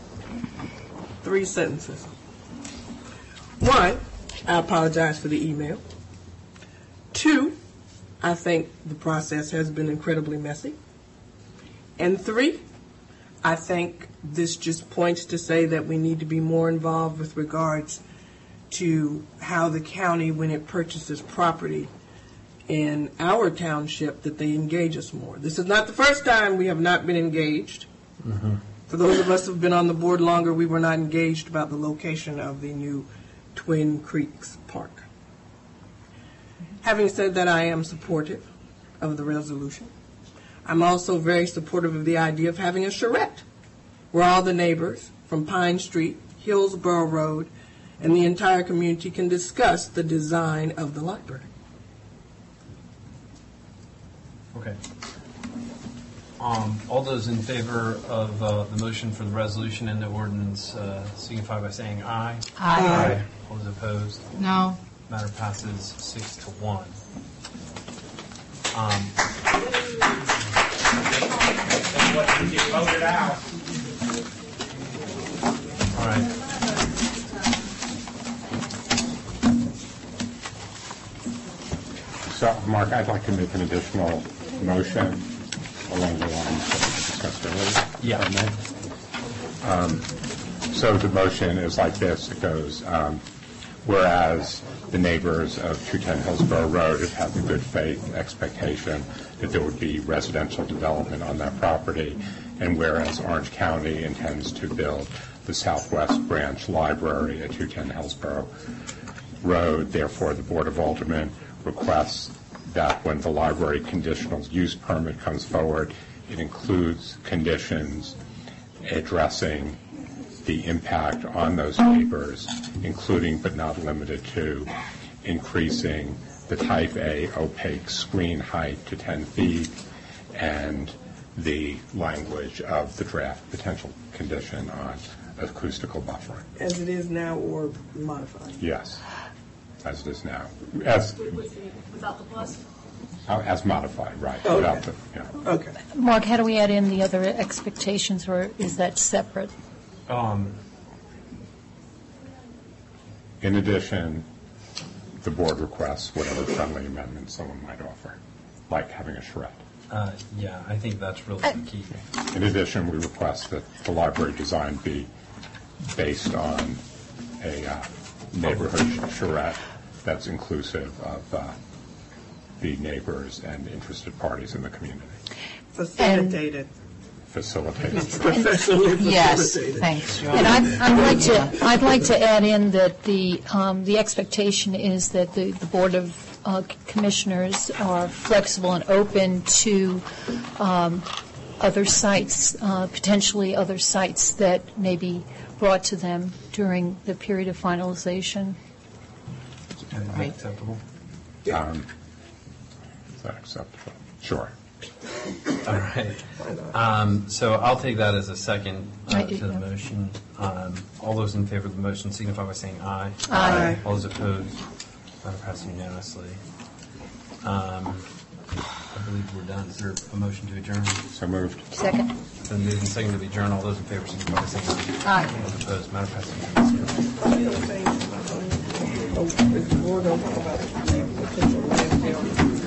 3 sentences. 1, I apologize for the email. 2, I think the process has been incredibly messy. And 3, I think this just points to say that we need to be more involved with regards to how the county, when it purchases property in our township, that they engage us more. This is not the first time we have not been engaged. Mm-hmm. For those of us who have been on the board longer, we were not engaged about the location of the new Twin Creeks Park. Having said that, I am supportive of the resolution. I'm also very supportive of the idea of having a charrette where all the neighbors from Pine Street, Hillsborough Road, and the entire community can discuss the design of the library. Okay. All those in favor of the motion for the resolution and the ordinance signify by saying aye. Aye. All those opposed? No. Matter passes 6-1. Voted out. All right. So, Mark, I'd like to make an additional motion along the lines that we discussed earlier. Yeah. So the motion is like this. It goes, whereas the neighbors of 210 Hillsborough Road have had the good faith expectation that there would be residential development on that property, and whereas Orange County intends to build the Southwest Branch Library at 210 Hillsborough Road, therefore the Board of Aldermen requests that when the library conditional use permit comes forward, it includes conditions addressing the impact on those neighbors, including but not limited to increasing the type A opaque screen height to 10 feet and the language of the draft potential condition on acoustical buffering. As it is now or modified? Yes, as it is now. As Without the plus? As modified, right. Okay. Without the, yeah. Okay. Mark, how do we add in the other expectations, or is that separate? In addition, the board requests whatever friendly amendments someone might offer, like having a charrette. Yeah, I think that's really the key. In addition, we request that the library design be based on a neighborhood charrette that's inclusive of the neighbors and interested parties in the community. Facilitated. Facilitated. Professionally Yes, facilitated. thanks, Joe. And I'd like to add in that the expectation is that the Board of Commissioners are flexible and open to other sites, potentially other sites that may be brought to them during the period of finalization. Is that acceptable? Is that acceptable? Sure. All right. So I'll take that as a second to the motion. All those in favor of the motion signify by saying aye. Aye. All those opposed? Matter passes unanimously. I believe we're done. Is there a motion to adjourn? So moved. Second. Then moved and seconded to adjourn. All those in favor signify by saying aye. Aye. All those opposed? Matter passes unanimously. The other thing, the board don't know about the potential landfill.